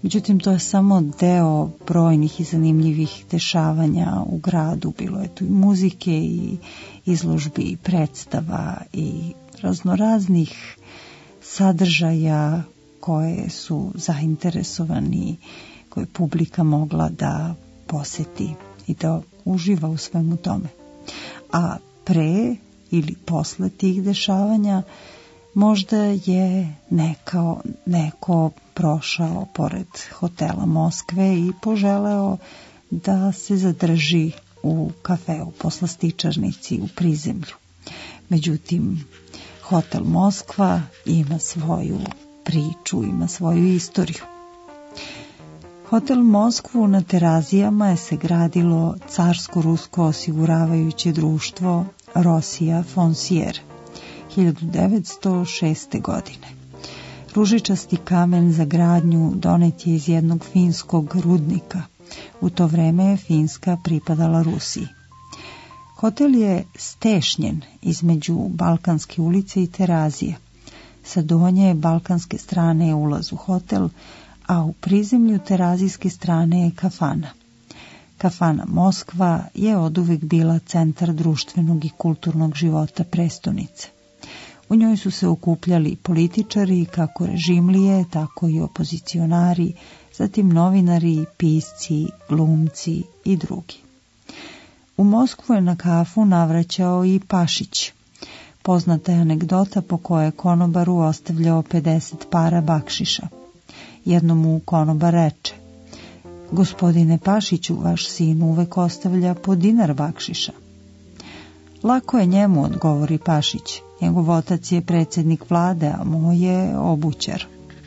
Međutim, to je samo deo brojnih i zanimljivih dešavanja u gradu. Bilo je tu i muzike i izložbi i predstava i raznoraznih sadržaja koje su zainteresovani, koje publika mogla da poseti i da uživa u svemu tome. A pre ili posle tih dešavanja možda je neko, neko prošao pored hotela Moskve i poželeo da se zadrži u kafeu Poslastičarnici u prizemlju. Međutim, hotel Moskva ima svoju priču, ima svoju istoriju. Hotel Moskvu na Terazijama je se gradilo carsko-rusko osiguravajuće društvo Rosija Fonsier hiljadu devetsto šeste. godine. Ružičasti kamen za gradnju donet je iz jednog finskog rudnika. U to vreme je Finska pripadala Rusiji. Hotel je stešnjen između Balkanske ulice i Terazije. Sa donje balkanske strane je ulaz u hotel, a u prizemlju terazijske strane je kafana. Kafana Moskva je oduvek bila centar društvenog i kulturnog života prestonice. U njoj su se okupljali političari, kako režimlije, tako i opozicionari, zatim novinari, pisci, glumci i drugi. U Moskvu je na kafu navraćao i Pašić. Poznata je anegdota po kojoj je konobaru ostavljao pedeset para bakšiša. Jednom mu konobar reče: "Gospodine Pašiću, vaš sin uvek ostavlja po dinar bakšiša." "Lako je njemu," odgovori Pašić, "njegov otac je predsjednik vlade, a moj je obućar."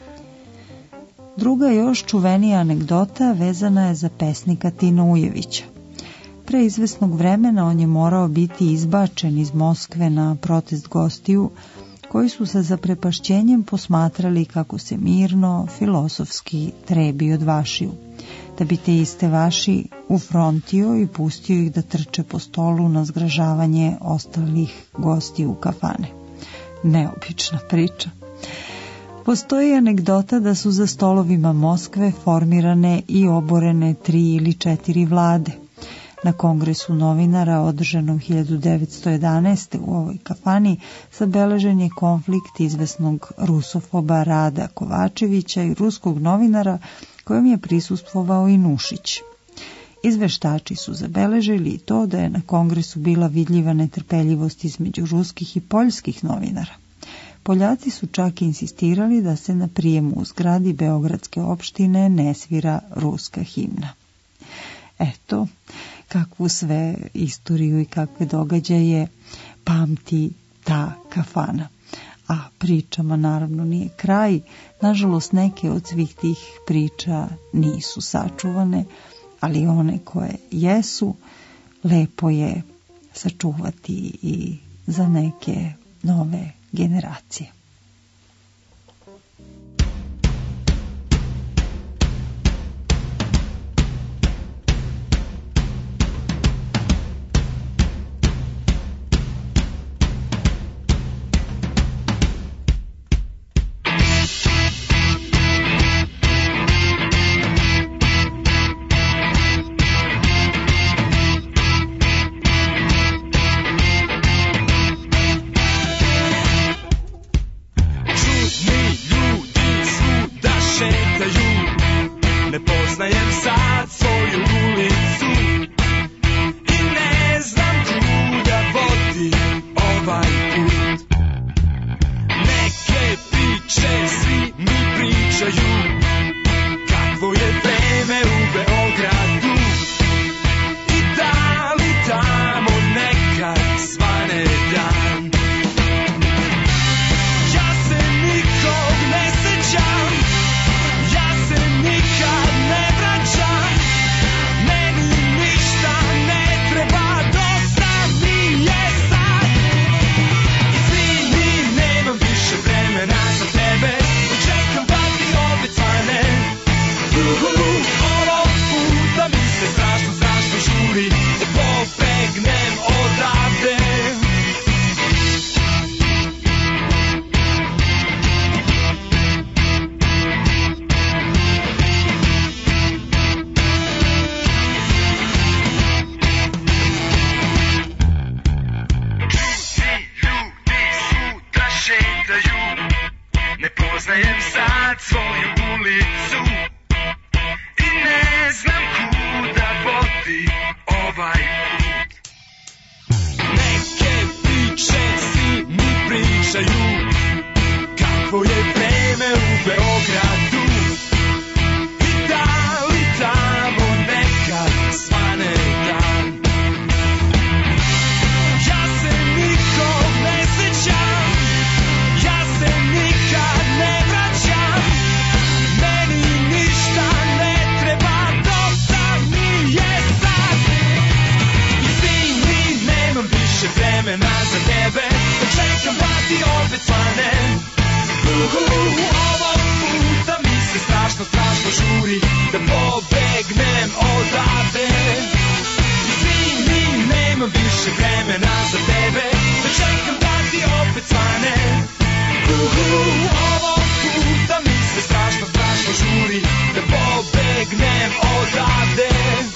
Druga još čuvenija anegdota vezana je za pesnika Tina Ujevića. Pre izvesnog vremena on je morao biti izbačen iz Moskve na protest gostiju, koji su sa zaprepašćenjem posmatrali kako se mirno, filosofski trebi od vašiju, da bi te iste vaši ufrontio i pustio ih da trče po stolu na zgražavanje ostalih gostiju u kafane. Neobična priča. Postoji anegdota da su za stolovima Moskve formirane i oborene tri ili četiri vlade. Na kongresu novinara održanom hiljadu devetsto jedanaeste. u ovoj kafani zabeležen je konflikt izvesnog rusofoba Rada Kovačevića i ruskog novinara kojem je prisustvovao i Nušić. Izveštači su zabeležili i to da je na kongresu bila vidljiva netrpeljivost između ruskih i poljskih novinara. Poljaci su čak insistirali da se na prijemu u zgradi Beogradske opštine ne svira ruska himna. Eto, kakvu sve istoriju i kakve događaje pamti ta kafana. A pričama naravno nije kraj. Nažalost, neke od svih tih priča nisu sačuvane, ali one koje jesu, lepo je sačuvati i za neke nove generacije.
Time
i ovaj put.
Neke priče svi mi pričaju, kako je vreme u Beogradu. I da li tamo nekad svane dan? Ja se nikog ne sećam, ja se nikad ne vraćam, meni ništa ne treba, dosta mi je sad. Izvini, nemam više vremena za tebe, da čekam da ti opet svanem. Uhu, ovog puta mi se strašno, strašno žuri da pobegnem odavde. Izvini, nemam više vremena za tebe, da čekam da ti opet svanem. Uhu, ovog puta mi se strašno, strašno žuri da pobegnem odavde.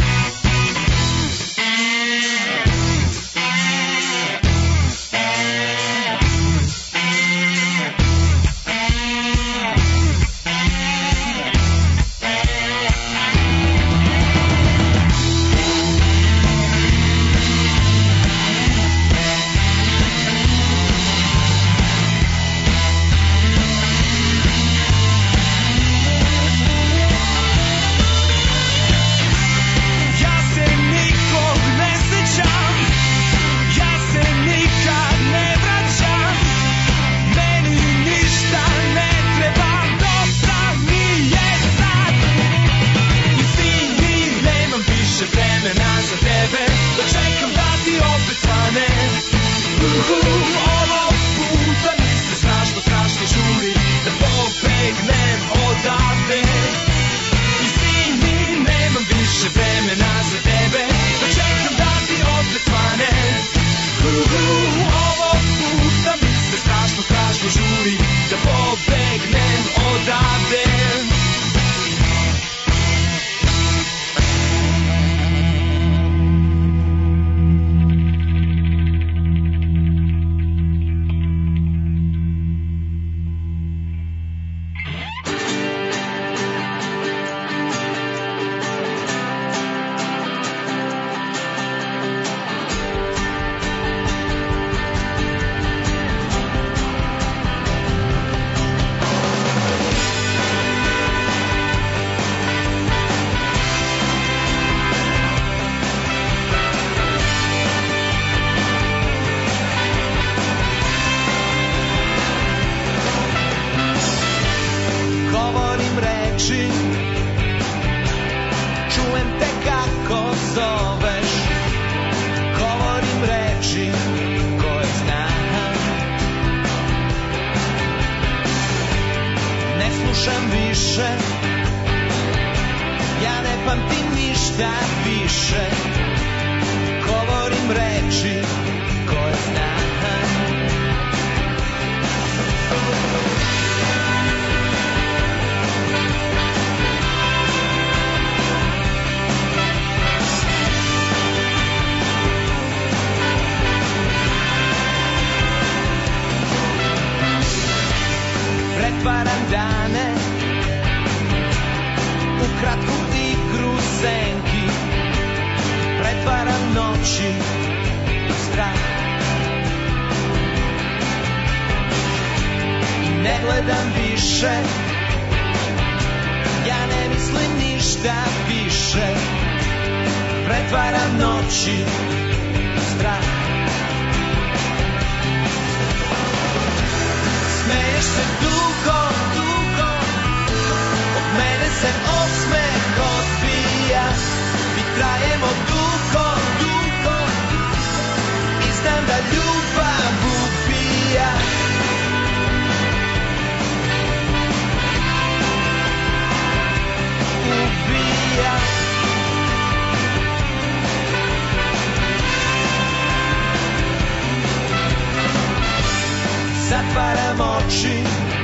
Zatvaram oči,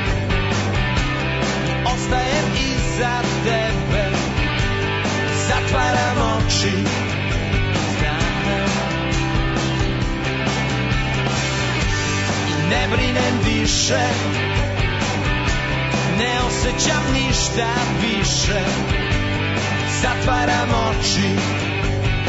ostajem iza tebe. Zatvaram oči, znam. I ne brinem više, ne osjećam ništa više. Zatvaram oči,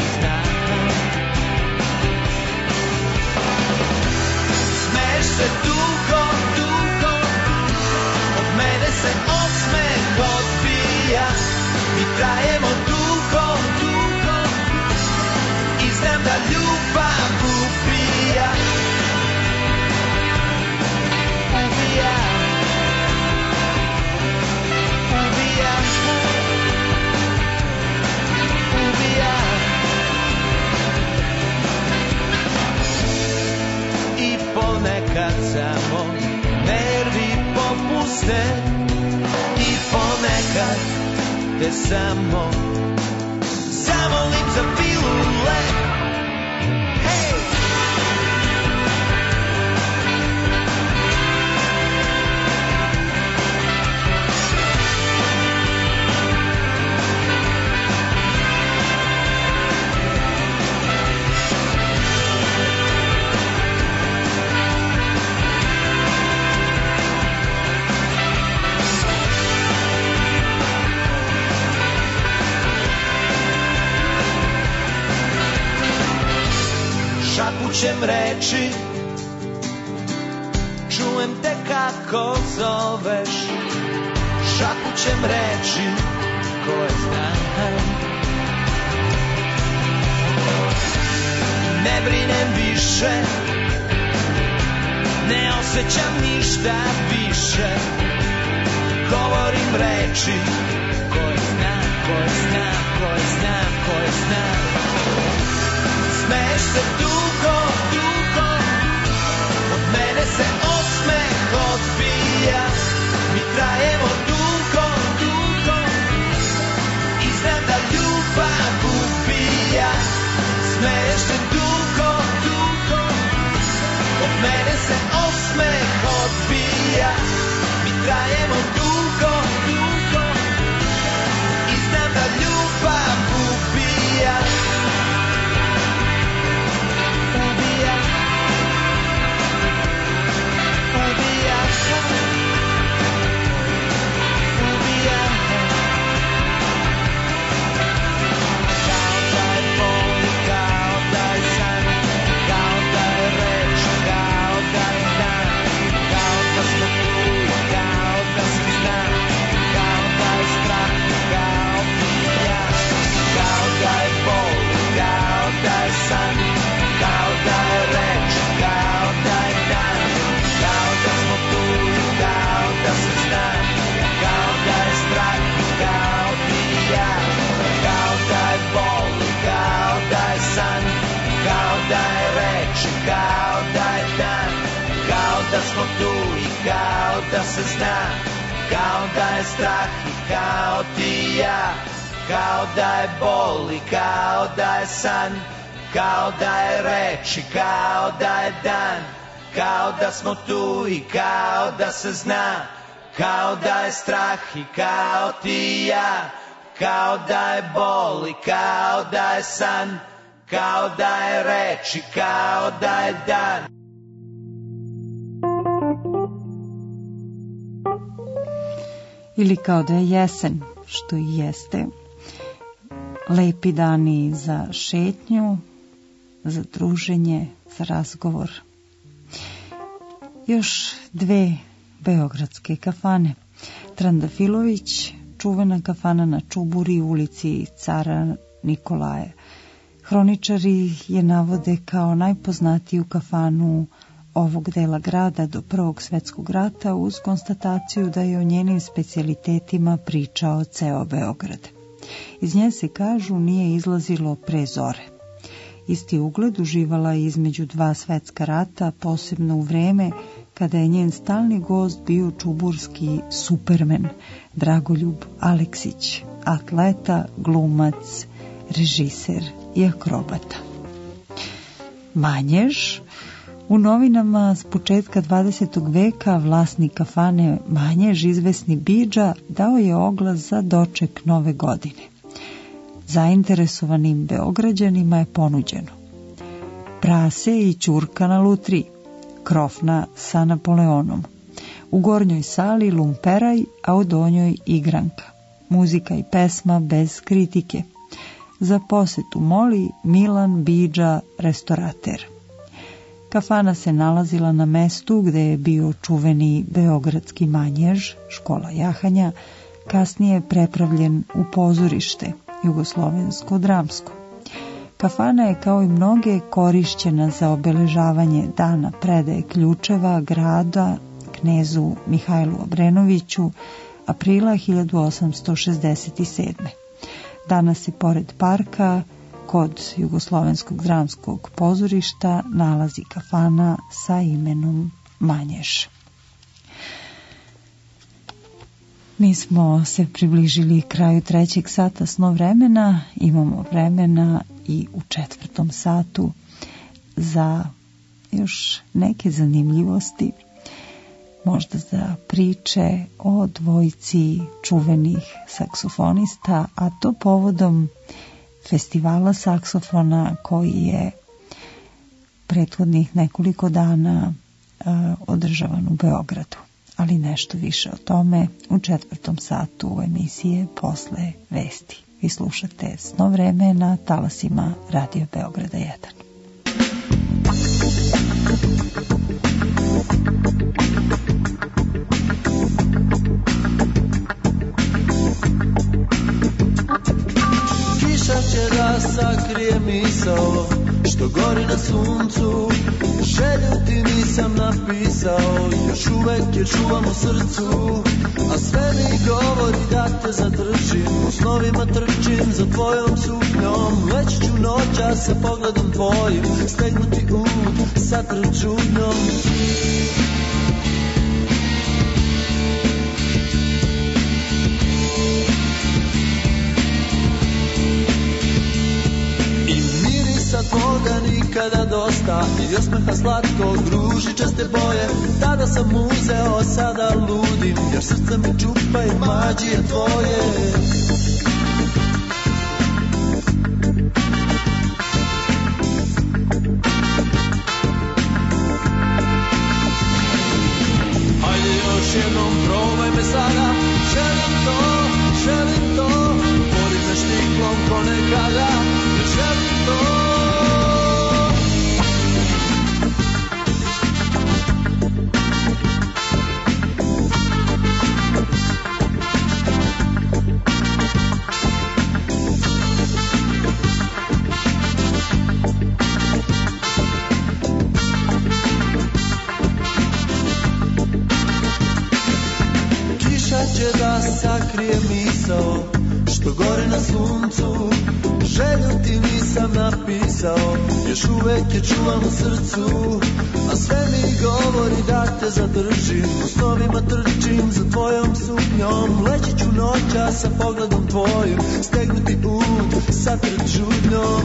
te i ponekad te samo zamolim za pilule. Hej! Šapućem reči, čujem te kako zoveš. Šapućem reči koje znam. Ne brinem više, ne osjećam ništa više. Govorim reči koje znam, koje znam, koje znam, koje znam. Smeješ se dugo, dugo, od mene se osmeh odbija. Mi trajemo dugo, dugo, i znam da ljubav ubija. Smeješ se dugo, dugo, od mene se osmeh odbija. Mi trajemo dugo, dugo, i znam da ljubav ubija. Da smo tu i kao da se zna, kao da je strah i kao ti i ja, kao da je bol i kao da je san, kao da je reč i kao da je dan, kao da smo tu i kao da se zna, kao da je strah i kao ti i ja, kao da je bol i kao da je san, kao da je reč i kao da je dan.
Ili kao da je jesen, što i jeste. Lepi dani za šetnju, za druženje, za razgovor. Još dve beogradske kafane. Trandafilović, čuvena kafana na Čuburi, ulici Cara Nikolaja. Hroničari je navode kao najpoznatiju kafanu ovog dela grada do Prvog svetskog rata, uz konstataciju da je o njenim specijalitetima pričao ceo Beograd. Iz nje se, kažu, nije izlazilo pre zore. Isti ugled uživala je između dva svetska rata, posebno u vreme kada je njen stalni gost bio čuburski supermen Dragoljub Aleksić, atleta, glumac, režiser i akrobata. Manjež. U novinama s početka dvadesetog veka vlasnik kafane Manjež, izvesni Bidža, dao je oglas za doček nove godine. Zainteresovanim Beograđanima je ponuđeno prase i ćurka na lutri, krofna sa Napoleonom, u gornjoj sali lumperaj, a u donjoj igranka, muzika i pesma bez kritike. Za posetu moli Milan Bidža, restorater. Kafana se nalazila na mestu gde je bio čuveni beogradski Manjež, škola jahanja, kasnije prepravljen u pozorište, jugoslovensko-dramsko. Kafana je, kao i mnoge, korišćena za obeležavanje dana predaje ključeva grada knezu Mihajlu Obrenoviću aprila hiljadu osamsto šezdeset sedme. Danas se pored parka kod Jugoslovenskog dramskog pozorišta nalazi kafana sa imenom Manjež. Mi smo se približili kraju trećeg sata sno vremena. Imamo vremena i u četvrtom satu za još neke zanimljivosti, možda za priče o dvojici čuvenih saksofonista, a to povodom festivala saksofona koji je prethodnih nekoliko dana uh, održavan u Beogradu. Ali nešto više o tome u četvrtom satu emisije Posle vesti. Vi slušate Sno vreme na talasima Radio Beograda jedan.
Kiša će da sakrije misao što gori na suncu, želju ti nisam napisao, još uvek je čuvam u srcu, a sve mi govori da te zadržim, u snovima trčim za tvojom suknjom, leći ću noća sa pogledom tvojim, stegnuti ud sa trčudnjom. Sa tvoga nikada dosta i osmeha slatkog, ružičaste boje, tada sam uzeo, sada ludim, jer srce mi čupa i mađije tvoje. Hajde još jednom, probaj me sada, želim to, želim to, voli me štiklom ko nekada, želim to. Će da sakrije misao što gore na suncu, želju ti nisam napisao, još uvek je čuvam u srcu, a sve mi govori da te zadržim, u snovima trčim za tvojom suknjom, leći ću noća sa pogledom tvojim, stegnuti ud sa trčudnjom.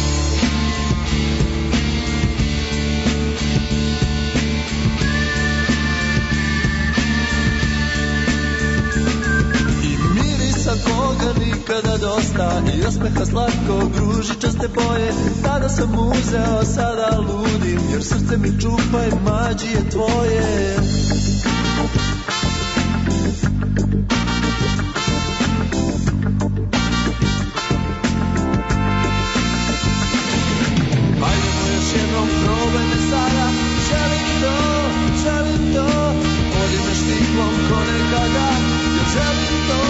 Koga nikada dosta i osmeha slatkog, ružičaste boje, tada sam uzeo, sada ludim, jer srce mi čupa i mađije tvoje. Hajdemo još jednom, probaj me sada, želim to, želim to, voli me štiklom ko nekada, jer želim to.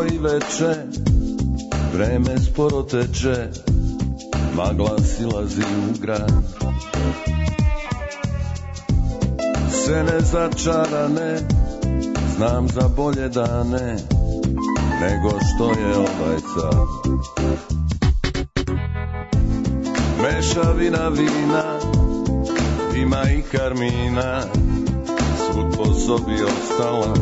stoji veče, vreme sporo teče, magla silazi u grad. Sene začarane, znam za bolje dane, nego što je ovaj sad. Mešavina vina, ima i karmina, svud po sobi ostala.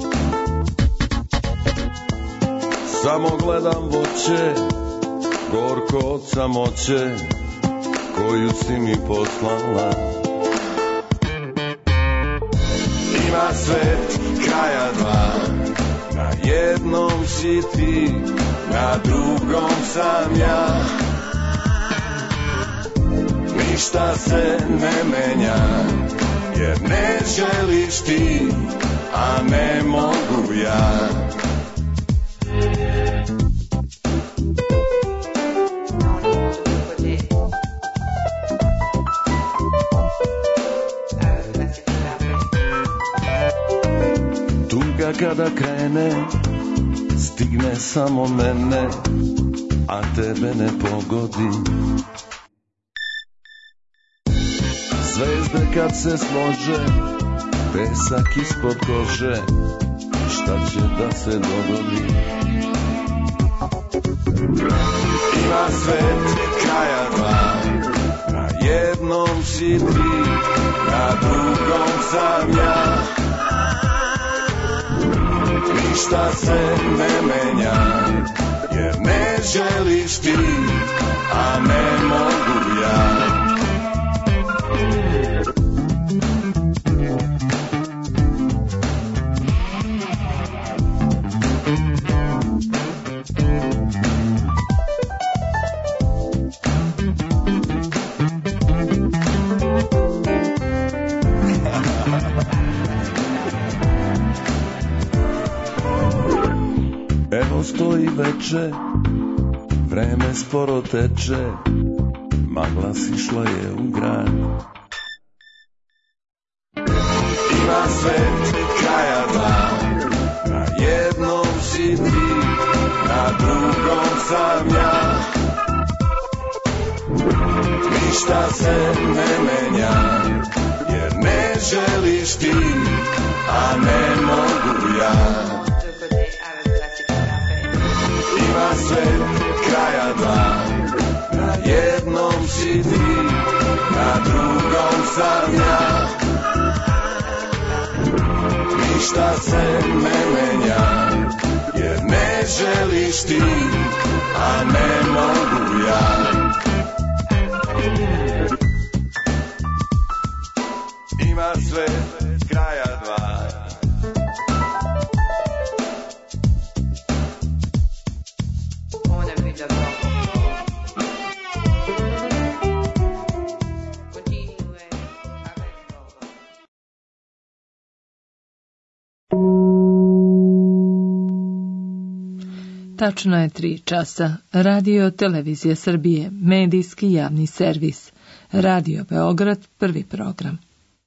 Samo gledam voće, gorko od samoće, koju si mi poslala. Ima svet kraja dva, na jednom si ti, na drugom sam ja. Ništa se ne menja, jer ne želiš ti, a ne mogu ja. Tuga kada krene, stigne samo mene, a tebe ne pogodi. Zvezde kad se slože, pesak ispod kože, šta će da se dogodi? Ima svet kraja dva, na jednom si ti, na drugom sam ja. Ništa se ne menja, jer ne želiš ti, a ne mogu ja. Evo stoji veče, vreme sporo teče, magla sišla je u grad. Ima svet kraja dva, na jednom si ti, na drugom sam ja. Ništa se ne menja, jer ne želiš ti, a ne mogu ja. Ima svet kraja dva, na jednom si ti, na drugom sam ja. Ništa se ne menja, jer ne želiš ti, a ne mogu ja. Ima svet kraja dva.
Tačno je tri časa. Radio Televizija Srbije, medijski javni servis. Radio Beograd, prvi program.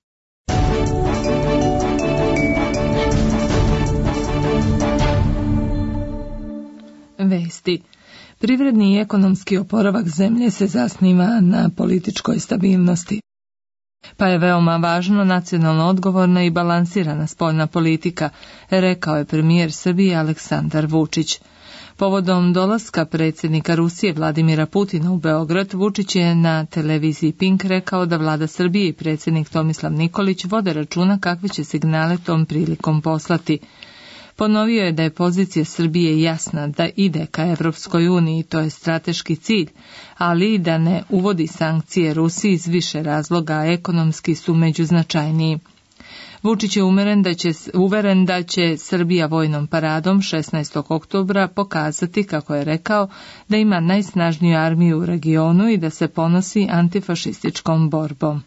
Vesti. Privredni i ekonomski oporavak zemlje se zasniva na političkoj stabilnosti. Pa je veoma važno nacionalno odgovorna i balansirana spoljna politika, rekao je premijer Srbije Aleksandar Vučić. Povodom dolaska predsjednika Rusije Vladimira Putina u Beograd, Vučić je na televiziji Pink rekao da vlada Srbije i predsjednik Tomislav Nikolić vode računa kakve će signale tom prilikom poslati. Ponovio je da je pozicija Srbije jasna, da ide ka Evropskoj uniji, to je strateški cilj, ali i da ne uvodi sankcije Rusiji iz više razloga, a ekonomski su među značajniji. Vučić je uveren da će, uveren da će Srbija vojnom paradom šesnaestog oktobra pokazati, kako je rekao, da ima najsnažniju armiju u regionu i da se ponosi antifašističkom borbom.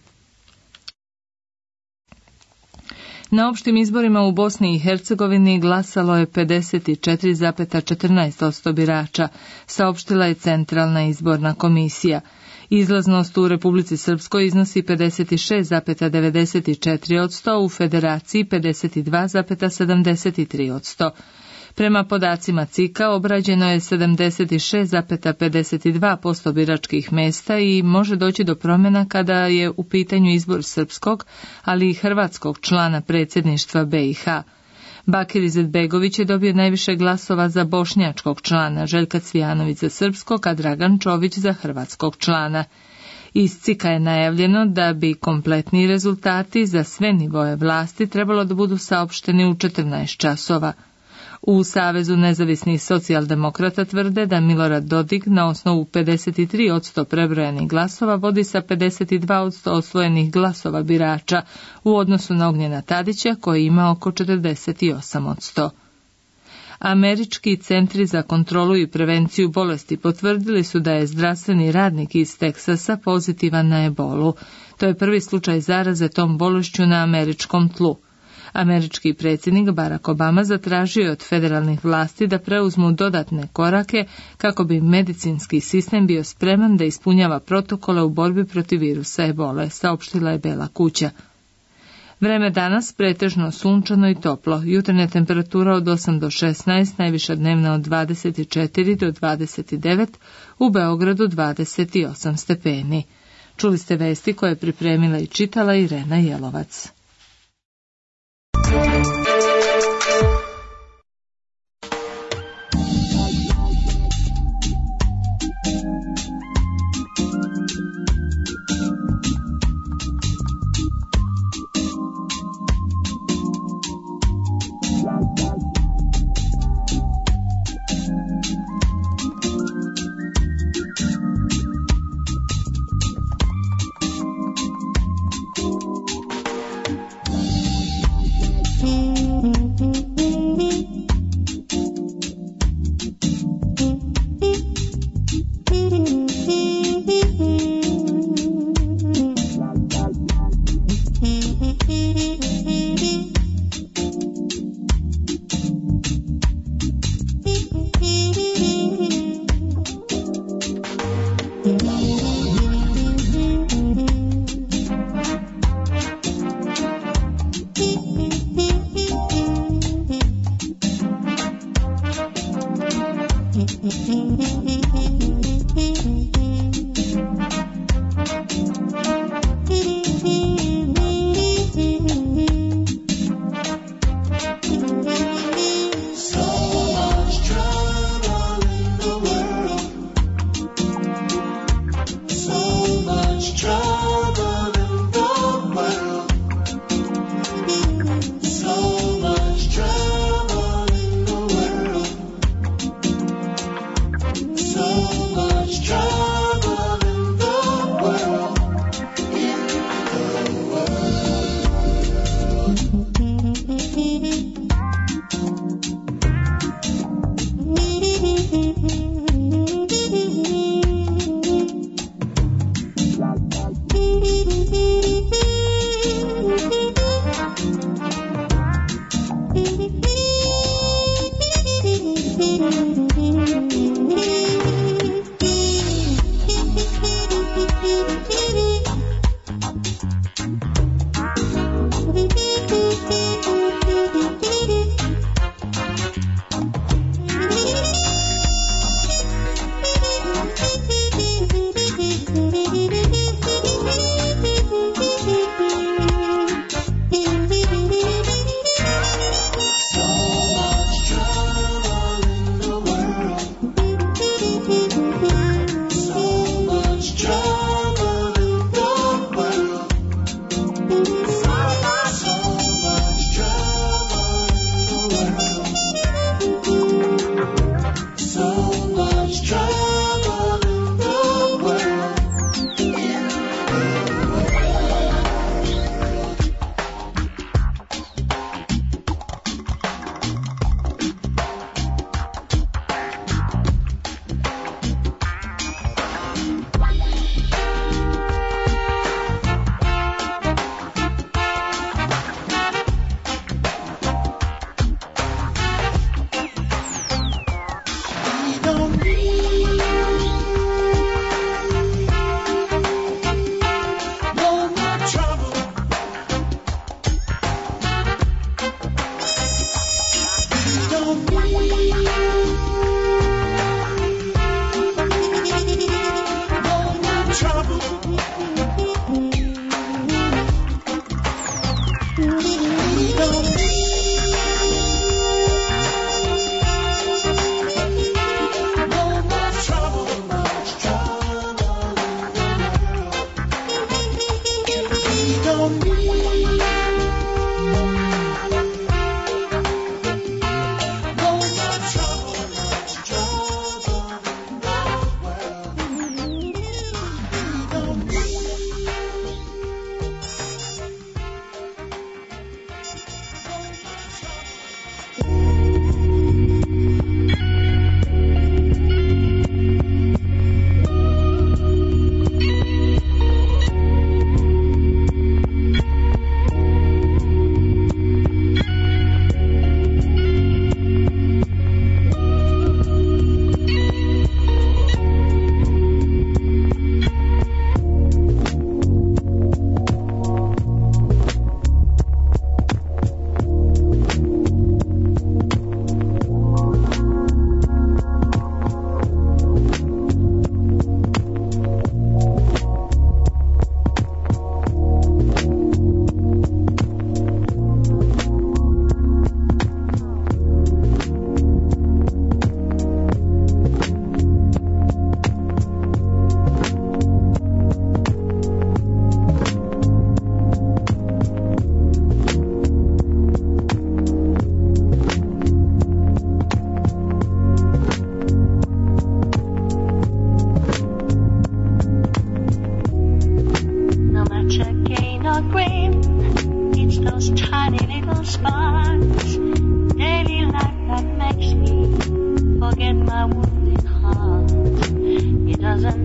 Na opštim izborima u Bosni i Hercegovini glasalo je pedeset četiri zarez četrnaest posto birača, saopštila je Centralna izborna komisija. Izlaznost u Republici Srpskoj iznosi pedeset šest zarez devedeset četiri posto, u Federaciji pedeset dva zarez sedamdeset tri posto. Prema podacima C I K-a obrađeno je sedamdeset šest zarez pedeset dva posto biračkih mesta i može doći do promjena kada je u pitanju izbor srpskog, ali i hrvatskog člana predsjedništva B i H. Bakir Izetbegović je dobio najviše glasova za bošnjačkog člana, Željka Cvijanović za srpskog, a Dragan Čović za hrvatskog člana. Iz C I K-a je najavljeno da bi kompletni rezultati za sve nivoje vlasti trebalo da budu saopšteni u četrnaest časova. U Savezu nezavisnih socijaldemokrata tvrde da Milorad Dodik na osnovu pedeset tri posto prebrojanih glasova vodi sa pedeset dva posto osvojenih glasova birača u odnosu na Ognjena Tadića koji ima oko četrdeset osam posto. Američki centri za kontrolu i prevenciju bolesti potvrdili su da je zdravstveni radnik iz Teksasa pozitivan na ebolu. To je prvi slučaj zaraze tom bolešću na američkom tlu. Američki predsjednik Barack Obama zatražio je od federalnih vlasti da preuzmu dodatne korake kako bi medicinski sistem bio spreman da ispunjava protokole u borbi protiv virusa ebole, saopštila je Bela kuća. Vreme danas pretežno sunčano i toplo, jutarnja temperatura od osam do šesnaest, najviša dnevna od dvadeset četiri do dvadeset devet, u Beogradu dvadeset osam stepeni. Čuli ste vesti koje je pripremila i čitala Irena Jelovac.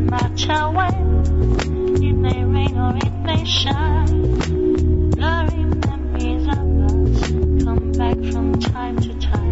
matter when. It may rain or it may shine. Blurry memories of us come back from time to time.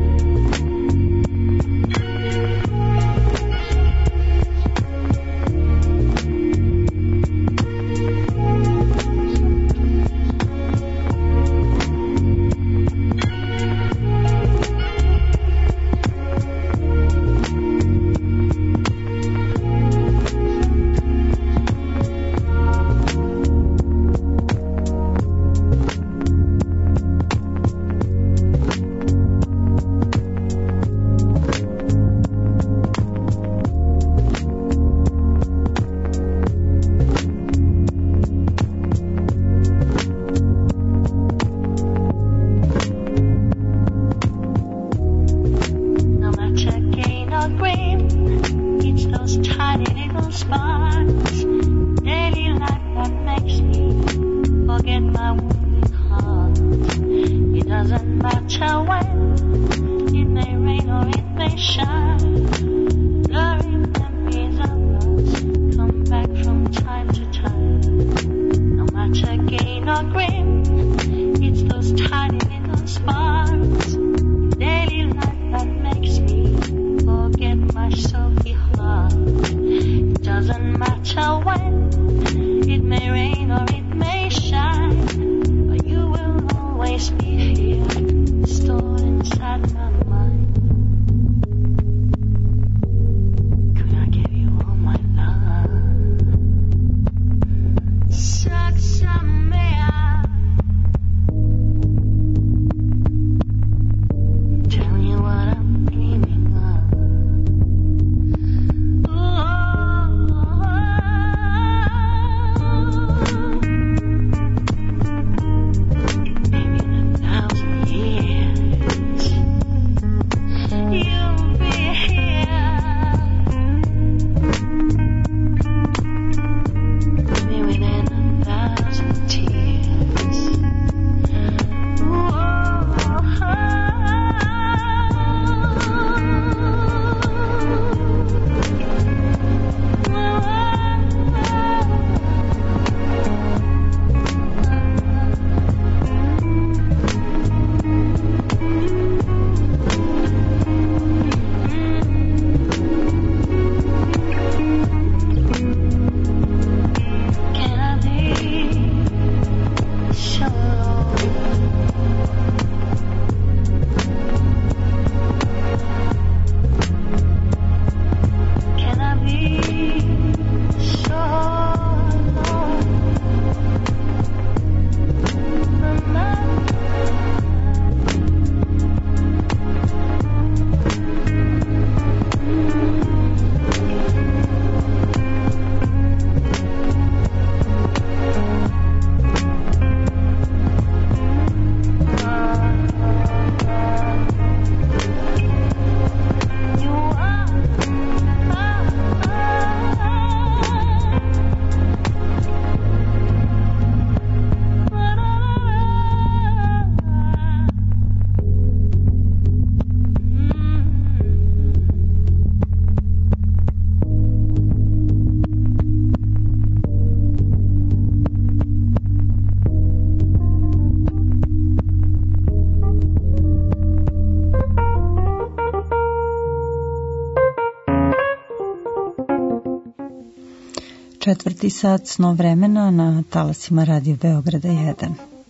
Četvrti sat snov vremena na talasima Radio Beograda jedan.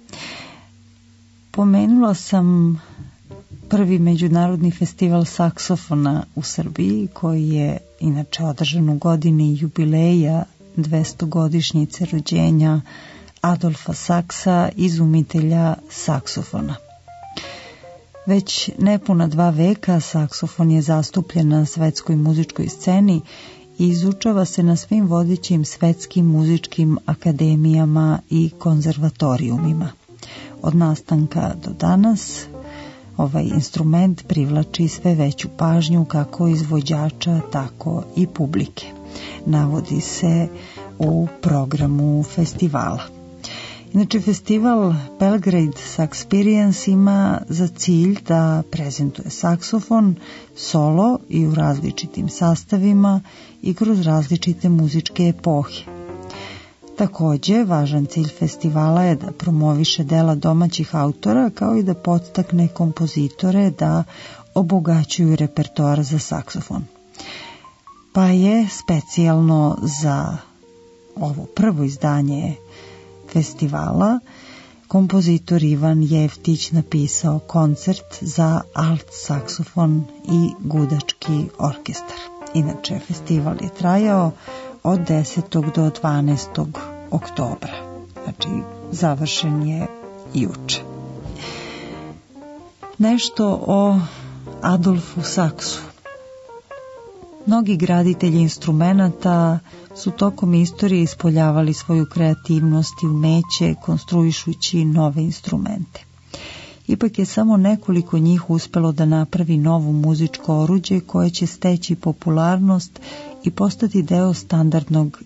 Pomenula sam prvi međunarodni festival saksofona u Srbiji, koji je inače održan u godini jubileja dvestogodišnjice rođenja Adolfa Saksa, izumitelja saksofona. Već nepuna dva veka saksofon je zastupljen na svetskoj muzičkoj sceni i izučava se na svim vodećim svetskim muzičkim akademijama i konzervatorijumima. Od nastanka do danas ovaj instrument privlači sve veću pažnju kako izvođača, tako i publike. Navodi se u programu festivala. Inače, festival Belgrade Saxperience ima za cilj da prezentuje saksofon solo i u različitim sastavima i kroz različite muzičke epohe. Takođe, važan cilj festivala je da promoviše dela domaćih autora kao i da podstakne kompozitore da obogaćuju repertoar za saksofon. Pa je specijalno za ovo prvo izdanje festivala kompozitor Ivan Jeftić napisao koncert za alt saksofon i gudački orkestar. Inače, festival je trajao od desetog do dvanaestog oktobra. Znači, završen je juče. Nešto o Adolfu Saksu. Mnogi graditelji instrumenata su tokom istorije ispoljavali svoju kreativnost i umeće konstruišući nove instrumente. Ipak je samo nekoliko njih uspelo da napravi novo muzičko oruđe koje će steći popularnost i postati deo standardnog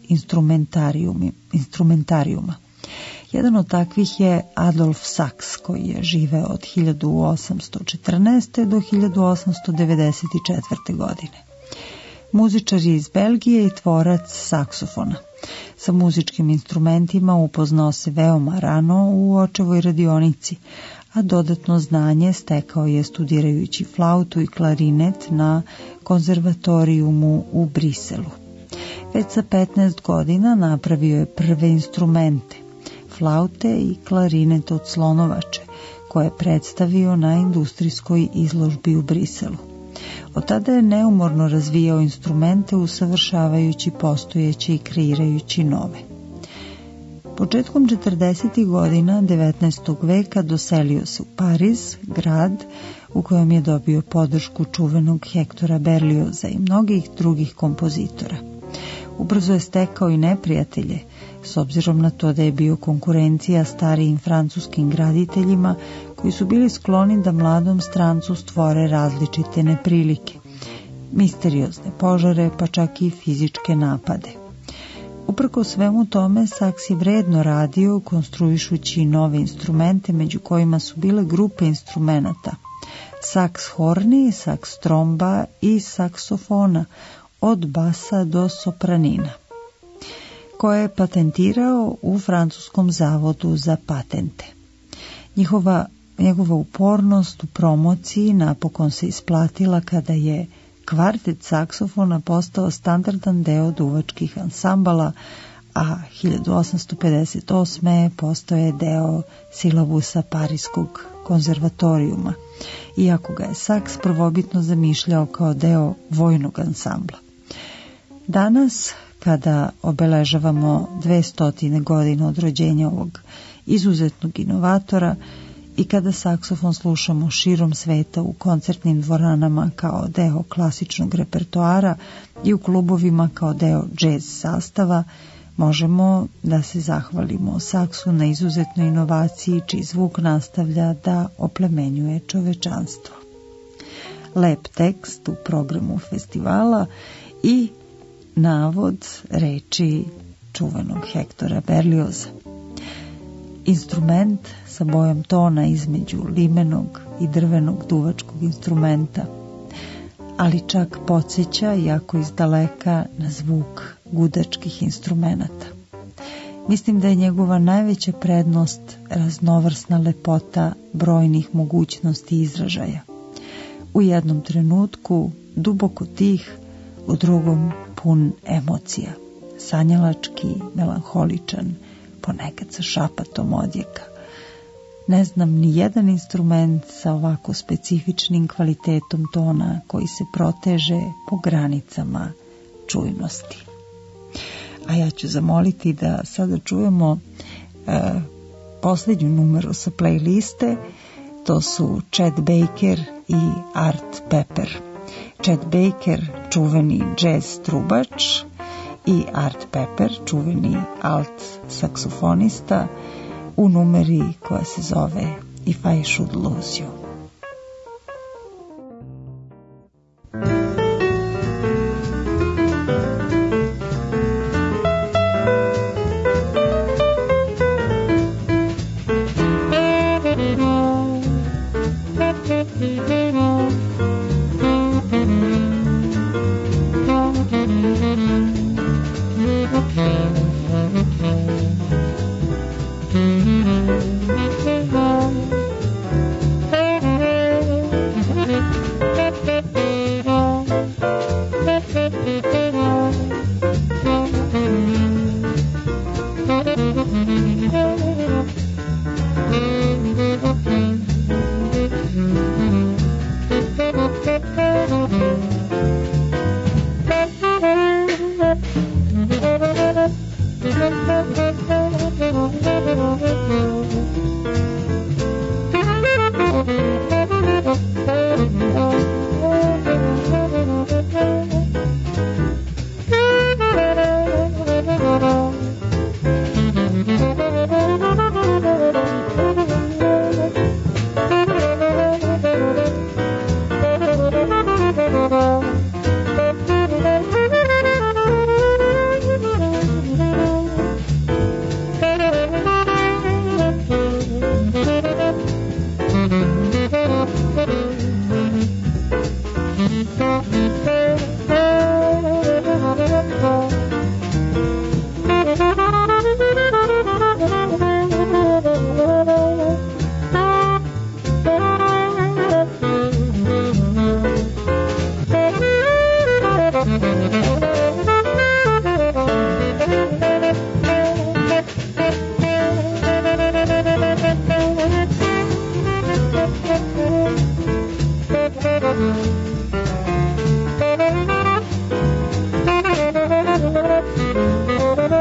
instrumentarijuma. Jedan od takvih je Adolf Saks, koji je živeo od hiljadu osamsto četrnaeste. do hiljadu osamsto devedeset četvrte. godine. Muzičar je iz Belgije i tvorac saksofona. Sa muzičkim instrumentima upoznao se veoma rano u očevoj radionici, a dodatno znanje stekao je studirajući flautu i klarinet na konzervatorijumu u Briselu. Već sa petnaest godina napravio je prve instrumente, flaute i klarinet od slonovače, koje je predstavio na industrijskoj izložbi u Briselu. Od tada je neumorno razvijao instrumente, usavršavajući postojeće i kreirajući nove. Početkom četrdesetih godina devetnaestog veka doselio se u Pariz, grad u kojem je dobio podršku čuvenog Hektora Berlioza i mnogih drugih kompozitora. Ubrzo je stekao i neprijatelje, s obzirom na to da je bio konkurencija starijim francuskim graditeljima koji su bili skloni da mladom strancu stvore različite neprilike, misteriozne požare, pa čak i fizičke napade. Uprko svemu tome, Saks je vredno radio, konstruišući nove instrumente, među kojima su bile grupe instrumenata, saks horni, saks tromba i saksofona, od basa do sopranina, koje je patentirao u Francuskom zavodu za patente. Njihova, njegova upornost u promociji napokon se isplatila kada je kvartet saksofona postao standardan deo duvačkih ansambala, a hiljadu osamsto pedeset osme. postao je deo silabusa Parijskog konzervatorijuma, iako ga je Saks prvobitno zamišljao kao deo vojnog ansambla. Danas, kada obeležavamo dvestotine godina od rođenja ovog izuzetnog inovatora i kada saksofon slušamo širom sveta u koncertnim dvoranama kao deo klasičnog repertoara i u klubovima kao deo džez sastava, možemo da se zahvalimo Saksu na izuzetnoj inovaciji čiji zvuk nastavlja da oplemenjuje čovečanstvo. Lep tekst u programu festivala i navod reči čuvenog Hektora Berlioza. Instrument sa bojom tona između limenog i drvenog duvačkog instrumenta, ali čak podsjeća, jako izdaleka, na zvuk gudačkih instrumenata. Mislim da je njegova najveća prednost raznovrsna lepota brojnih mogućnosti izražaja. U jednom trenutku duboko tih, u drugom pun emocija, sanjalački, melanholičan, ponekad sa šapatom odjeka. Ne znam ni jedan instrument sa ovako specifičnim kvalitetom tona koji se proteže po granicama čujnosti. A ja ću zamoliti da sada čujemo e, posljednju numeru sa playliste. To su Chet Baker i Art Pepper. Chet Baker, čuveni jazz trubač, i Art Pepper, čuveni alt saksofonista, u numeri koja se zove If I Should Lose You.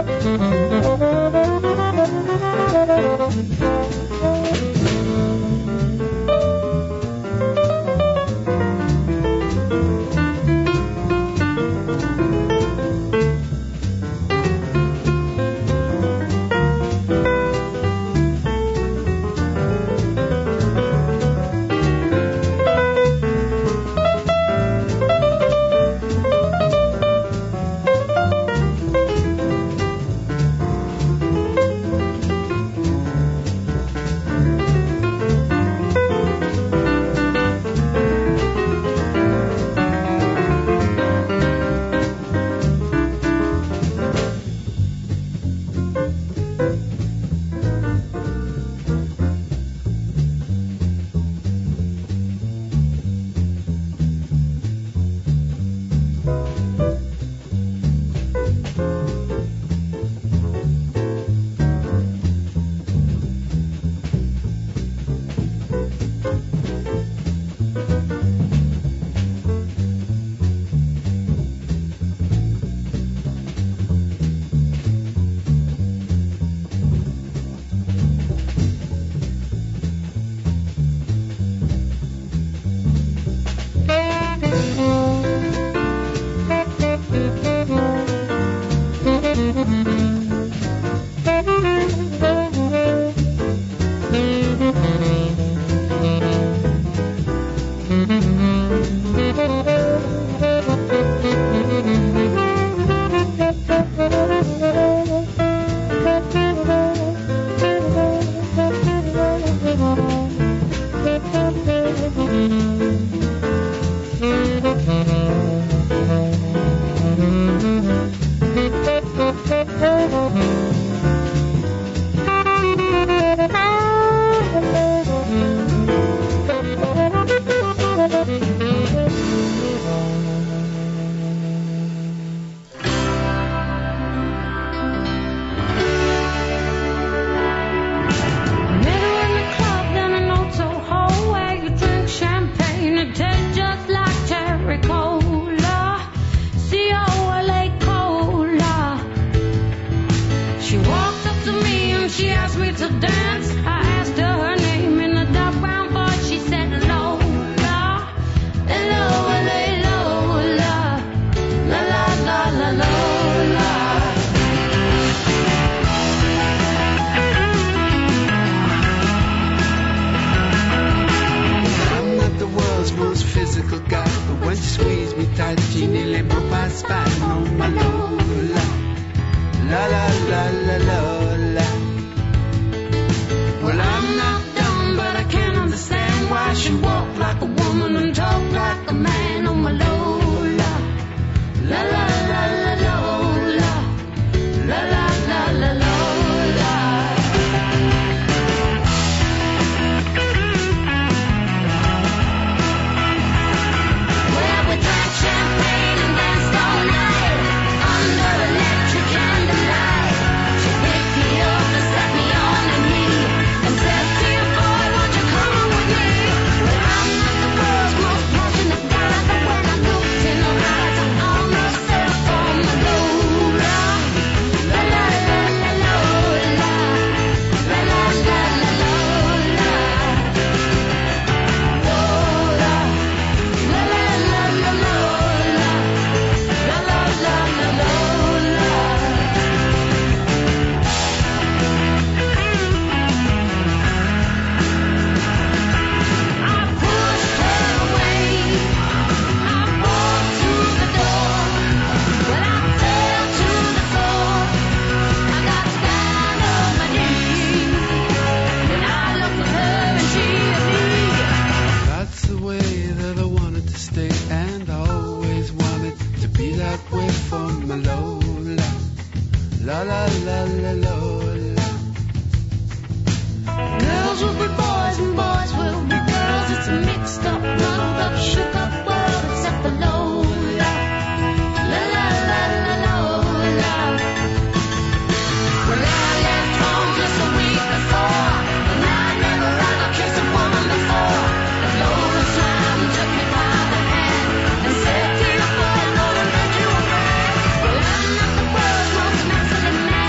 Well, I'm not the world's most mentally mad.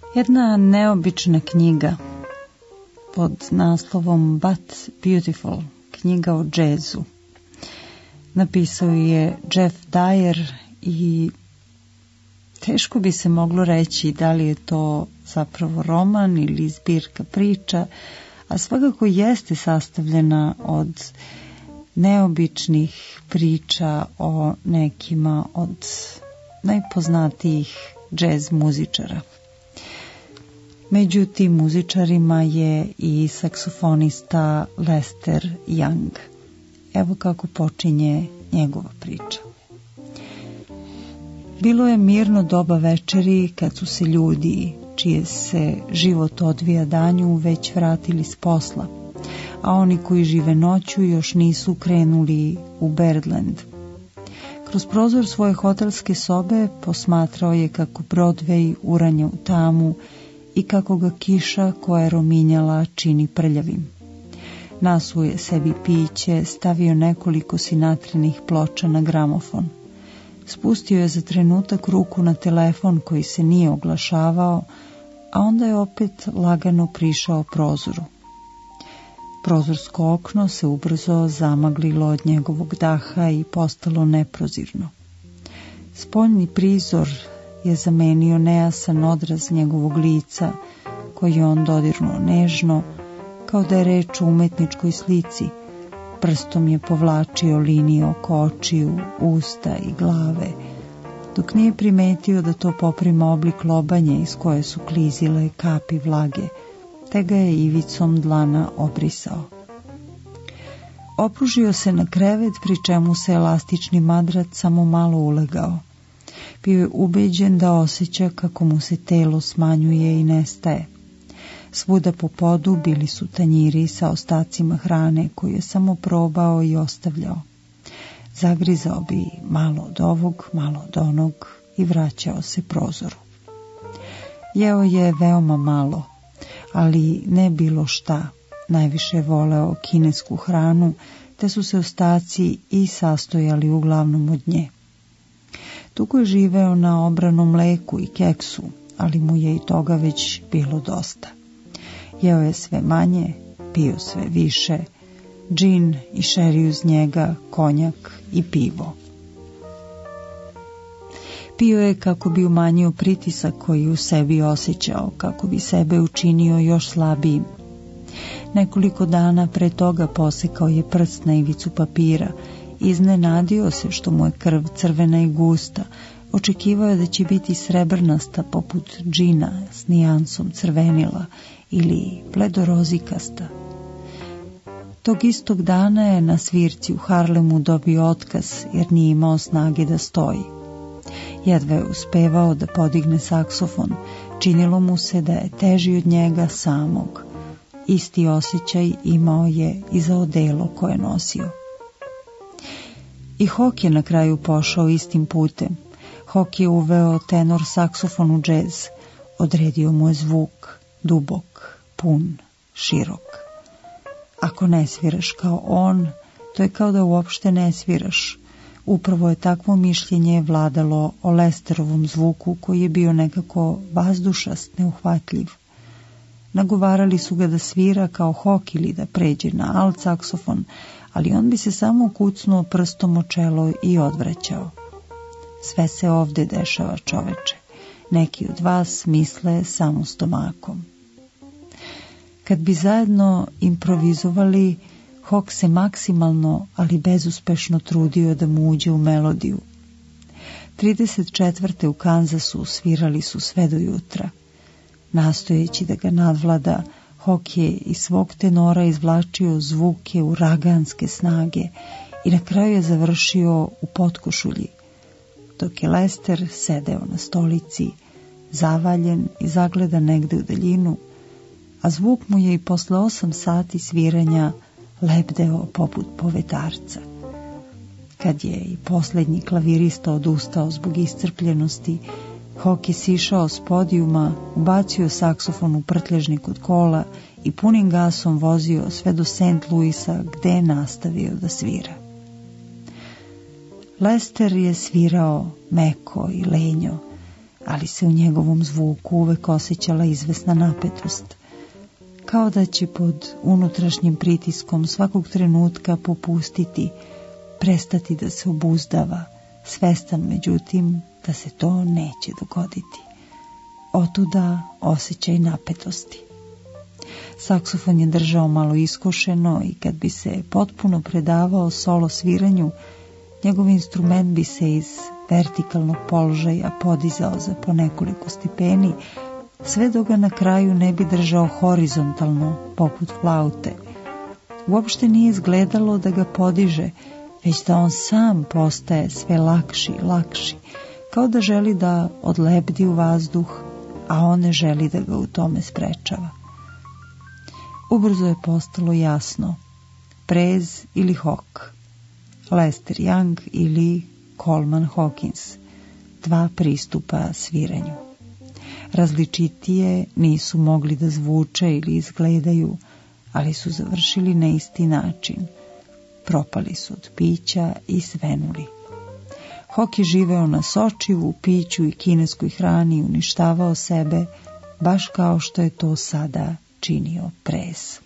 Jedna neobična knjiga pod naslovom But Beautiful, knjiga o džezu. Napisao je Jeff Dyer i teško bi se moglo reći da li je to zapravo roman ili zbirka priča, a svakako jeste sastavljena od neobičnih priča o nekima od najpoznatijih džez muzičara. Među tim muzičarima je i saksofonista Lester Young. Evo kako počinje njegova priča. Bilo je mirno doba večeri kad su se ljudi, čije se život odvija danju, već vratili s posla, a oni koji žive noću još nisu krenuli u Birdland. Kroz prozor svoje hotelske sobe posmatrao je kako Broadway uranja u tamu i kako ga kiša koja je rominjala čini prljavim. Nasuo je sebi piće, stavio nekoliko sinatrenih ploča na gramofon. Spustio je za trenutak ruku na telefon koji se nije oglašavao, a onda je opet lagano prišao prozoru. Prozorsko okno se ubrzo zamaglilo od njegovog daha i postalo neprozirno. Spoljni prizor je zamenio nejasan odraz njegovog lica, koji je on dodirnuo nežno, kao da je reč o umetničkoj slici. Prstom je povlačio linije oko očiju, usta i glave, dok nije primetio da to poprima oblik lobanje iz koje su klizile kapi vlage, te ga je ivicom dlana obrisao. Opružio se na krevet, pri čemu se elastični madrac samo malo ulegao. Bio je ubeđen da osjeća kako mu se telo smanjuje i nestaje. Svuda po podu bili su tanjiri sa ostacima hrane koju je samo probao i ostavljao. Zagrizao bi malo od ovog, malo od onog i vraćao se prozoru. Jeo je veoma malo, ali ne bilo šta. Najviše je voleo kinesku hranu, te su se ostaci i sastojali uglavnom od nje. Dugo je živeo na obranom mleku i keksu, ali mu je i toga već bilo dosta. Jeo je sve manje, pio sve više, džin i šeri uz njega, konjak i pivo. Pio je kako bi umanjio pritisak koji u sebi osjećao, kako bi sebe učinio još slabijim. Nekoliko dana pre toga posekao je prst na ivicu papira, iznenadio se što mu je krv crvena i gusta, očekivao je da će biti srebrnasta poput džina s nijansom crvenila ili bledorozikasta. Tog istog dana je na svirci u Harlemu dobio otkaz jer nije imao snage da stoji. Jedva je uspevao da podigne saksofon, činilo mu se da je teži od njega samog. Isti osjećaj imao je i za odelo koje nosio. I Hawk je na kraju pošao istim putem. Hawk je uveo tenor saksofon u džez, odredio mu je zvuk, dubok, pun, širok. Ako ne sviraš kao on, to je kao da uopšte ne sviraš. Upravo je takvo mišljenje vladalo o Lesterovom zvuku koji je bio nekako vazdušast, neuhvatljiv. Nagovarali su ga da svira kao Hawk ili da pređe na alt saksofon, ali on bi se samo kucnuo prstom o čelo i odvraćao. Sve se ovde dešava, čoveče. Neki od vas misle samo stomakom. Kad bi zajedno improvizovali, Hawk se maksimalno, ali bezuspešno trudio da mu uđe u melodiju. trideset četvrte u Kanzasu svirali su sve do jutra. Nastojeći da ga nadvlada, Hawk je iz svog tenora izvlačio zvuke uraganske snage i na kraju je završio u potkošulji, dok je Lester sedeo na stolici, zavaljen i zagleda negde u daljinu, a zvuk mu je i posle osam sati sviranja lebdeo poput povetarca. Kad je i posljednji klavirista odustao zbog iscrpljenosti, Hawk je sišao s podijuma, ubacio saksofon u prtljažnik od kola i punim gasom vozio sve do Saint Louisa, gde je nastavio da svira. Lester je svirao meko i lenjo, ali se u njegovom zvuku uvek osjećala izvesna napetost, kao da će pod unutrašnjim pritiskom svakog trenutka popustiti, prestati da se obuzdava, svestan međutim da se to neće dogoditi. Otuda osjećaj napetosti. Saksofon je držao malo iskošeno i kad bi se potpuno predavao solo sviranju, njegov instrument bi se iz vertikalnog položaja podizao za po nekoliko stepeni, sve dok ga na kraju ne bi držao horizontalno, poput flaute. Uopšte nije izgledalo da ga podiže, već da on sam postaje sve lakši i lakši, kao da želi da odlebdi u vazduh, a on ne želi da ga u tome sprečava. Ubrzo je postalo jasno, Prez ili Hawk, Lester Young ili Coleman Hawkins, dva pristupa sviranju. Različitije nisu mogli da zvuče ili izgledaju, ali su završili na isti način. Propali su od pića i svenuli. Hawk je živeo na sočivu, piću i kineskoj hrani i uništavao sebe, baš kao što je to sada činio Prez.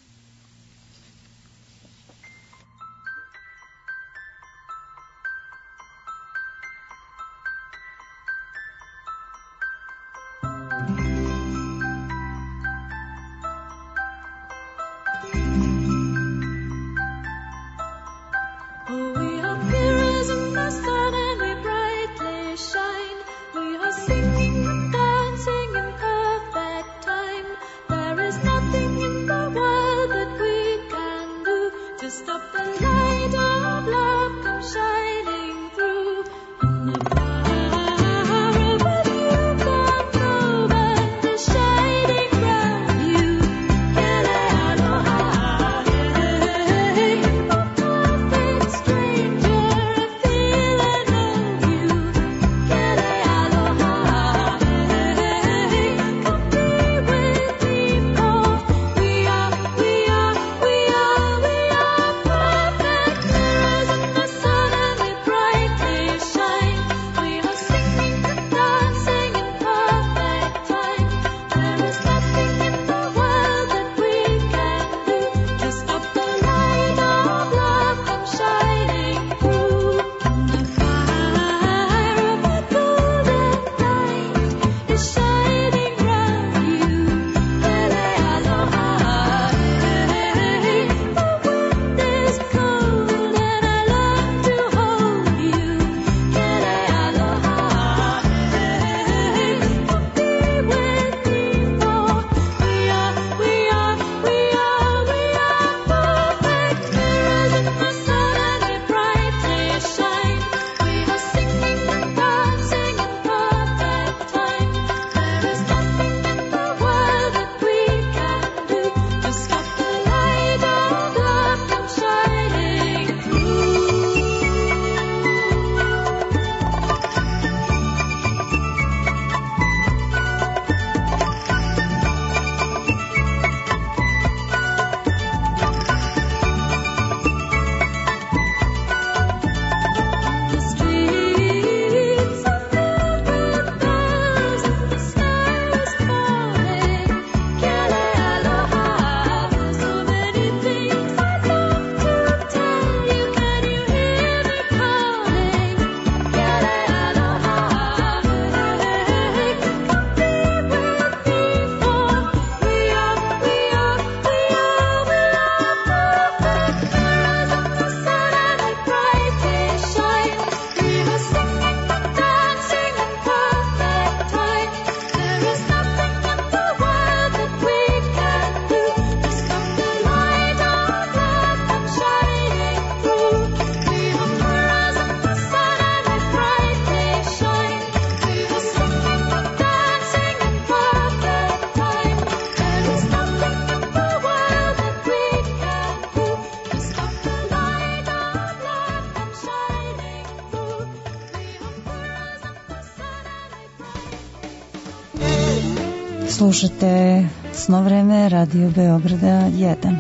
Slušate Sno vreme Radio Beograda jedan.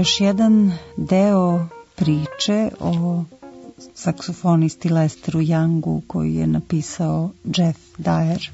još jedan deo priče o saksofonisti Lesteru Youngu koji je napisao Jeff Dyer.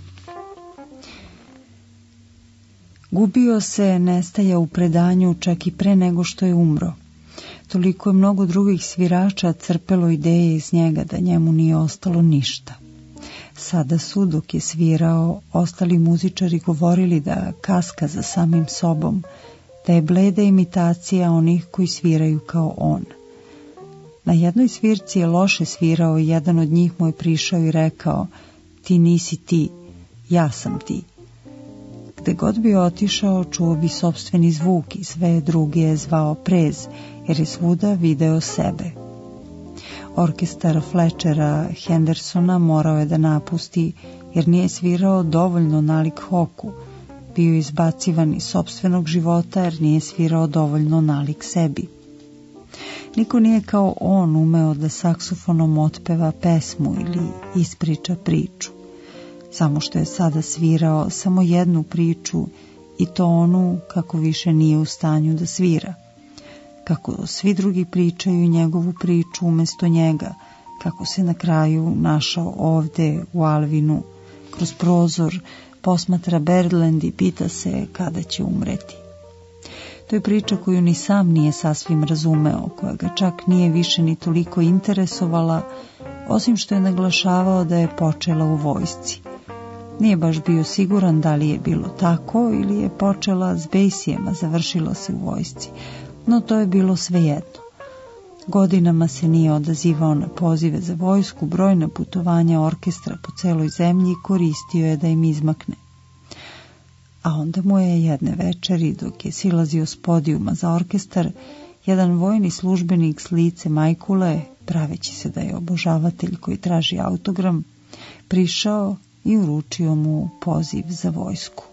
Gubio se, nestaja u predanju čak i pre nego što je umro. Toliko je mnogo drugih svirača crpelo ideje iz njega da njemu nije ostalo ništa. Sada su, dok je svirao, ostali muzičari govorili da kaska za samim sobom, da je bleda imitacija onih koji sviraju kao on. Na jednoj svirci je loše svirao i jedan od njih mu je prišao i rekao: ti nisi ti, ja sam ti. Gde god bi otišao, čuo bi sopstveni zvuk i sve druge je zvao prez, jer je svuda video sebe. Orkestar Fletchera Hendersona morao je da napusti, jer nije svirao dovoljno nalik Hoku. Bio izbacivan iz sopstvenog života, jer nije svirao dovoljno nalik sebi. Niko nije kao on umeo da saksofonom otpeva pesmu ili ispriča priču. Samo što je sada svirao samo jednu priču, i to onu kako više nije u stanju da svira. Kako svi drugi pričaju njegovu priču umjesto njega, kako se na kraju našao ovde u Alvinu, kroz prozor posmatra Birdland i pita se kada će umreti. To je priča koju ni sam nije sasvim razumeo, koja ga čak nije više ni toliko interesovala, osim što je naglašavao da je počela u vojsci. Nije baš bio siguran da li je bilo tako ili je počela s Basiem, a završila se u vojsci, no to je bilo svejedno. Godinama se nije odazivao na pozive za vojsku, brojna putovanja orkestra po celoj zemlji koristio je da im izmakne. A onda mu je jedne večeri, dok je silazio s podijuma za orkestar, jedan vojni službenik s lice majkule, praveći se da je obožavatelj koji traži autogram, prišao i uručio mu poziv za vojsku.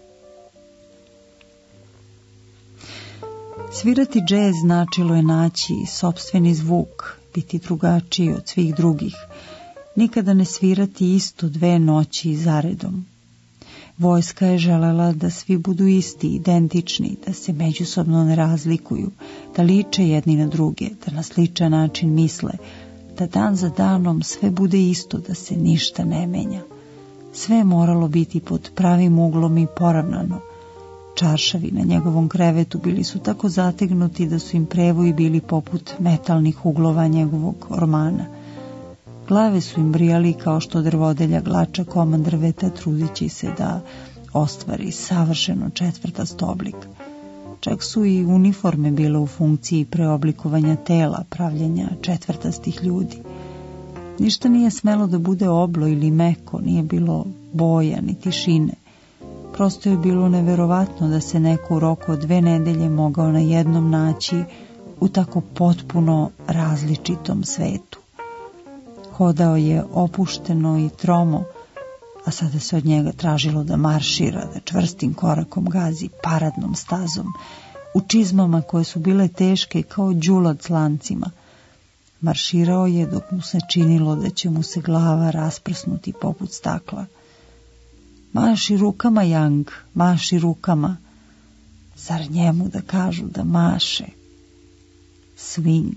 Svirati džez značilo je naći sopstveni zvuk, biti drugačiji od svih drugih, nikada ne svirati isto dve noći zaredom. Vojska je želela da svi budu isti, identični, da se međusobno ne razlikuju, da liče jedni na druge, da na sličan način misle, da dan za danom sve bude isto, da se ništa ne menja. Sve je moralo biti pod pravim uglom i poravnano. Čaršavi na njegovom krevetu bili su tako zategnuti da su im prevoji bili poput metalnih uglova njegovog ormana. Glave su im brijali kao što drvodelja glača komad drveta, trudeći se da ostvari savršeno četvrtast oblik. Čak su i uniforme bile u funkciji preoblikovanja tela, pravljenja četvrtastih ljudi. Ništa nije smelo da bude oblo ili meko, nije bilo boja ni tišine. Prosto je bilo neverovatno da se neko u roku od dve nedelje mogao na jednom naći u tako potpuno različitom svetu. Hodao je opušteno i tromo, a sada se od njega tražilo da maršira, da čvrstim korakom gazi paradnom stazom, u čizmama koje su bile teške kao đulad s lancima. Marširao je dok mu se činilo da će mu se glava rasprsnuti poput stakla. Maši rukama, Young, maši rukama. Zar njemu da kažu da maše? Swing.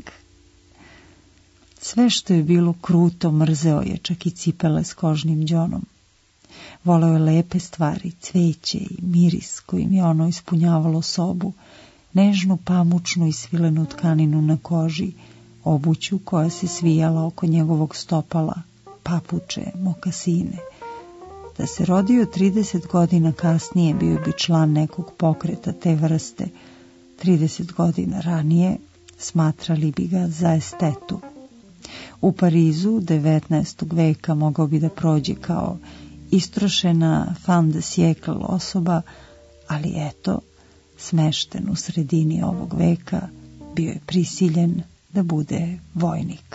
Sve što je bilo kruto mrzeo je, čak i cipele s kožnim đonom. Voleo je lepe stvari, cveće i miris kojim je ono ispunjavalo sobu, nežnu pamučnu i svilenu tkaninu na koži, obuću koja se svijala oko njegovog stopala, papuče, mokasine. Da se rodio trideset godina kasnije, bio bi član nekog pokreta te vrste. trideset godina ranije smatrali bi ga za estetu. U Parizu devetnaestog veka mogao bi da prođe kao istrošena fin de siècle osoba, ali eto, smešten u sredini ovog veka, bio je prisiljen da bude vojnik.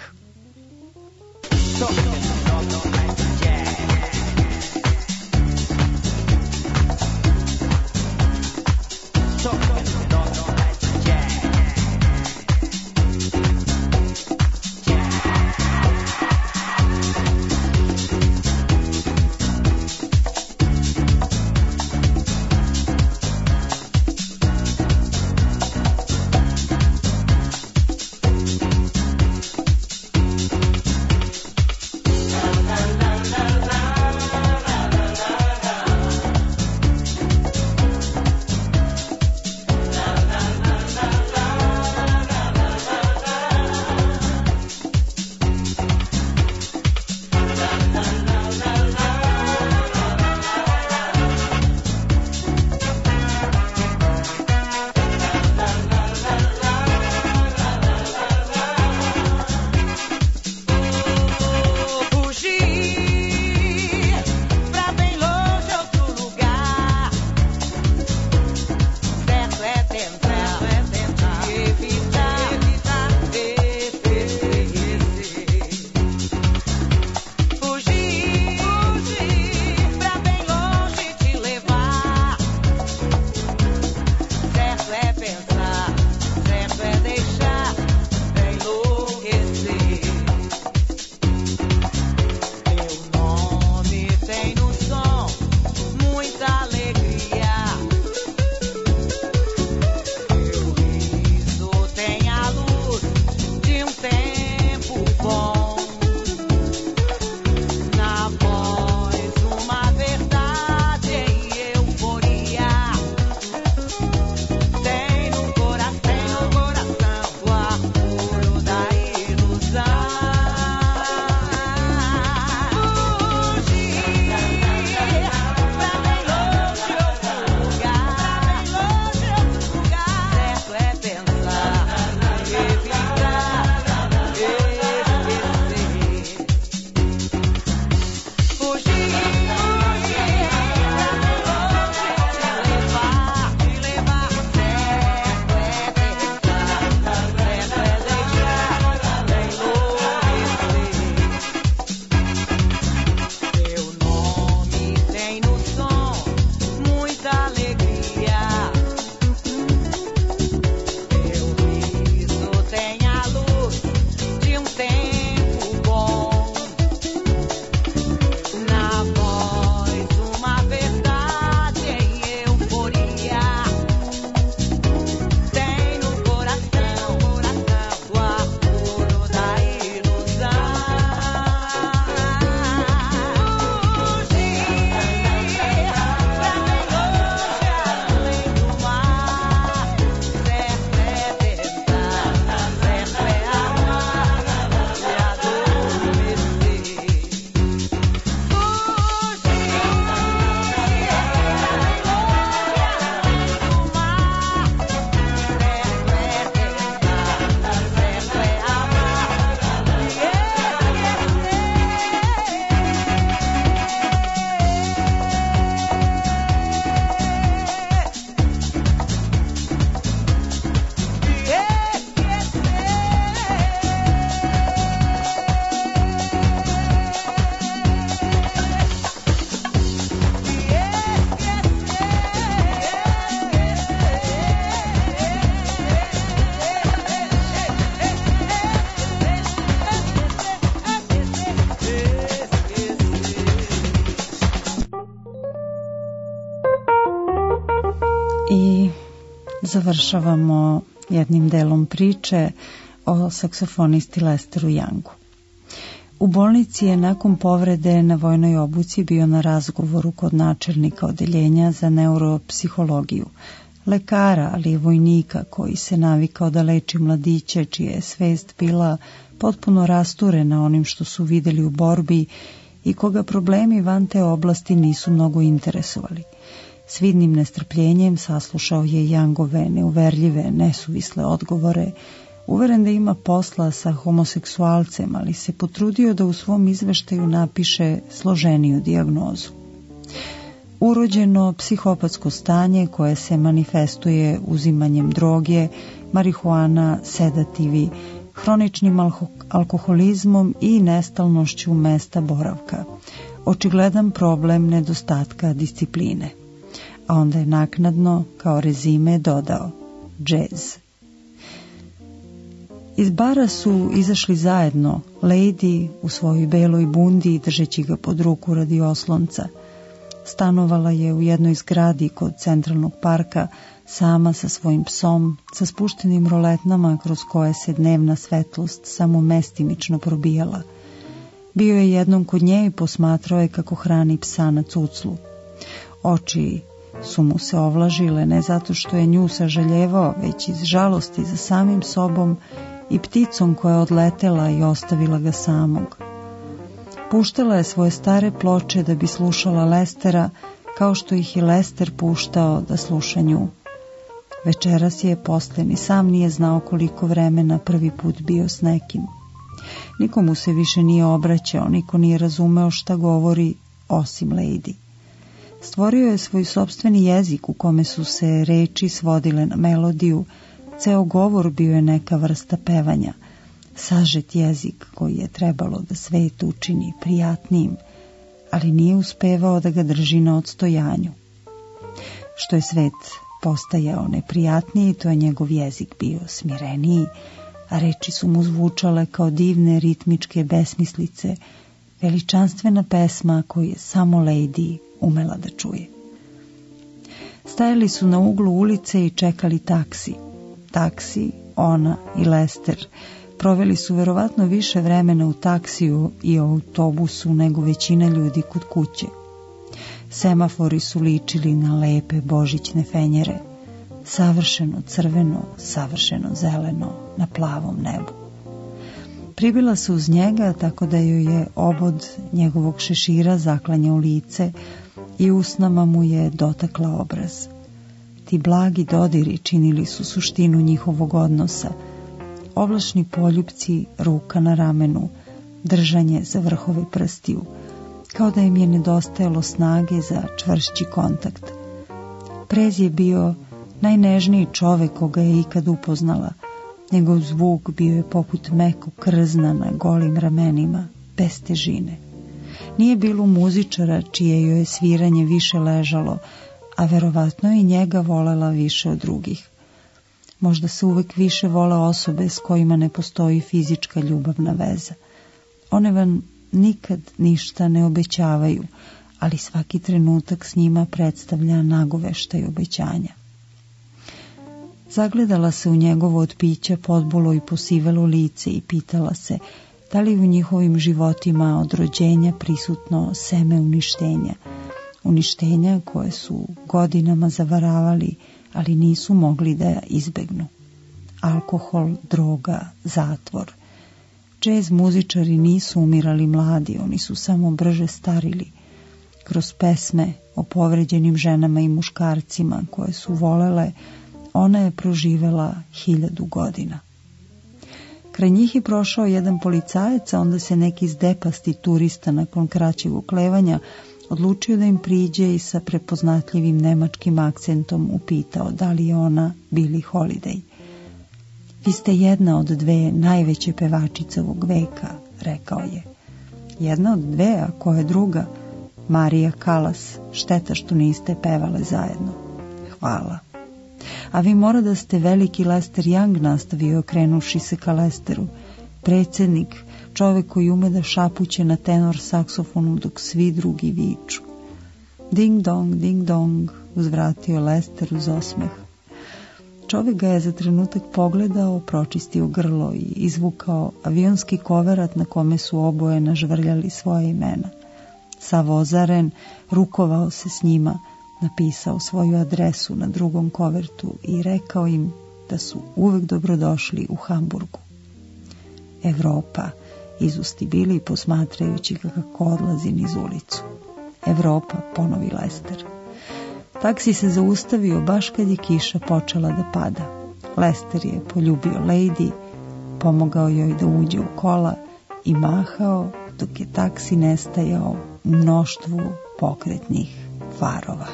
završavamo jednim delom priče o saksofonisti Lesteru Youngu. U bolnici je nakon povrede na vojnoj obuci bio na razgovoru kod načelnika odeljenja za neuropsihologiju, lekara, ali i vojnika koji se navikao da leči mladiće čija je svest bila potpuno rasturena onim što su videli u borbi i koga problemi van te oblasti nisu mnogo interesovali. S vidnim nestrpljenjem saslušao je Youngove neuverljive, nesuvisle odgovore, uveren da ima posla sa homoseksualcem, ali se potrudio da u svom izveštaju napiše složeniju dijagnozu. Urođeno psihopatsko stanje koje se manifestuje uzimanjem droge, marihuana, sedativi, hroničnim alko- alkoholizmom i nestalnošću mesta boravka. Očigledan problem nedostatka discipline. A onda je naknadno, kao rezime, dodao džez. Iz bara su izašli zajedno, Lady u svojoj beloj bundi držeći ga pod ruku radi oslonca. Stanovala je u jednoj zgradi kod centralnog parka, sama sa svojim psom, sa spuštenim roletnama kroz koje se dnevna svetlost samo mestimično probijala. Bio je jednom kod nje i posmatrao je kako hrani psa na cuclu. Oči su mu se ovlažile ne zato što je nju sažaljevao, već iz žalosti za samim sobom i pticom koja je odletela i ostavila ga samog. Puštala je svoje stare ploče da bi slušala Lestera, kao što ih i Lester puštao da sluša nju. Večeras je posle ni sam nije znao koliko vremena prvi put bio s nekim. Nikomu se više nije obraćao, niko nije razumeo šta govori, osim Lady. Stvorio je svoj sopstveni jezik u kome su se reči svodile na melodiju, ceo govor bio je neka vrsta pevanja, sažet jezik koji je trebalo da svet učini prijatnijim, ali nije uspevao da ga drži na odstojanju. Što je svet postajao neprijatniji, to je njegov jezik bio smireniji, a reči su mu zvučale kao divne ritmičke besmislice, veličanstvena pesma koju je samo Lady umela da čuje. Stajali su na uglu ulice i čekali taksi. Taksi, ona i Lester proveli su verovatno više vremena u taksiju i autobusu nego većina ljudi kod kuće. Semafori su ličili na lepe božićne fenjere, savršeno crveno, savršeno zeleno na plavom nebu. Pribila se uz njega tako da joj je obod njegovog šešira zaklanjao lice i usnama mu je dotakla obraz. Ti blagi dodiri činili su suštinu njihovog odnosa, ovlašni poljupci, ruka na ramenu, držanje za vrhove prstiju, kao da im je nedostajalo snage za čvršći kontakt. Prez je bio najnežniji čovek koga je ikad upoznala, njegov zvuk bio je poput mekog krzna na golim ramenima, bez težine. Nije bilo muzičara čije joj je sviranje više ležalo, a verovatno i njega volela više od drugih. Možda se uvek više vole osobe s kojima ne postoji fizička ljubavna veza. One vam nikad ništa ne obećavaju, ali svaki trenutak s njima predstavlja nagoveštaj obećanja. Zagledala se u njegovo od pića podbolo i posivelo lice i pitala se da li u njihovim životima od rođenja prisutno seme uništenja, uništenja koje su godinama zavaravali, ali nisu mogli da izbegnu. Alkohol, droga, zatvor. Džez muzičari nisu umirali mladi, oni su samo brže starili. Kroz pesme o povređenim ženama i muškarcima koje su volele, ona je proživela hiljadu godina. Kraj njih je prošao jedan policajac, a onda se neki zdepasti turista nakon kraćeg uklevanja odlučio da im priđe i sa prepoznatljivim nemačkim akcentom upitao da li je ona Billie Holiday. Vi ste jedna od dve najveće pevačice ovog veka, rekao je. Jedna od dve, a koja je druga? Marija Callas, šteta što niste pevale zajedno. Hvala. A vi mora da ste veliki Lester Young, nastavio okrenuši se ka Lesteru. Predsjednik, čovek koji ume da šapuće na tenor saksofonu dok svi drugi viču. Ding dong, ding dong, uzvratio Lester uz osmeh. Čovjek ga je za trenutak pogledao, pročistio grlo i izvukao avionski koverat na kome su oboje nažvrljali svoje imena. Sav ozaren, rukovao se s njima, napisao svoju adresu na drugom kovertu i rekao im da su uvek dobrodošli u Hamburgu. Evropa, izusti bili posmatrajući kako odlazi niz ulicu. Evropa, ponovi Lester. Taksi se zaustavio baš kad je kiša počela da pada. Lester je poljubio Lady, pomogao joj da uđe u kola i mahao dok je taksi nestajao u mnoštvu pokretnih farova.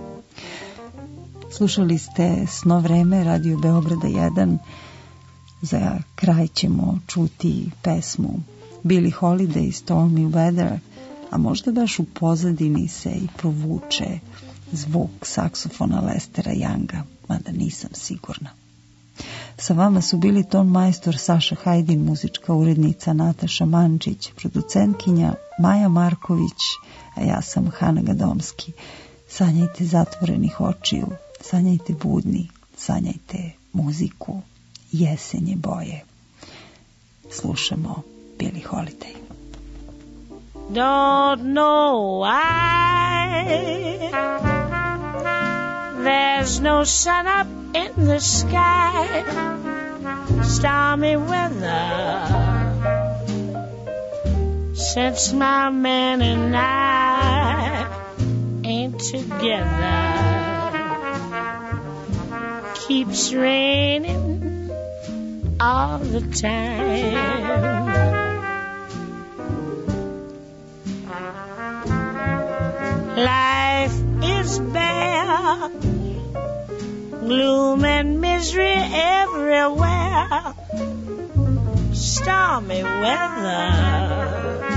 Slušali ste Sno vreme, Radio Beograda jedan. Za kraj ćemo čuti pesmu Billie Holiday, Stormy Weather, a možda baš u pozadini se i provuče zvuk saksofona Lestera Younga, mada nisam sigurna. Sa vama su bili ton majstor Saša Hajdin, muzička urednica Nataša Mančić, producentkinja Maja Marković, a ja sam Hana Gadomski. Sanjajte zatvorenih očiju, sanjajte budni, sanjajte muziku, jesenje boje. Slušamo Billie Holiday.
Don't know why there's no sun up in the sky, stormy weather, since my man and I ain't together. Keeps raining all the time. Life is bare, gloom and misery everywhere, stormy weather.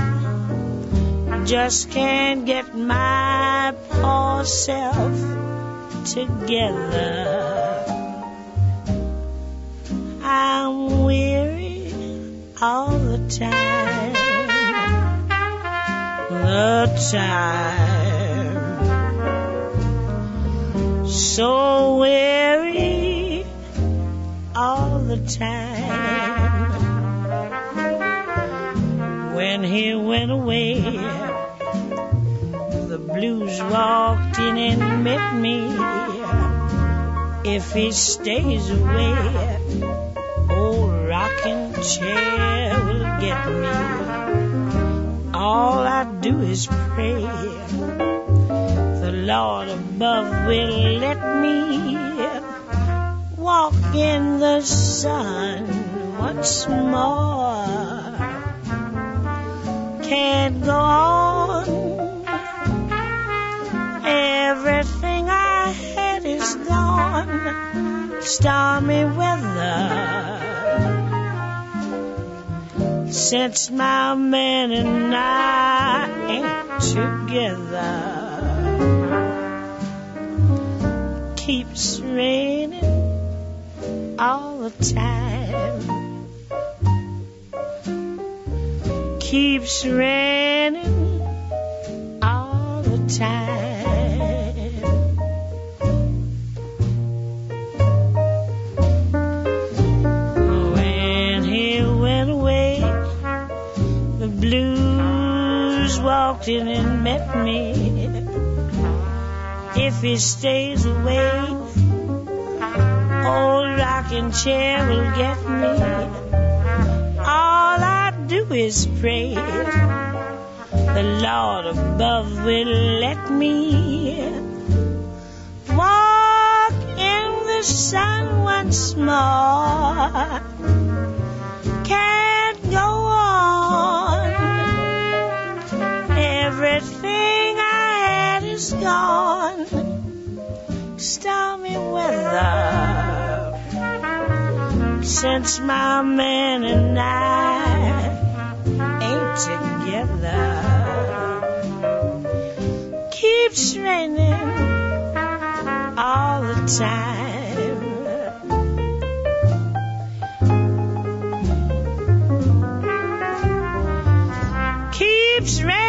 Just can't get my poor self together. I'm weary all the time, the time, so weary all the time. When he went away, the blues walked in and met me. If he stays away, old rocking chair will get me. All I do is pray the Lord above will let me walk in the sun once more. Can't go on, everything I had is gone, stormy weather. Since my man and I ain't together, keeps raining all the time, keeps raining all the time. When he went away, the blues walked in and met me. If he stays away, old rocking chair will get me. All I do is pray the Lord above will let me walk in the sun once more. Can't go on, everything I had is gone, stormy weather. Since my man and I ain't together, keeps raining all the time, keeps raining